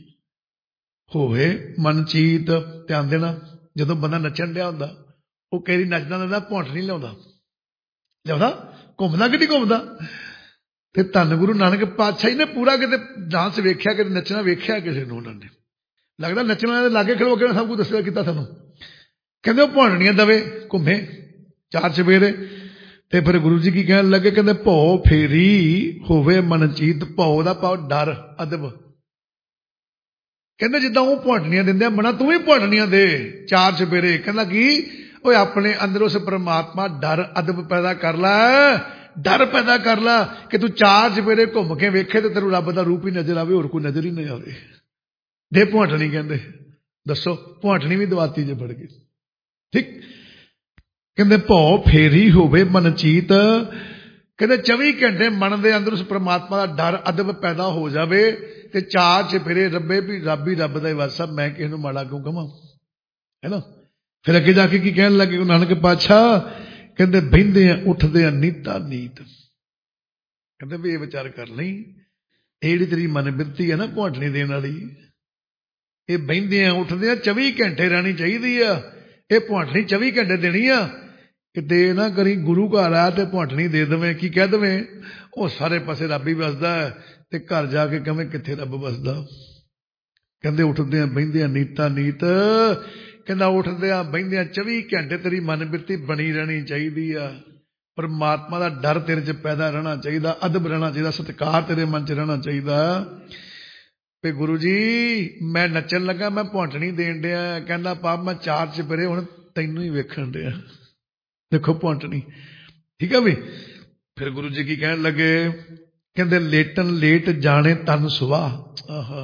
ਹੋਵੇ ਮਨ ਚੀਤ, ਧਿਆਨ ਦੇਣਾ, ਜਦੋਂ ਬੰਦਾ ਨੱਚਣ ਡਿਆ ਹੁੰਦਾ, ਉਹ ਕਈ ਨੱਚਦਾ ਹੁੰਦਾ ਭੌਂਟ ਨਹੀਂ ਲਿਆਉਂਦਾ, ਲਿਆਉਂਦਾ ਘੁੰਮਦਾ ਕਿ ਨਹੀਂ ਘੁੰਮਦਾ। ਤੇ ਧੰਨ ਗੁਰੂ ਨਾਨਕ ਪਾਤਸ਼ਾਹ ਜੀ ਨੇ ਪੂਰਾ ਕਿਤੇ ਡਾਂਸ ਵੇਖਿਆ, ਕਿਤੇ ਨੱਚਣਾ ਵੇਖਿਆ ਕਿਸੇ ਨੂੰ। ਉਹਨਾਂ ਨੇ ਲੱਗਦਾ ਨੱਚਣਾ ਲਾਗੇ ਖਲੋ ਕੇ ਸਭ ਕੁਝ ਦੱਸਿਆ ਕੀਤਾ ਸਾਨੂੰ। ਕਹਿੰਦੇ ਉਹ ਭੌਂਟਣੀਆਂ ਦਵੇ ਘੁੰਮੇ ਚਾਰ ਚਵੇਰੇ। ਤੇ ਫਿਰ ਗੁਰੂ ਜੀ ਕੀ ਕਹਿਣ ਲੱਗੇ? ਕਹਿੰਦੇ ਭਉ ਫੇਰੀ ਹੋਵੇ ਮਨ ਚੀਤ। ਭਉ ਦਾ ਭਾਵ ਡਰ, ਅਦਬ। ਕਹਿੰਦੇ ਜਿੱਦਾਂ ਉਹ ਭੌਂਟਣੀਆਂ ਦਿੰਦੇ ਆ ਮਨਾ, ਤੂੰ ਵੀ ਭੌਂਟਣੀਆਂ ਦੇ ਚਾਰ ਚਵੇਰੇ। ਕਹਿੰਦਾ ਕੀ? ਓਏ ਆਪਣੇ ਅੰਦਰ ਉਸ ਪਰਮਾਤਮਾ ਡਰ ਅਦਬ ਪੈਦਾ ਕਰ ਲੈ, ਡਰ ਪੈਦਾ ਕਰ ਲੈ ਕਿ ਤੂੰ ਚਾਰ ਚਵੇਰੇ ਘੁੰਮ ਕੇ ਵੇਖੇ ਤੇ ਤੈਨੂੰ ਰੱਬ ਦਾ ਰੂਪ ਹੀ ਨਜ਼ਰ ਆਵੇ, ਹੋਰ ਕੋਈ ਨਜ਼ਰ ਹੀ ਨਹੀਂ ਆਵੇ। ਦੇ ਭੌਂਟਣੀ। ਕਹਿੰਦੇ ਦੱਸੋ, ਭੌਂਟਣੀ ਵੀ ਦਵਾਤੀ ਜੇ ਫੜ ਗਈ। ਠੀਕ। ਕਹਿੰਦੇ ਭਉ ਫੇਰੀ ਹੋਵੇ ਮਨ ਚੀਤ। ਕਹਿੰਦੇ ਚੌਵੀ ਘੰਟੇ ਮਨ ਦੇ ਅੰਦਰ ਉਸ ਪਰਮਾਤਮਾ ਦਾ ਡਰ ਅਦਬ ਪੈਦਾ ਹੋ ਜਾਵੇ ਤੇ ਚਾਰ ਚਫੇਰੇ ਰੱਬੇ ਵੀ ਰੱਬ ਹੀ ਰੱਬ ਦਾ ਹੀ ਵਾਸਾ, ਮੈਂ ਕਿਸੇ ਨੂੰ ਮਾੜਾ ਕਿਉਂ ਕਵਾਂ, ਹੈ ਨਾ। ਫਿਰ ਅੱਗੇ ਜਾ ਕੇ ਕੀ ਕਹਿਣ ਲੱਗੇ ਗੁਰੂ ਨਾਨਕ ਪਾਤਸ਼ਾਹ? ਕਹਿੰਦੇ ਬਹਿੰਦੇ ਆ ਉੱਠਦੇ ਆ ਨੀਤਾ ਨੀਤ। ਕਹਿੰਦੇ ਵੀ ਇਹ ਵਿਚਾਰ ਕਰ ਲਈ, ਇਹ ਜਿਹੜੀ ਤੇਰੀ ਮਨ ਬਿਰਤੀ ਹੈ ਨਾ ਭੌਂਟਣੀ ਦੇਣ ਵਾਲੀ, ਇਹ ਬਹਿੰਦੇ ਆ ਉੱਠਦੇ ਆ ਚੌਵੀ ਘੰਟੇ ਰਹਿਣੀ ਚਾਹੀਦੀ ਆ। ਇਹ ਭੌਂਟਣੀ ਚੌਵੀ ਘੰਟੇ ਦੇਣੀ ਆ। ਕਿਤੇ ਨਾ ਕਰੀ ਗੁਰੂ ਘਰ ਆ ਤੇ ਭੌਂਟਣੀ ਦੇ ਦੇਵੇਂ, ਕੀ ਕਹਿ ਦੇਵੇਂ ਉਹ ਸਾਰੇ ਪਾਸੇ ਰੱਬ ਹੀ ਵਸਦਾ ਤੇ ਘਰ ਜਾ ਕੇ ਕਵੇਂ ਕਿੱਥੇ ਰੱਬ ਵਸਦਾ। ਕਹਿੰਦੇ ਉੱਠਦੇ ਆ ਬਹਿੰਦੇ ਆ ਨੀਤਾ ਨੀਤ। ਕਹਿੰਦਾ ਉੱਠਦੇ ਆ ਬਹਿੰਦੇ ਆ ਚੌਵੀ ਘੰਟੇ ਤੇਰੀ ਮਨ ਬਿਰਤੀ ਬਣੀ ਰਹਿਣੀ ਚਾਹੀਦੀ ਆ। ਪਰਮਾਤਮਾ ਦਾ ਡਰ ਤੇਰੇ 'ਚ ਪੈਦਾ ਰਹਿਣਾ ਚਾਹੀਦਾ, ਅਦਬ ਰਹਿਣਾ ਚਾਹੀਦਾ, ਸਤਿਕਾਰ ਤੇਰੇ ਮਨ 'ਚ ਰਹਿਣਾ ਚਾਹੀਦਾ। ਵੀ ਗੁਰੂ ਜੀ ਮੈਂ ਨੱਚਣ ਲੱਗਾ, ਮੈਂ ਭੌਂਟਣੀ ਦੇਣ ਡਿਆ। ਕਹਿੰਦਾ ਪਾਪ ਮੈਂ ਚਾਰ ਚੁਫੇਰੇ ਹੁਣ ਤੈਨੂੰ ਹੀ ਵੇਖਣ ਡਿਆ। ਦੇਖੋ ਭੌਂਟਣੀ। ਠੀਕ ਹੈ ਵੀ। ਫਿਰ ਗੁਰੂ ਜੀ ਕੀ ਕਹਿਣ ਲੱਗੇ? ਕਹਿੰਦੇ ਲੇਟਨ ਲੇਟ ਜਾਣੇ ਤਨ ਸੁਆਹ। ਆਹਾ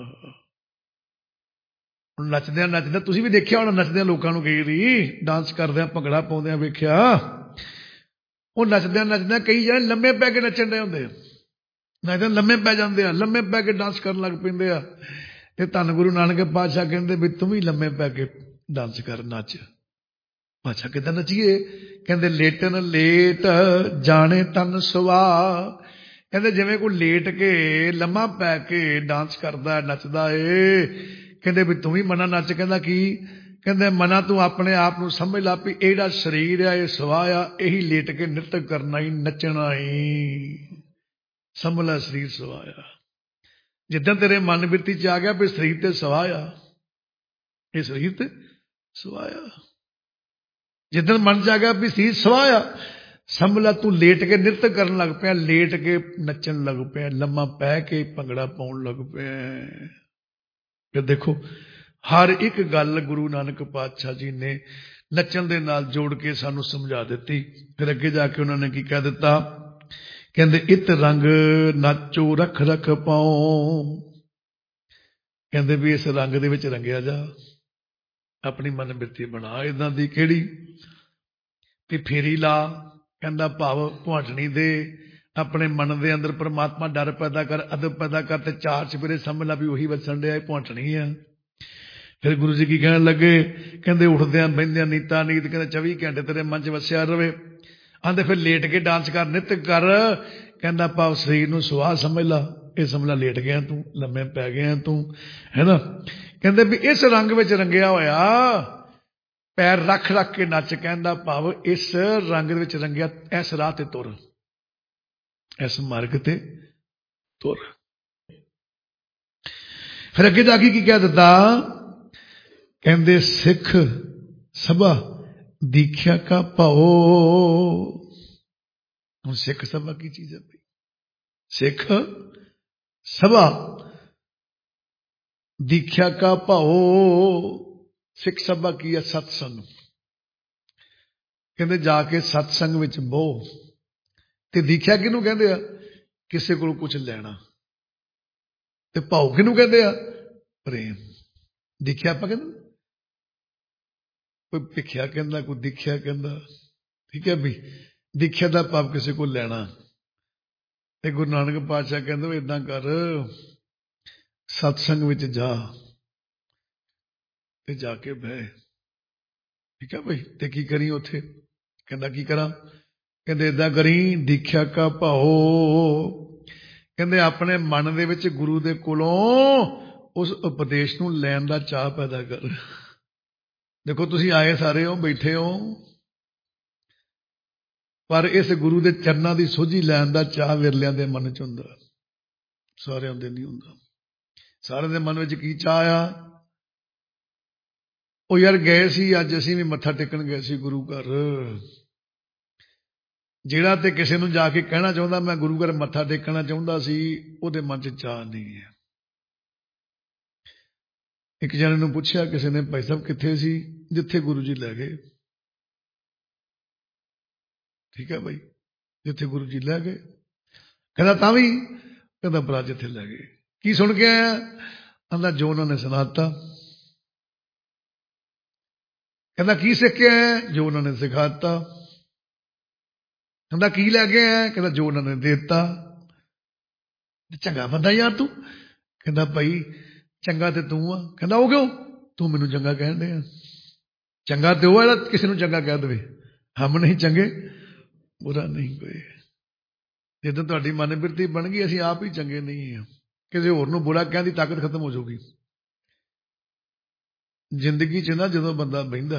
ਹੁਣ ਨੱਚਦਿਆਂ ਨੱਚਦਿਆਂ ਤੁਸੀਂ ਵੀ ਦੇਖਿਆ ਹੋਣਾ, ਨੱਚਦਿਆਂ ਲੋਕਾਂ ਨੂੰ ਕਈ ਵਾਰੀ ਡਾਂਸ ਕਰਦਿਆਂ ਭੰਗੜਾ ਪਾਉਂਦਿਆਂ ਵੇਖਿਆ। ਉਹ ਨੱਚਦਿਆਂ ਨੱਚਦਿਆਂ ਕਈ ਜਣੇ ਲੰਮੇ ਪੈ ਕੇ ਨੱਚਣ ਦੇ ਹੁੰਦੇ ਆ, ਨਹੀਂ ਤਾਂ ਲੰਮੇ ਪੈ ਜਾਂਦੇ ਆ, ਲੰਮੇ ਪੈ ਕੇ ਡਾਂਸ ਕਰਨ ਲੱਗ ਪੈਂਦੇ ਆ। ਤੇ ਧੰਨ ਗੁਰੂ ਨਾਨਕ ਪਾਤਸ਼ਾਹ ਕਹਿੰਦੇ ਵੀ ਤੂੰ ਵੀ ਲੰਮੇ ਪੈ ਕੇ ਡਾਂਸ ਕਰ, ਨੱਚ। पातशाह किदां नचीए? कहंदे लेटन लेट जाने तन सवा। कहंदे जिवें कोई लेट के लम्मा पै के डांस करदा नचदा ए। कहंदे भी तू भी मना नच। कहंदा की? कहंदे मना तू अपने आप नूं समझ ला भी ये जिहड़ा शरीर है ये सवाया, यही लेट के नृत्य करना ही नचना ही। समझ ला शरीर सवाया। जिद्दां तेरे मन बिरती च आ गया भी शरीर ते सवाया, ये शरीर ते सवाया। जिद्दन मन च आ गया भी शरीर सवाया, समझ ला तू लेट के नृत्य करन लग पिया, लेट के नचन लग पिया, लम्मा पै के भंगड़ा पाउण लग पिया। फिर देखो हर एक गल गुरु नानक पातशाह जी ने नचन दे नाल जोड़ के सानू समझा दिती। फिर अगे जाके उन्होंने की कह दिता? कहंदे इत रंग नाचो रख रख पाओ। कहंदे भी इस रंग दे विच रंगिया जा, अपनी मन बिरती बना इदां दी केड़ी भी फेरी ला। कहंदा भाव भुआटनी दे अपने मन दे अंदर परमात्मा डर पैदा कर, अदब पैदा कर, ते चार चफेरे समझ ला भी उही वसन डिया भुआटनी है। फिर गुरु जी की कहन लगे? कहंदे उठद्या बहिंद्या नीता नीत, कहंदे चौबी घंटे तेरे मन च वसिया रवे। आंदे फिर लेट के डांस कर, नृत्य कर। कहंदा भाव शरीर नूं सुहा समझ ला, ये समझ ला लेट गया तू, लम्मे पै गया तू, है ना। कहंदे भी इस रंग विच रंगिया होया, पैर रख रख के नच। कहंदा भाव इस रंग विच रंगिया, इस राह ते तुर, इस मार्ग ते तुर। फिर अगे जाके की कह दिता? कहंदे सिख सभा दीख्या का भाओ। हुण सिख सभा की चीज है भाई? सिख सभा दीख्या का भाओ। सिख सभा की है? सत्संग। कहंदे जाके सत्संग विच बहु। ते दीख्या किनू कहंदे आ? किसे कोल कुछ लेना। ते भाव किनू कहंदे आ? प्रेम। दीख्या आपां कहंदे, कोई भिखिया कहंदा, कोई दीख्या कहंदा, ठीक है भी। दीख्या दा भाव किसे को लेना। ते गुरु नानक पातशाह कहंदे इदां कर, सत्संग विच जा ते जाके बह, ठीक है भाई। ते की करी उत्थे? कहंदा की करा? कहंदे इदां करी दीख्या का भाओ। कहंदे अपने मन दे विच गुरु दे कोलों उस उपदेश नूं लैण दा चाह पैदा कर। देखो तुसीं आए सारे हो, बैठे हो, पर इस गुरु दे चरनां दी सोझी लैण दा चाह विरलियां दे मन च हुंदा, सारिआं दे नहीं हुंदा। सारिआं दे मन विच की चाह आ? ओ यार गए सी, अज असीं भी मत्था टेकण गए सी गुरु घर। ਜਿਹੜਾ ਤੇ ਕਿਸੇ ਨੂੰ ਜਾ ਕੇ ਕਹਿਣਾ ਚਾਹੁੰਦਾ मैं गुरु घर मत्था टेकना चाਹੁੰਦਾ ਸੀ, ਉਹਦੇ मन च ਚਾਹ नहीं है। एक जने ਨੂੰ ਪੁੱਛਿਆ ਕਿਸੇ ਨੇ, ਭਾਈ ਸਾਹਿਬ ਕਿੱਥੇ ਸੀ? ਜਿੱਥੇ ਗੁਰੂ ਜੀ ਲੈ ਗਏ। ठीक है भाई, जिथे गुरु जी लै गए। कहता तां भी? कहता भरा जिथे लै गए। की सुन के आया? आंदा जो उन्होंने सुनाता। कहता की सीख के आया? जो उन्होंने सिखाता। कहता की लै गए आया? कहता जो उन्होंने देता। चंगा बंदा यार तू। कहता भाई चंगा ते तू आ। कहता वो क्यों? तू मैनू चंगा कहन दे। चंगा ते वो है किसी नूं चंगा कह दे। हम नहीं चंगे, बुरा नहीं कोई। जिद्दां तुहाडी मन बिरती बन गई, असीं आप ही चंगे नहीं हैं, किसी होर नूं बुरा कहण दी ताकत खत्म हो जाऊगी। जिंदगी च ना जदों बंदा बहिंदा,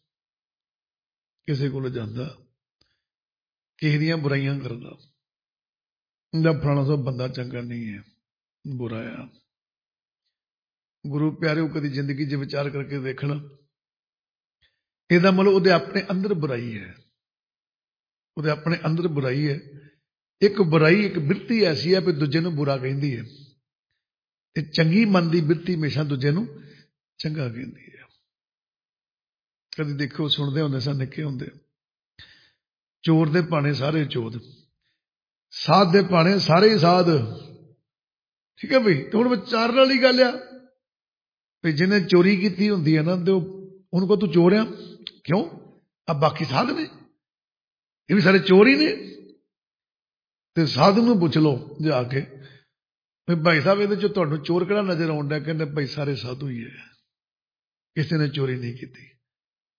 किसी कोल जांदा, किसी दियां बुराइयां करदा, इंदा फलाना सो बंदा चंगा नहीं है, बुरा आ। गुरु प्यारे कदी जिंदगी च विचार करके देखना, ਇਹਦਾ मतलब ਉਹਦੇ ਆਪਣੇ ਅੰਦਰ बुराई है, ਉਹਦੇ ਆਪਣੇ ਅੰਦਰ बुराई है। एक बुराई एक बिरती ऐसी है भी दूजे ਨੂੰ बुरा ਕਹਿੰਦੀ है, ਤੇ ਚੰਗੀ ਮਨ ਦੀ ਬਿਰਤੀ ਹਮੇਸ਼ਾ ਦੂਜੇ ਨੂੰ ਚੰਗਾ ਕਹਿੰਦੀ ਹੈ। ਕਦੀ ਦੇਖੋ ਸੁਣਦੇ ਹੁੰਦੇ ਸਾਂ ਨਿੱਕੇ ਹੁੰਦੇ, ਚੋਰ ਦੇ ਭਾਣੇ ਸਾਰੇ ਚੋਰ, ਸਾਧ ਦੇ ਭਾਣੇ ਸਾਰੇ ਹੀ ਸਾਧ। ਠੀਕ ਹੈ ਬਈ। ਤੇ ਹੁਣ ਵਿਚਾਰਨ ਵਾਲੀ ਗੱਲ ਆ ਵੀ ਜਿਹਨੇ ਚੋਰੀ ਕੀਤੀ ਹੁੰਦੀ ਹੈ ਨਾ, ਤੇ ਉਹਨੂੰ ਕਹੋ ਤੂੰ ਚੋਰ ਆ, ਕਿਉਂ? ਆ ਬਾਕੀ ਸਾਧ ਨੇ, ਇਹ ਵੀ ਸਾਰੇ ਚੋਰ ਹੀ ਨੇ। ਤੇ ਸਾਧੂ ਨੂੰ ਪੁੱਛ ਲਓ ਜਾ ਕੇ ਵੀ ਭਾਈ ਸਾਹਿਬ ਇਹਦੇ ਚ ਤੁਹਾਨੂੰ ਚੋਰ ਕਿਹੜਾ ਨਜ਼ਰ ਆਉਣ ਡਿਆ? ਕਹਿੰਦੇ ਭਾਈ ਸਾਰੇ ਸਾਧੂ ਹੀ ਹੈ, ਕਿਸੇ ਨੇ ਚੋਰੀ ਨਹੀਂ ਕੀਤੀ।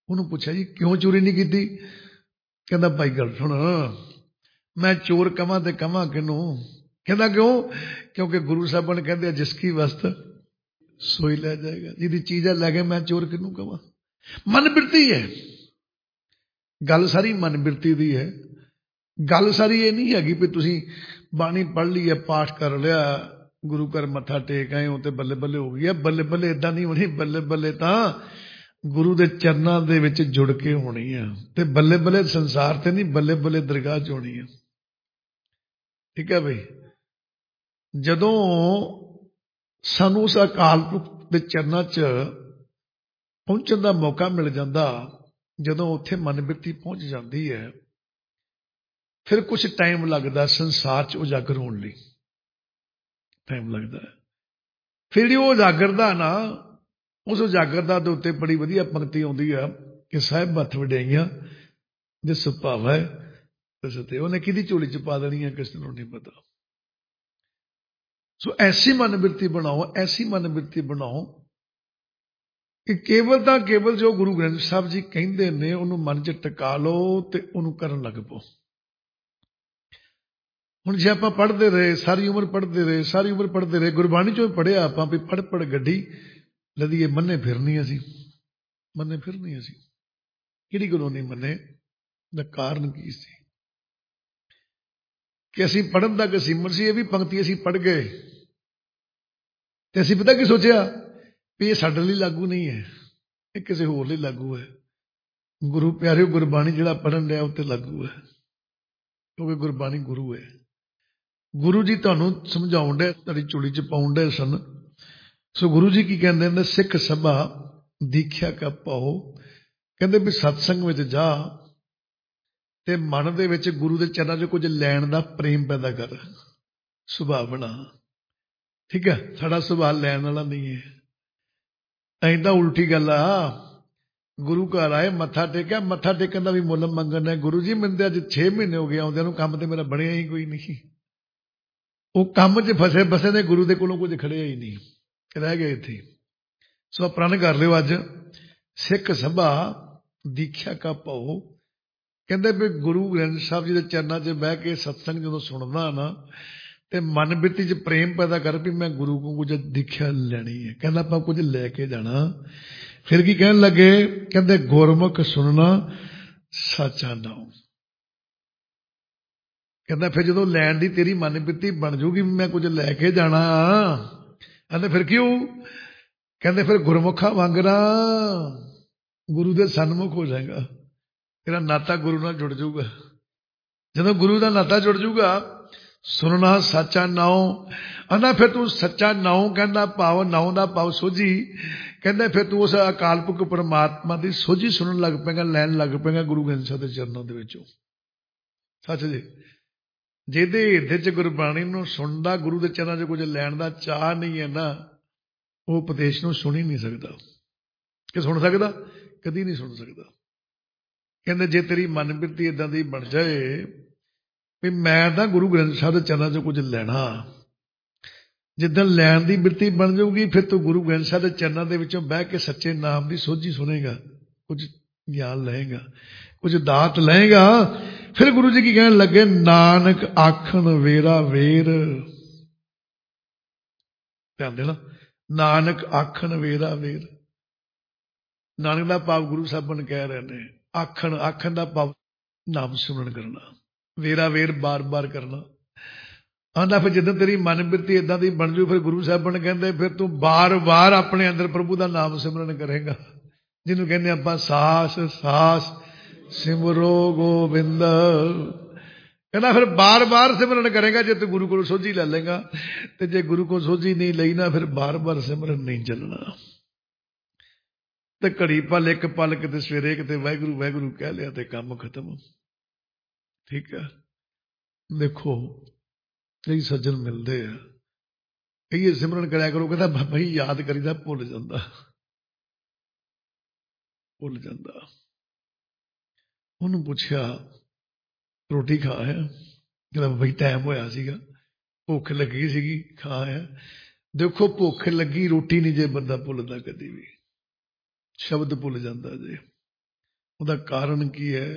ਉਹਨੂੰ ਪੁੱਛਿਆ ਜੀ ਕਿਉਂ ਚੋਰੀ ਨਹੀਂ ਕੀਤੀ? ਕਹਿੰਦਾ ਭਾਈ ਗੱਲ ਸੁਣ, ਮੈਂ ਚੋਰ ਕਵਾਂ ਤੇ ਕਵਾਂ ਕਿਹਨੂੰ? ਕਹਿੰਦਾ ਕਿਉਂ? ਕਿਉਂਕਿ ਗੁਰੂ ਸਾਹਿਬਾਨ ਕਹਿੰਦੇ ਜਿਸ ਕੀ ਵਸਤ ਸੋਈ ਲੈ ਜਾਏਗਾ, ਜਿਹਦੀ ਚੀਜ਼ਾਂ ਲੈ ਕੇ ਮੈਂ ਚੋਰ ਕਿਹਨੂੰ ਕਵਾਂ? ਮਨ ਬਿਰਤੀ ਹੈ, ਗੱਲ ਸਾਰੀ ਮਨ ਬਿਰਤੀ ਦੀ ਹੈ। ਗੱਲ ਸਾਰੀ ਇਹ ਨਹੀਂ ਹੈਗੀ ਵੀ ਤੁਸੀਂ ਬਾਣੀ ਪੜ੍ਹ ਲਈ ਹੈ, ਪਾਠ ਕਰ ਲਿਆ, ਗੁਰੂ ਘਰ ਮੱਥਾ ਟੇਕ ਆਏ ਹੋ ਤੇ ਬੱਲੇ ਬੱਲੇ ਹੋ ਗਈ ਹੈ। ਬੱਲੇ ਬੱਲੇ ਇਦਾਂ ਨਹੀਂ ਹੋਣੀ। ਬੱਲੇ ਬੱਲੇ ਤਾਂ ਗੁਰੂ ਦੇ ਚਰਨਾਂ ਦੇ ਵਿੱਚ ਜੁੜ ਕੇ ਹੋਣੀ ਆ, ਤੇ ਬੱਲੇ ਬੱਲੇ ਸੰਸਾਰ ਤੇ ਨਹੀਂ, ਬੱਲੇ ਬੱਲੇ ਦਰਗਾਹ 'ਚ ਹੋਣੀ ਆ। ਠੀਕ ਹੈ ਬਈ। ਜਦੋਂ ਸਾਨੂੰ ਉਸ ਅਕਾਲ ਪੁਰਖ ਦੇ ਚਰਨਾਂ 'ਚ ਪਹੁੰਚਣ ਦਾ ਮੌਕਾ ਮਿਲ ਜਾਂਦਾ, ਜਦੋਂ ਉੱਥੇ ਮਨ ਬਿਰਤੀ ਪਹੁੰਚ ਜਾਂਦੀ ਹੈ, ਫਿਰ ਕੁਝ ਟਾਈਮ ਲੱਗਦਾ ਸੰਸਾਰ 'ਚ ਉਜਾਗਰ ਹੋਣ ਲਈ, ਟਾਈਮ ਲੱਗਦਾ। ਫਿਰ ਜਿਹੜੀ ਉਹ ਉਜਾਗਰ ਦਾ ਨਾ, ਉਸ ਉਜਾਗਰਤਾ ਦੇ ਉੱਤੇ ਬੜੀ ਵਧੀਆ ਪੰਕਤੀ ਆਉਂਦੀ ਆ ਕਿ ਸਾਹਿਬ ਹੱਥ ਵਡਿਆਈਆਂ ਜਿਸ ਸੁਭਾਵ ਹੈ ਤਿਸ ਤੇ, ਉਹਨੇ ਕਿਹਦੀ ਝੋਲੀ 'ਚ ਪਾ ਦੇਣੀ ਹੈ ਕਿਸੇ ਨੂੰ ਨਹੀਂ ਪਤਾ। ਸੋ ਐਸੀ ਮਨ ਬਿਰਤੀ ਬਣਾਓ, ਐਸੀ ਮਨ ਬਿਰਤੀ ਬਣਾਓ ਕਿ ਕੇਵਲ ਤਾਂ ਕੇਵਲ ਜੋ ਗੁਰੂ ਗ੍ਰੰਥ ਸਾਹਿਬ ਜੀ ਕਹਿੰਦੇ ਨੇ ਉਹਨੂੰ ਮਨ 'ਚ ਟਿਕਾ ਲਓ ਤੇ ਉਹਨੂੰ ਕਰਨ ਲੱਗ ਪਓ। ਹੁਣ ਜੇ ਆਪਾਂ ਪੜ੍ਹਦੇ ਰਹੇ ਸਾਰੀ ਉਮਰ, ਪੜ੍ਹਦੇ ਰਹੇ ਸਾਰੀ ਉਮਰ ਪੜ੍ਹਦੇ ਰਹੇ, ਗੁਰਬਾਣੀ 'ਚੋਂ ਪੜ੍ਹਿਆ ਆਪਾਂ ਵੀ ਪੜ੍ਹ ਪੜ੍ਹ ਗੱਡੀ ਲਦੀਏ, ਮੰਨੇ ਫਿਰਨੀ ਅਸੀਂ, ਮੰਨੇ ਫਿਰਨੀ ਅਸੀਂ। ਕਿਹੜੀ ਗੱਲੋਂ ਨਹੀਂ ਮੰਨੇ? ਦਾ ਕਾਰਨ ਕੀ ਸੀ ਕਿ ਅਸੀਂ ਪੜ੍ਹਨ ਦਾ ਕਸੀਮਰ ਸੀ। ਇਹ ਵੀ ਪੰਕਤੀ ਅਸੀਂ ਪੜ੍ਹ ਗਏ ਤੇ ਅਸੀਂ ਪਤਾ ਕੀ ਸੋਚਿਆ ਵੀ ਇਹ ਸਾਡੇ ਲਈ ਲਾਗੂ ਨਹੀਂ ਹੈ, ਇਹ ਕਿਸੇ ਹੋਰ ਲਈ ਲਾਗੂ ਹੈ। ਗੁਰੂ ਪਿਆਰਿਓ, ਗੁਰਬਾਣੀ ਜਿਹੜਾ ਪੜ੍ਹਨ ਰਿਹਾ ਉਹ ਤੇ ਲਾਗੂ ਹੈ, ਕਿਉਂਕਿ ਗੁਰਬਾਣੀ ਗੁਰੂ ਹੈ। ਗੁਰੂ ਜੀ ਤੁਹਾਨੂੰ ਸਮਝਾਉਣ ਡੇ, ਤੁਹਾਡੀ ਝੋਲੀ 'ਚ ਪਾਉਣ ਡੇ ਸਨ। ਸੋ ਗੁਰੂ ਜੀ ਕੀ ਕਹਿੰਦੇ ਨੇ? ਸਿੱਖ ਸਭਾ ਦੀਖਿਆ ਕਾ ਪਾਓ। ਕਹਿੰਦੇ ਵੀ ਸਤਸੰਗ ਵਿੱਚ ਜਾ ਤੇ ਮਨ ਦੇ ਵਿੱਚ ਗੁਰੂ ਦੇ ਚਰਨਾਂ 'ਚ ਕੁਝ ਲੈਣ ਦਾ ਪ੍ਰੇਮ ਪੈਦਾ ਕਰ, ਸੁਭਾਅ ਬਣਾ। ਠੀਕ ਹੈ, ਸਾਡਾ ਸੁਭਾਅ ਲੈਣ ਵਾਲਾ ਨਹੀਂ ਹੈ। ਐਂ ਤਾਂ ਉਲਟੀ ਗੱਲ ਆ, ਗੁਰੂ ਘਰ ਆਏ, ਮੱਥਾ ਟੇਕਿਆ, ਮੱਥਾ ਟੇਕਣ ਦਾ ਵੀ ਮੁੱਲ ਮੰਗਣਾ। ਗੁਰੂ ਜੀ ਮੈਨੂੰ ਅੱਜ ਛੇ ਮਹੀਨੇ ਹੋ ਗਏ ਆਉਂਦਿਆਂ ਨੂੰ, ਕੰਮ ਤੇ ਮੇਰਾ ਬਣਿਆ ਹੀ ਕੋਈ ਨਹੀਂ। ਉਹ ਕੰਮ 'ਚ ਫਸੇ ਫਸੇ ਨੇ, ਗੁਰੂ ਦੇ ਕੋਲੋਂ ਕੁਝ ਖੜਿਆ ਹੀ ਨਹੀਂ, ਰਹਿ ਗਏ ਇੱਥੇ। ਸੋ ਪ੍ਰਣ ਕਰ ਲਿਓ ਅੱਜ, ਸਿੱਖ ਸਭਾ ਦੀਖਿਆ ਕਾ ਭਾਉ। ਕਹਿੰਦੇ ਵੀ ਗੁਰੂ ਗ੍ਰੰਥ ਸਾਹਿਬ ਜੀ ਦੇ ਚਰਨਾਂ 'ਚ ਬਹਿ ਕੇ ਸਤਸੰਗ ਜਦੋਂ ਸੁਣਦਾ ਨਾ, ਤੇ ਮਨ ਬਿਰਤੀ 'ਚ ਪ੍ਰੇਮ ਪੈਦਾ ਕਰ ਵੀ ਮੈਂ ਗੁਰੂ ਕੋਲ ਕੁਝ ਦੀਖਿਆ ਲੈਣੀ ਹੈ। ਕਹਿੰਦਾ ਆਪਾਂ ਕੁਝ ਲੈ ਕੇ ਜਾਣਾ। ਫਿਰ ਕੀ ਕਹਿਣ ਲੱਗੇ? ਕਹਿੰਦੇ ਗੁਰਮੁਖ ਸੁਣਨਾ ਸਾਚਾ ਨਾਮ। ਕਹਿੰਦਾ ਫਿਰ ਜਦੋਂ ਲੈਣ ਦੀ ਤੇਰੀ ਮਨ ਬਿਰਤੀ ਬਣ ਜੂਗੀ, ਮੈਂ ਕੁਝ ਲੈ ਕੇ ਜਾਣਾ। ਕਹਿੰਦੇ ਫਿਰ ਕਿਉਂ? ਕਹਿੰਦੇ ਫਿਰ ਗੁਰਮੁਖਾਂ ਵਾਂਗਣਾ ਗੁਰੂ ਦੇ ਸਨਮੁਖ ਹੋ ਜਾਏਗਾ, ਤੇਰਾ ਨਾਤਾ ਗੁਰੂ ਨਾਲ ਜੁੜ ਜਾਊਗਾ। ਜਦੋਂ ਗੁਰੂ ਦਾ ਨਾਤਾ ਜੁੜ ਜਾਊਗਾ, ਸੁਣਨਾ ਸੱਚਾ ਨਾਉ। ਕਹਿੰਦਾ ਫਿਰ ਤੂੰ ਸੱਚਾ ਨਾਉ, ਕਹਿੰਦਾ ਭਾਵ ਨਾਉ ਦਾ ਭਾਵ ਸੋਝੀ। ਕਹਿੰਦਾ ਫਿਰ ਤੂੰ ਉਸ ਅਕਾਲ ਪੁਰਖ ਪਰਮਾਤਮਾ ਦੀ ਸੋਝੀ ਸੁਣਨ ਲੱਗ ਪਏਗਾ, ਲੈਣ ਲੱਗ ਪਏਗਾ ਗੁਰੂ ਗ੍ਰੰਥ ਸਾਹਿਬ ਦੇ ਚਰਨਾਂ ਦੇ ਵਿੱਚੋਂ। ਸੱਚ ਜੀ, ਜਿਹਦੇ ਹਿਰਦੇ 'ਚ ਗੁਰਬਾਣੀ ਨੂੰ ਸੁਣਦਾ, ਗੁਰੂ ਦੇ ਚਰਨਾਂ 'ਚ ਕੁਝ ਲੈਣ ਦਾ ਚਾਹ ਨਹੀਂ ਹੈ ਨਾ, ਉਹ ਉਪਦੇਸ਼ ਨੂੰ ਸੁਣ ਹੀ ਨਹੀਂ ਸਕਦਾ। ਕਿ ਸੁਣ ਸਕਦਾ? ਕਦੀ ਨਹੀਂ ਸੁਣ ਸਕਦਾ। ਕਹਿੰਦੇ ਜੇ ਤੇਰੀ ਮਨ ਬਿਰਤੀ ਇਦਾਂ ਦੀ ਬਣ ਜਾਏ ਵੀ ਮੈਂ ਤਾਂ ਗੁਰੂ ਗ੍ਰੰਥ ਸਾਹਿਬ ਦੇ ਚਰਨਾਂ 'ਚ ਕੁਝ ਲੈਣਾ, ਜਿੱਦਾਂ ਲੈਣ ਦੀ ਬਿਰਤੀ ਬਣ ਜਾਊਗੀ, ਫਿਰ ਤੂੰ ਗੁਰੂ ਗ੍ਰੰਥ ਸਾਹਿਬ ਦੇ ਚਰਨਾਂ ਦੇ ਵਿੱਚੋਂ ਬਹਿ ਕੇ ਸੱਚੇ ਨਾਮ ਦੀ ਸੋਝੀ ਸੁਣੇਗਾ, ਕੁਝ ਗਿਆਨ ਲਏਗਾ, ਕੁਝ ਦਾਤ ਲਏਗਾ। ਫਿਰ ਗੁਰੂ ਜੀ ਕੀ ਕਹਿਣ ਲੱਗੇ? ਨਾਨਕ ਆਖਣ ਵੇਰਾ ਵੇਰ। ਧਿਆਨ ਦੇਣਾ, ਨਾਨਕ ਆਖਣ ਵੇਰਾ ਵੇਰ। ਨਾਨਕ ਦਾ ਭਾਵ ਗੁਰੂ ਸਾਹਿਬਾਨ ਕਹਿ ਰਹੇ ਨੇ, ਆਖਣ, ਆਖਣ ਦਾ ਭਾਵ ਨਾਮ ਸਿਮਰਨ ਕਰਨਾ, ਵੇਰਾ ਵੇਰ ਬਾਰ ਬਾਰ ਕਰਨਾ। ਆਂਦਾ ਫਿਰ ਜਦੋਂ ਤੇਰੀ ਮਨ ਬਿਰਤੀ ਇਦਾਂ ਦੀ ਬਣ ਜੂ, ਫਿਰ ਗੁਰੂ ਸਾਹਿਬਾਨ ਕਹਿੰਦੇ ਫਿਰ ਤੂੰ ਬਾਰ ਬਾਰ ਆਪਣੇ ਅੰਦਰ ਪ੍ਰਭੂ ਦਾ ਨਾਮ ਸਿਮਰਨ ਕਰੇਗਾ, ਜਿਹਨੂੰ ਕਹਿੰਦੇ ਆਪਾਂ ਸਾਸ ਸਾਸ ਸਿਮਰੋ ਗੋਬਿੰਦ। ਕਹਿੰਦਾ ਫਿਰ ਬਾਰ ਬਾਰ ਸਿਮਰਨ ਕਰੇਗਾ ਜੇ ਤੂੰ ਗੁਰੂ ਕੋਲੋਂ ਸੋਝੀ ਲੈ ਲੇਗਾ, ਤੇ ਜੇ ਗੁਰੂ ਕੋਲ ਸੋਝੀ ਨਹੀਂ ਲਈ ਨਾ, ਫਿਰ ਬਾਰ ਬਾਰ ਸਿਮਰਨ ਨਹੀਂ ਚੱਲਣਾ। ਤੇ ਘੜੀ ਪਲ ਇੱਕ ਪਲ ਕਿਤੇ ਸਵੇਰੇ ਕਿਤੇ ਵਾਹਿਗੁਰੂ ਵਾਹਿਗੁਰੂ ਕਹਿ ਲਿਆ ਤੇ ਕੰਮ ਖਤਮ। ਠੀਕ ਹੈ, ਦੇਖੋ ਕਈ ਸੱਜਣ ਮਿਲਦੇ ਆ, ਕਹੀਏ ਸਿਮਰਨ ਕਰਿਆ ਕਰੋ, ਕਹਿੰਦਾ ਬਾਬਾ ਜੀ ਯਾਦ ਕਰੀਦਾ ਭੁੱਲ ਜਾਂਦਾ, ਭੁੱਲ ਜਾਂਦਾ। ਉਹਨੂੰ ਪੁੱਛਿਆ ਰੋਟੀ ਖਾ ਆਇਆ? ਕਹਿੰਦਾ ਬਾਬਾ ਜੀ ਟਾਈਮ ਹੋਇਆ ਸੀਗਾ, ਭੁੱਖ ਲੱਗੀ ਸੀਗੀ, ਖਾ ਆਇਆ। ਦੇਖੋ ਭੁੱਖ ਲੱਗੀ ਰੋਟੀ ਨਹੀਂ ਜੇ ਬੰਦਾ ਭੁੱਲਦਾ ਕਦੀ ਵੀ, ਸ਼ਬਦ ਭੁੱਲ ਜਾਂਦਾ ਜੇ। ਉਹਦਾ ਕਾਰਨ ਕੀ ਹੈ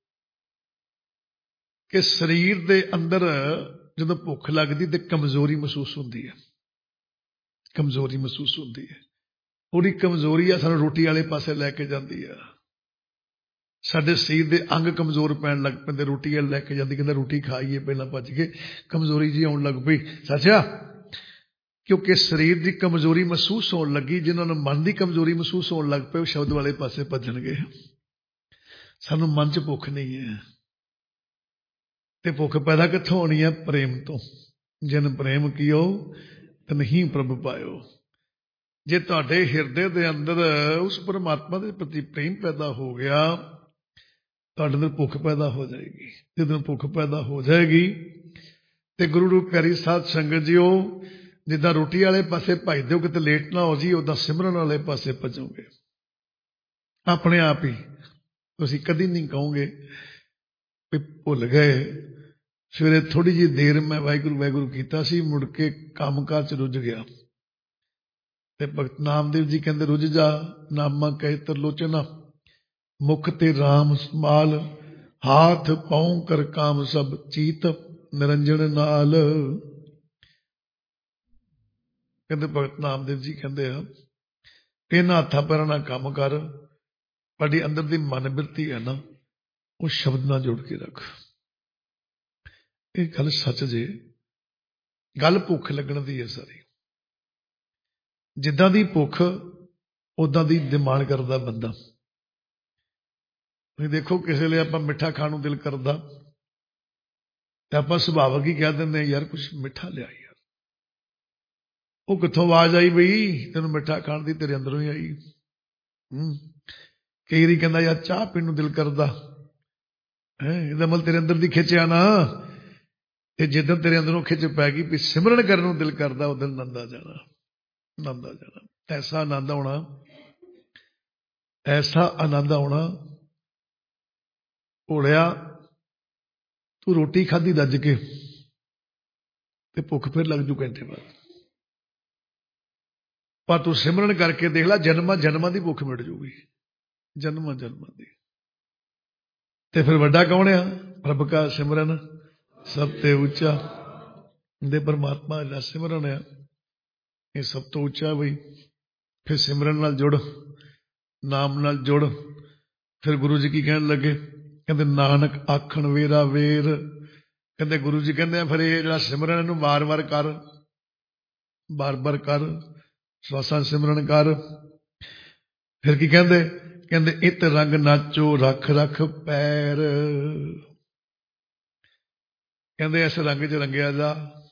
ਕਿ ਸਰੀਰ ਦੇ ਅੰਦਰ ਜਦੋਂ ਭੁੱਖ ਲੱਗਦੀ ਤੇ ਕਮਜ਼ੋਰੀ ਮਹਿਸੂਸ ਹੁੰਦੀ ਹੈ, ਕਮਜ਼ੋਰੀ ਮਹਿਸੂਸ ਹੁੰਦੀ ਹੈ। ਉਹਦੀ ਕਮਜ਼ੋਰੀ ਆ ਸਾਨੂੰ ਰੋਟੀ ਵਾਲੇ ਪਾਸੇ ਲੈ ਕੇ ਜਾਂਦੀ ਆ। ਸਾਡੇ ਸਰੀਰ ਦੇ ਅੰਗ ਕਮਜ਼ੋਰ ਪੈਣ ਲੱਗ ਪੈਂਦੇ, ਰੋਟੀ ਵਾਲੇ ਲੈ ਕੇ ਜਾਂਦੀ, ਕਹਿੰਦਾ ਰੋਟੀ ਖਾਈਏ ਪਹਿਲਾਂ ਭੱਜ ਕੇ, ਕਮਜ਼ੋਰੀ ਜੀ ਆਉਣ ਲੱਗ ਪਈ। ਸੱਚਾ, ਕਿਉਂਕਿ ਸਰੀਰ ਦੀ ਕਮਜ਼ੋਰੀ ਮਹਿਸੂਸ ਹੋਣ ਲੱਗੀ। ਜਿਨ੍ਹਾਂ ਨੂੰ ਮਨ ਦੀ ਕਮਜ਼ੋਰੀ ਮਹਿਸੂਸ ਹੋਣ ਲੱਗ ਪਏ ਉਹ ਸ਼ਬਦ ਵਾਲੇ ਪਾਸੇ ਭੱਜਣਗੇ। ਸਾਨੂੰ ਮਨ 'ਚ ਭੁੱਖ ਨਹੀਂ ਹੈ, ਤੇ ਭੁੱਖ ਪੈਦਾ ਕਿੱਥੋਂ ਹੋਣੀ ਹੈ? ਪ੍ਰੇਮ ਤੋਂ। ਜਿਨ ਪ੍ਰੇਮ ਕੀਓ ਤਨਹੀਂ ਪ੍ਰਭ ਪਾਇਓ। ਜੇ ਤੁਹਾਡੇ ਹਿਰਦੇ ਦੇ ਅੰਦਰ ਉਸ ਪਰਮਾਤਮਾ ਦੇ ਪ੍ਰਤੀ ਪ੍ਰੇਮ ਪੈਦਾ ਹੋ ਗਿਆ, ਤੁਹਾਡੇ ਅੰਦਰ ਭੁੱਖ ਪੈਦਾ ਹੋ ਜਾਏਗੀ। ਜਦੋਂ ਭੁੱਖ ਪੈਦਾ ਹੋ ਜਾਏਗੀ ਤੇ ਗੁਰੂ ਰੂਪ ਪਿਆਰੀ ਸਾਧ ਸੰਗਤ ਜੀਓ, ਜਿੱਦਾਂ ਰੋਟੀ ਵਾਲੇ ਪਾਸੇ ਭੱਜਦੇ ਹੋ ਕਿਤੇ ਲੇਟ ਨਾ ਹੋ ਜੀ, ਉਦਾਂ ਸਿਮਰਨ ਵਾਲੇ ਪਾਸੇ ਭੱਜੋਗੇ ਆਪਣੇ ਆਪ ਹੀ। ਤੁਸੀਂ ਕਦੀ ਨਹੀਂ ਕਹੋਗੇ ਵੀ ਭੁੱਲ ਗਏ। ਸਵੇਰੇ ਥੋੜੀ ਜਿਹੀ ਦੇਰ ਮੈਂ ਵਾਹਿਗੁਰੂ ਵਾਹਿਗੁਰੂ ਕੀਤਾ ਸੀ, ਮੁੜ ਕੇ ਕੰਮਕਾਜ 'ਚ ਰੁੱਝ ਗਿਆ। ਤੇ ਭਗਤ ਨਾਮਦੇਵ ਜੀ ਕਹਿੰਦੇ, ਰੁੱਝ ਜਾ ਨਾਮਾ ਕਹਿ ਤਰਲੋਚਨਾ, ਮੁਖ ਤੇ ਰਾਮ ਸਮਾਲ, ਹਾਥ ਪਾਉ ਕਰ ਕਾਮ ਸਭ ਚੀਤ ਨਿਰੰਜਨ ਨਾਲ। ਕਹਿੰਦੇ ਭਗਤ ਨਾਮਦੇਵ ਜੀ ਕਹਿੰਦੇ ਆ, ਇਹਨਾਂ ਹੱਥਾਂ ਪੈਰਾਂ ਨਾਲ ਕੰਮ ਕਰ, ਤੁਹਾਡੀ ਅੰਦਰ ਦੀ ਮਨ ਬਿਰਤੀ ਹੈ ਨਾ, ਉਹ ਸ਼ਬਦ ਨਾਲ ਜੋੜ ਕੇ ਰੱਖ। ਇਹ ਗੱਲ ਸੱਚ ਜੇ, ਗੱਲ ਭੁੱਖ ਲੱਗਣ ਦੀ ਹੈ ਸਾਰੀ। ਜਿੱਦਾਂ ਦੀ ਭੁੱਖ ਉਦਾਂ ਦੀ ਡਿਮਾਂਡ ਕਰਦਾ ਬੰਦਾ। ਤੁਸੀਂ ਦੇਖੋ, ਕਿਸੇ ਲਈ ਆਪਾਂ ਮਿੱਠਾ ਖਾਣ ਨੂੰ ਦਿਲ ਕਰਦਾ ਤੇ ਆਪਾਂ ਸੁਭਾਵਕ ਹੀ ਕਹਿ ਦਿੰਦੇ ਯਾਰ ਕੁਝ ਮਿੱਠਾ ਲਿਆ ਯਾਰ। ਉਹ ਕਿੱਥੋਂ ਆਵਾਜ਼ ਆਈ ਬਈ ਤੈਨੂੰ ਮਿੱਠਾ ਖਾਣ ਦੀ? ਤੇਰੇ ਅੰਦਰੋਂ ਹੀ ਆਈ। ਹੂੰ ਕਈ ਵਾਰੀ ਕਹਿੰਦਾ ਯਾਰ ਚਾਹ ਪੀਣ ਨੂੰ ਦਿਲ ਕਰਦਾ ਹੈ, ਇਹਦਾ ਮਤਲਬ ਤੇਰੇ ਅੰਦਰ ਦੀ ਖਿੱਚਿਆ ਨਾ। ਤੇ ਜਿੱਦਾਂ ਤੇਰੇ ਅੰਦਰੋਂ ਖਿੱਚ ਪੈ ਗਈ ਵੀ ਸਿਮਰਨ ਕਰਨ ਨੂੰ ਦਿਲ ਕਰਦਾ, ਉਦੋਂ ਆਨੰਦ ਆ ਜਾਣਾ, ਆਨੰਦ ਆ ਜਾਣਾ। ਐਸਾ ਆਨੰਦ ਆਉਣਾ, ਐਸਾ ਆਨੰਦ ਆਉਣਾ। ਭੋਲਿਆ, ਤੂੰ ਰੋਟੀ ਖਾਧੀ ਰੱਜ ਕੇ ਤੇ ਭੁੱਖ ਫਿਰ ਲੱਗ ਜੂ ਘੰਟੇ ਬਾਅਦ, ਪਰ ਤੂੰ ਸਿਮਰਨ ਕਰਕੇ ਦੇਖ ਲੈ, ਜਨਮਾਂ ਜਨਮਾਂ ਦੀ ਭੁੱਖ ਮਿਟ ਜੂਗੀ, ਜਨਮਾਂ ਜਨਮਾਂ ਦੀ। ਤੇ ਫਿਰ ਵੱਡਾ ਕੌਣ ਆ? ਪ੍ਰਭ ਕਾ ਸਿਮਰਨ ਸਭ ਤੇ ਉੱਚਾ। ਦੇ ਪਰਮਾਤਮਾ ਦਾ ਸਿਮਰਨ ਆ, ਇਹ ਸਭ ਤੋਂ ਉੱਚਾ ਬਈ। ਫਿਰ ਸਿਮਰਨ ਨਾਲ ਜੁੜ, ਨਾਮ ਨਾਲ ਜੁੜ। ਫਿਰ ਗੁਰੂ ਜੀ ਕੀ ਕਹਿਣ ਲੱਗੇ? ਕਹਿੰਦੇ ਨਾਨਕ ਆਖਣ ਵੇਰਾ ਵੇਰ। ਕਹਿੰਦੇ ਗੁਰੂ ਜੀ ਕਹਿੰਦੇ ਆ ਫਿਰ ਇਹ ਜਿਹੜਾ ਸਿਮਰਨ ਇਹਨੂੰ ਵਾਰ ਵਾਰ ਕਰ, ਬਾਰ ਬਾਰ ਕਰ, ਸਵਾਸਾਂ ਸਿਮਰਨ ਕਰ। ਫਿਰ ਕੀ ਕਹਿੰਦੇ? ਕਹਿੰਦੇ ਇਤ ਰੰਗ ਨਾਚੋ ਰੱਖ ਰੱਖ ਪੈਰ। ਕਹਿੰਦੇ ਇਸ ਰੰਗ 'ਚ ਰੰਗਿਆ ਜਾ,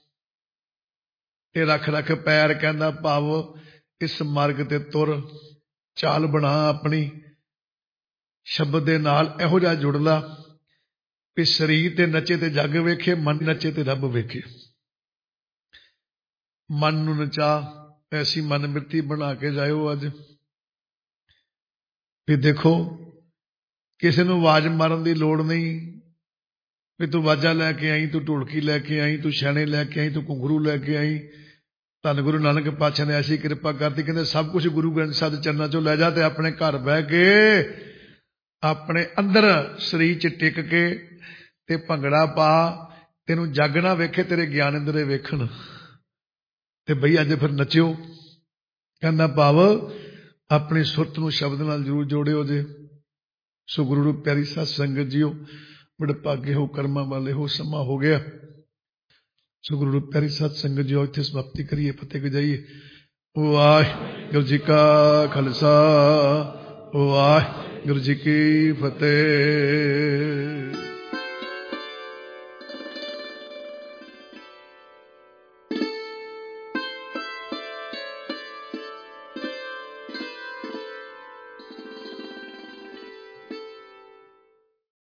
ਇਹ ਰੱਖ ਰੱਖ ਪੈਰ। ਕਹਿੰਦਾ ਭਾਵ ਇਸ ਮਾਰਗ ਤੇ ਤੁਰ, ਚਾਲ ਬਣਾ ਆਪਣੀ ਸ਼ਬਦ ਦੇ ਨਾਲ ਇਹੋ ਜਿਹਾ ਜੁੜ ਲਾ ਵੀ ਸਰੀਰ ਤੇ ਨੱਚੇ ਤੇ ਜੱਗ ਵੇਖੇ, ਮਨ ਨੱਚੇ ਤੇ ਰੱਬ ਵੇਖੇ। ਮਨ ਨੂੰ ਨਚਾ, ਐਸੀ ਮਨ ਬਿਰਤੀ ਬਣਾ ਕੇ ਜਾਇਓ ਅੱਜ। ਵੀ ਦੇਖੋ, ਕਿਸੇ ਨੂੰ ਆਵਾਜ਼ ਮਾਰਨ ਦੀ ਲੋੜ ਨਹੀਂ ਵੀ ਤੂੰ ਆਵਾਜ਼ਾਂ ਲੈ ਕੇ ਆਈ, ਤੂੰ ਢੋਲਕੀ ਲੈ ਕੇ ਆਈ, ਤੂੰ ਛੈਣੇ ਲੈ ਕੇ ਆਈ, ਤੂੰ ਘੁੰਗਰੂ ਲੈ ਕੇ ਆਈ। ਧੰਨ ਗੁਰੂ ਨਾਨਕ ਪਾਤਸ਼ਾਹ ਨੇ ਐਸੀ ਕਿਰਪਾ ਕਰਤੀ, ਕਹਿੰਦੇ ਸਭ ਕੁਝ ਗੁਰੂ ਗ੍ਰੰਥ ਸਾਹਿਬ ਦੇ ਚਰਨਾਂ ਚੋਂ ਲੈ ਜਾ ਤੇ ਆਪਣੇ ਘਰ ਬਹਿ ਕੇ ਆਪਣੇ ਅੰਦਰ ਸਰੀਰ 'ਚ ਟਿਕ ਕੇ ਤੇ ਭੰਗੜਾ ਪਾ। ਤੈਨੂੰ ਜੱਗ ਨਾ ਵੇਖੇ, ਤੇਰੇ ਗਿਆਨ ਇੰਦਰੇ ਵੇਖਣ। ਤੇ ਬਈ ਅੱਜ ਫਿਰ ਨੱਚਿਓ। ਕਹਿੰਦਾ ਭਾਵ ਆਪਣੀ ਸੁਰਤ ਨੂੰ ਸ਼ਬਦ ਨਾਲ ਜ਼ਰੂਰ ਜੋੜਿਓ ਜੇ। ਸੋ ਗੁਰੂ ਰੂਪ ਪਿਆਰੀ ਸਾਧ ਸੰਗਤ ਜੀਓ, ਬੜੇ ਭਾਗੇ ਹੋ, ਕਰਮਾਂ ਵਾਲੇ ਹੋ, ਸਮਾਂ ਹੋ ਗਿਆ। ਸੋ ਗੁਰੂ ਰੂਪ ਪਿਆਰੀ ਸਾਧ ਸੰਗਤ ਜੀਓ, ਇੱਥੇ ਸਮਾਪਤੀ ਕਰੀਏ, ਫਤਿਹ ਗਜਾਈਏ। ਵਾਹਿਗੁਰੂ ਜੀ ਕਾ ਖਾਲਸਾ, ਵਾਹਿਗੁਰੂ ਜੀ ਕੀ ਫਤਿਹ।